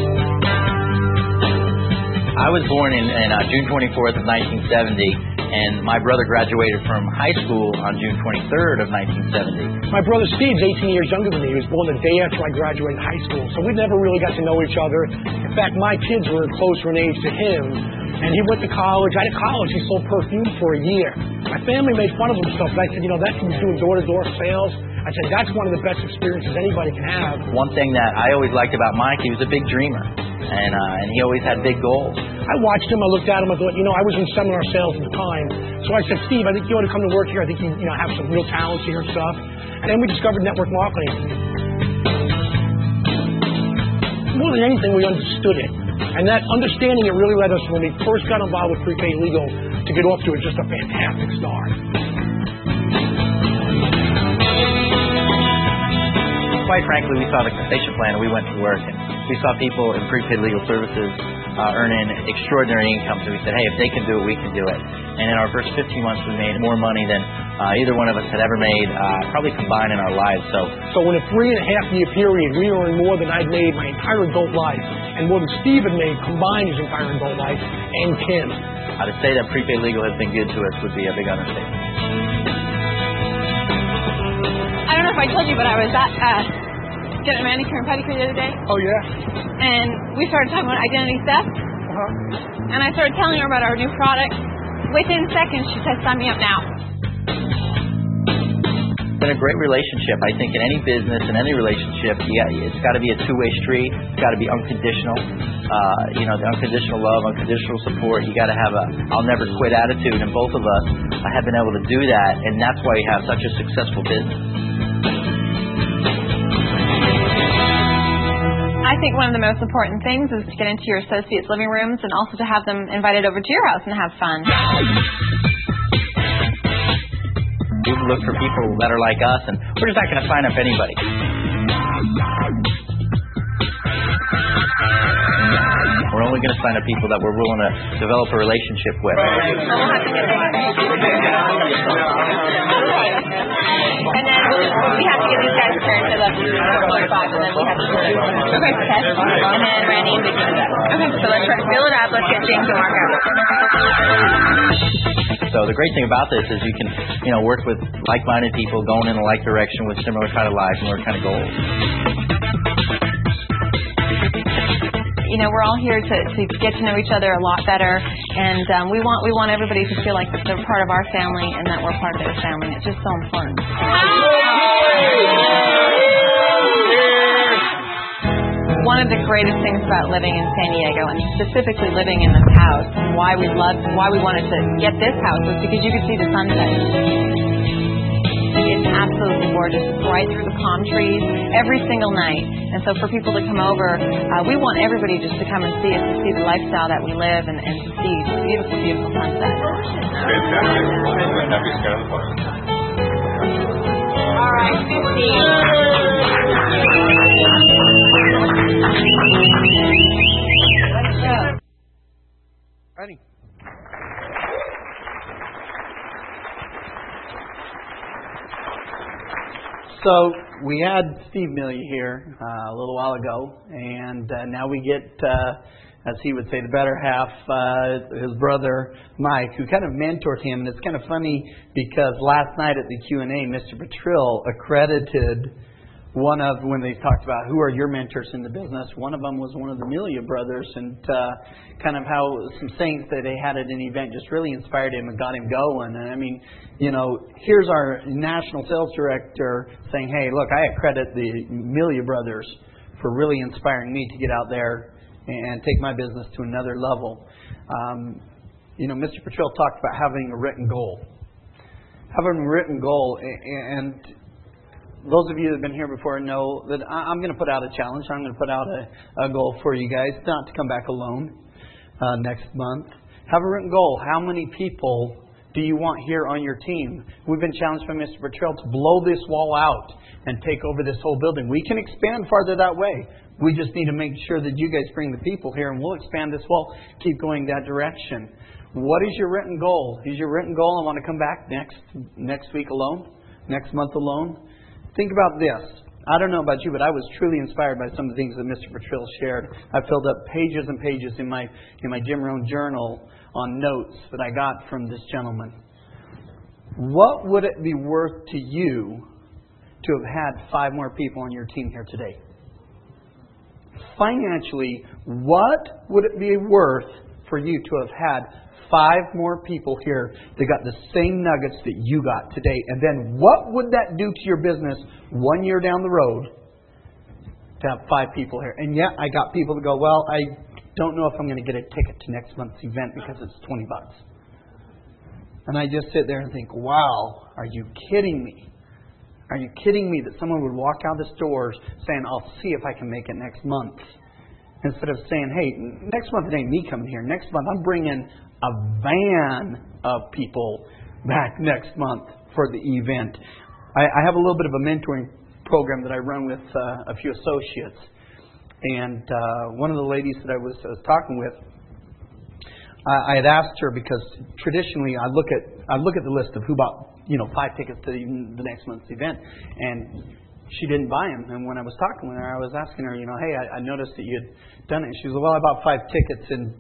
I was born in June 24th of 1970. And my brother graduated from high school on June 23rd of 1970. My brother Steve's 18 years younger than me. He was born the day after I graduated high school. So we never really got to know each other. In fact, my kids were closer in age to him. And he went to college. Out of college, he sold perfume for a year. My family made fun of him and stuff. But I said, that's from doing door-to-door sales. I said, that's one of the best experiences anybody can have. One thing that I always liked about Mike, he was a big dreamer. And he always had big goals. I watched him. I looked at him. I thought, I was in seminar sales at the time. So I said, Steve, I think you ought to come to work here. I think you have some real talents here and stuff. And then we discovered network marketing. More than anything, we understood it. And that understanding it really led us, when we first got involved with Prepaid Legal, to get off to just a fantastic start. Quite frankly, we saw the compensation plan and we went to work, and we saw people in Prepaid Legal Services earning extraordinary incomes, and we said, hey, if they can do it, we can do it. And in our first 15 months, we made more money than either one of us had ever made, probably combined in our lives. So in a 3.5-year period, we earned more than I'd made my entire adult life, and more than Steve had made combined his entire adult life, and Kim. To say that Prepaid Legal has been good to us would be a big understatement. I don't know if I told you, but I was at getting a manicure and pedicure the other day. Oh, yeah? And we started talking about identity theft. And I started telling her about our new product. Within seconds, she said, sign me up now. It's been a great relationship. I think in any business, in any relationship, it's got to be a two-way street. It's got to be unconditional. The unconditional love, unconditional support. You got to have a I'll never quit attitude. And both of us have been able to do that. And that's why we have such a successful business. I think one of the most important things is to get into your associates' living rooms and also to have them invited over to your house and have fun. We look for people that are like us, and we're just not going to sign up anybody. We're only going to sign up people that we're willing to develop a relationship with. And then we have to get these guys turned to the spot, and then we have to do it. Okay, test. And then Randy and Vicki do that. Okay, so let's fill it up. Let's get James and Mark out. So the great thing about this is you can, work with like-minded people going in the like direction with similar kind of lives and similar kind of goals. We're all here to get to know each other a lot better, and we want everybody to feel like they're part of our family and that we're part of their family. It's just so important. One of the greatest things about living in San Diego, and specifically living in this house, and why we wanted to get this house, was because you could see the sunset. It's It's absolutely gorgeous. It's right through the palm trees every single night. And so for people to come over, we want everybody just to come and see us, to see the lifestyle that we live, and to see beautiful, beautiful sunsets. Fantastic. Happy to get on the phone. All right, 15. Let's go. Ready. So we had Steve Millier here a little while ago, and now we get, as he would say, the better half, his brother Mike, who kind of mentored him. And it's kind of funny because last night at the Q&A, Mr. Petrill accredited one of, when they talked about who are your mentors in the business, one of them was one of the Millier brothers, and kind of how some sayings that they had at an event just really inspired him and got him going. And I mean, here's our national sales director saying, hey, look, I accredit the Millier brothers for really inspiring me to get out there and take my business to another level. Mr. Petrill talked about having a written goal. Having a written goal, and those of you that have been here before know that I'm going to put out a challenge. I'm going to put out a goal for you guys, not to come back alone next month. Have a written goal. How many people do you want here on your team? We've been challenged by Mr. Petrill to blow this wall out and take over this whole building. We can expand farther that way. We just need to make sure that you guys bring the people here, and we'll expand this wall, keep going that direction. What is your written goal? Is your written goal, I want to come back next week alone, next month alone? Think about this. I don't know about you, but I was truly inspired by some of the things that Mr. Petrill shared. I filled up pages and pages in my Jim Rohn journal on notes that I got from this gentleman. What would it be worth to you to have had 5 more people on your team here today? Financially, what would it be worth for you to have had 5 more people here that got the same nuggets that you got today? And then what would that do to your business 1 year down the road to have 5 people here? And yet I got people that go, well, I don't know if I'm going to get a ticket to next month's event because it's $20. And I just sit there and think, wow, are you kidding me? Are you kidding me that someone would walk out the doors saying, I'll see if I can make it next month? Instead of saying, hey, next month it ain't me coming here. Next month I'm bringing a van of people back next month for the event. I have a little bit of a mentoring program that I run with a few associates. And one of the ladies that I was talking with, I had asked her, because traditionally I look at the list of who bought 5 tickets to the next month's event, and she didn't buy them. And when I was talking with her, I was asking her, hey, I noticed that you had done it. And she was, well, I bought 5 tickets, and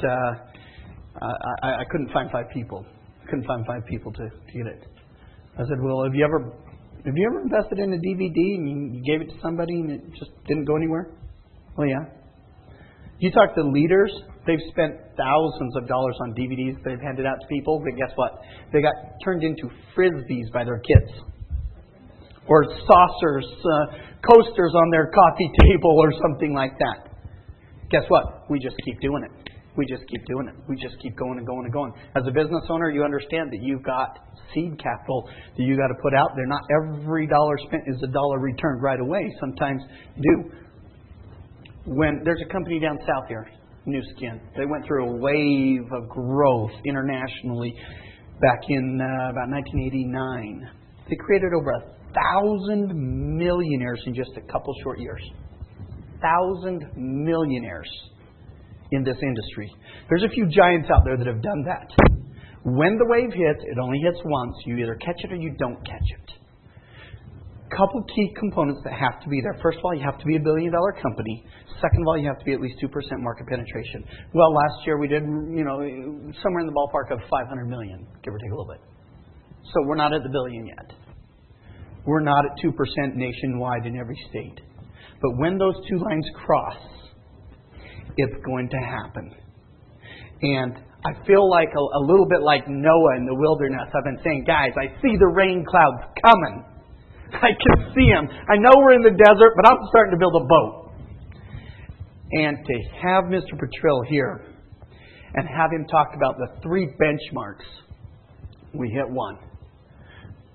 I couldn't find 5 people. Couldn't find 5 people to get it. I said, well, have you ever invested in a DVD and you gave it to somebody and it just didn't go anywhere? Well, yeah. You talk to leaders, they've spent thousands of dollars on DVDs they've handed out to people, but guess what? They got turned into frisbees by their kids. Or saucers, coasters on their coffee table or something like that. Guess what? We just keep doing it. We just keep doing it. We just keep going and going and going. As a business owner, you understand that you've got seed capital that you got to put out there. Not every dollar spent is a dollar returned right away. Sometimes do. When there's a company down south here, New Skin, they went through a wave of growth internationally back in about 1989. They created over 1,000 millionaires in just a couple short years. 1,000 millionaires in this industry. There's a few giants out there that have done that. When the wave hits, it only hits once. You either catch it or you don't catch it. Couple key components that have to be there. First of all, you have to be a $1 billion company. Second of all, you have to be at least 2% market penetration. Well, last year we did, somewhere in the ballpark of 500 million, give or take a little bit. So we're not at the billion yet. We're not at 2% nationwide in every state. But when those two lines cross, it's going to happen. And I feel like a little bit like Noah in the wilderness. I've been saying, guys, I see the rain clouds coming. I can see them. I know we're in the desert, but I'm starting to build a boat. And to have Mr. Petrill here and have him talk about the 3 benchmarks, we hit one.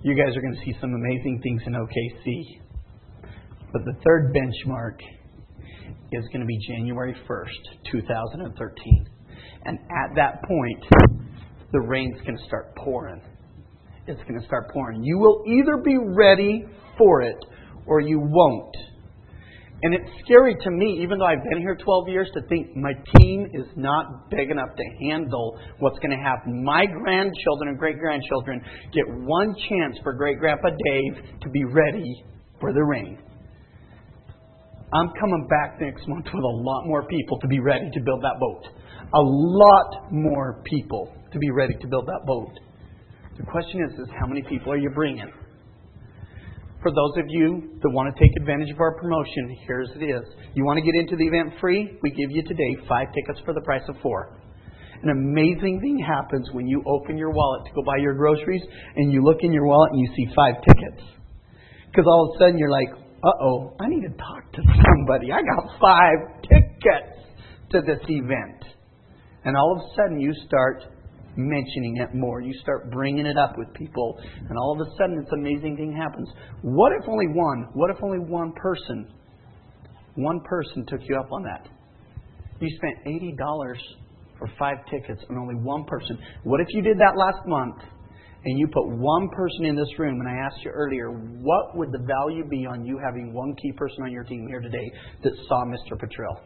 you guys are going to see some amazing things in OKC. But the third benchmark is going to be January 1st, 2013. And at that point, the rain's going to start pouring. It's going to start pouring. You will either be ready for it or you won't. And it's scary to me, even though I've been here 12 years, to think my team is not big enough to handle what's going to have my grandchildren and great-grandchildren get one chance for great-grandpa Dave to be ready for the rain. I'm coming back next month with a lot more people to be ready to build that boat. A lot more people to be ready to build that boat. The question is how many people are you bringing? For those of you that want to take advantage of our promotion, here's it is. You want to get into the event free? We give you today 5 tickets for the price of 4. An amazing thing happens when you open your wallet to go buy your groceries and you look in your wallet and you see 5 tickets. Because all of a sudden you're like, uh-oh, I need to talk to somebody. I got 5 tickets to this event. And all of a sudden you start mentioning it more. You start bringing it up with people. And all of a sudden this amazing thing happens. What if only one person took you up on that? You spent $80 for 5 tickets and only one person. What if you did that last month and you put one person in this room, and I asked you earlier, what would the value be on you having one key person on your team here today that saw Mr. Petrell?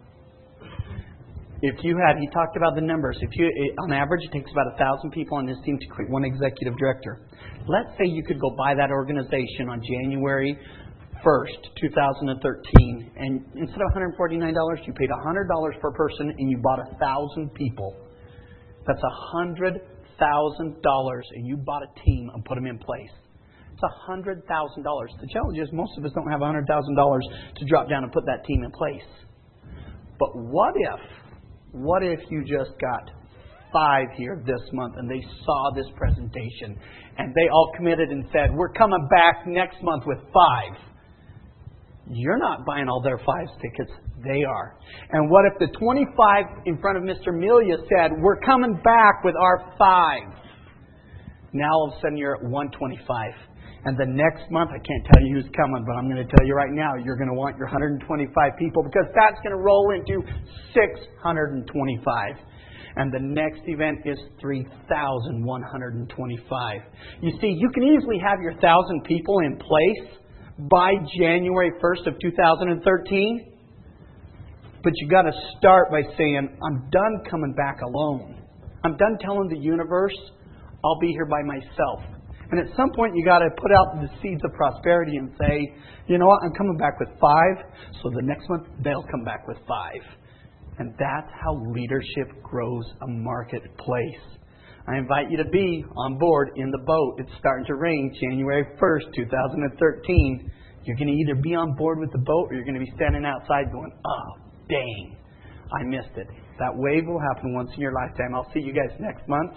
If you had, he talked about the numbers. On average, it takes about 1,000 people on this team to create one executive director. Let's say you could go buy that organization on January 1st, 2013, and instead of $149, you paid $100 per person and you bought 1,000 people. That's $100,000, and you bought a team and put them in place. It's $100,000. The challenge is most of us don't have $100,000 to drop down and put that team in place. But what if you just got 5 here this month and they saw this presentation and they all committed and said, we're coming back next month with 5. You're not buying all their 5 tickets. They are. And what if the 25 in front of Mr. Melia said, we're coming back with our 5. Now all of a sudden you're at 125. And the next month, I can't tell you who's coming, but I'm going to tell you right now, you're going to want your 125 people because that's going to roll into 625. And the next event is 3,125. You see, you can easily have your 1,000 people in place by January 1st of 2013. But you got to start by saying, I'm done coming back alone. I'm done telling the universe I'll be here by myself. And at some point, you got to put out the seeds of prosperity and say, you know what, I'm coming back with 5, so the next month they'll come back with 5. And that's how leadership grows a marketplace. I invite you to be on board in the boat. It's starting to rain January 1st, 2013. You're going to either be on board with the boat or you're going to be standing outside going, oh, dang, I missed it. That wave will happen once in your lifetime. I'll see you guys next month.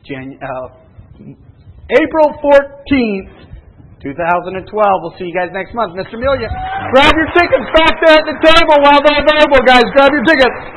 April 14th, 2012. We'll see you guys next month. Mr. Melia, grab your tickets back there at the table while they're available, guys. Grab your tickets.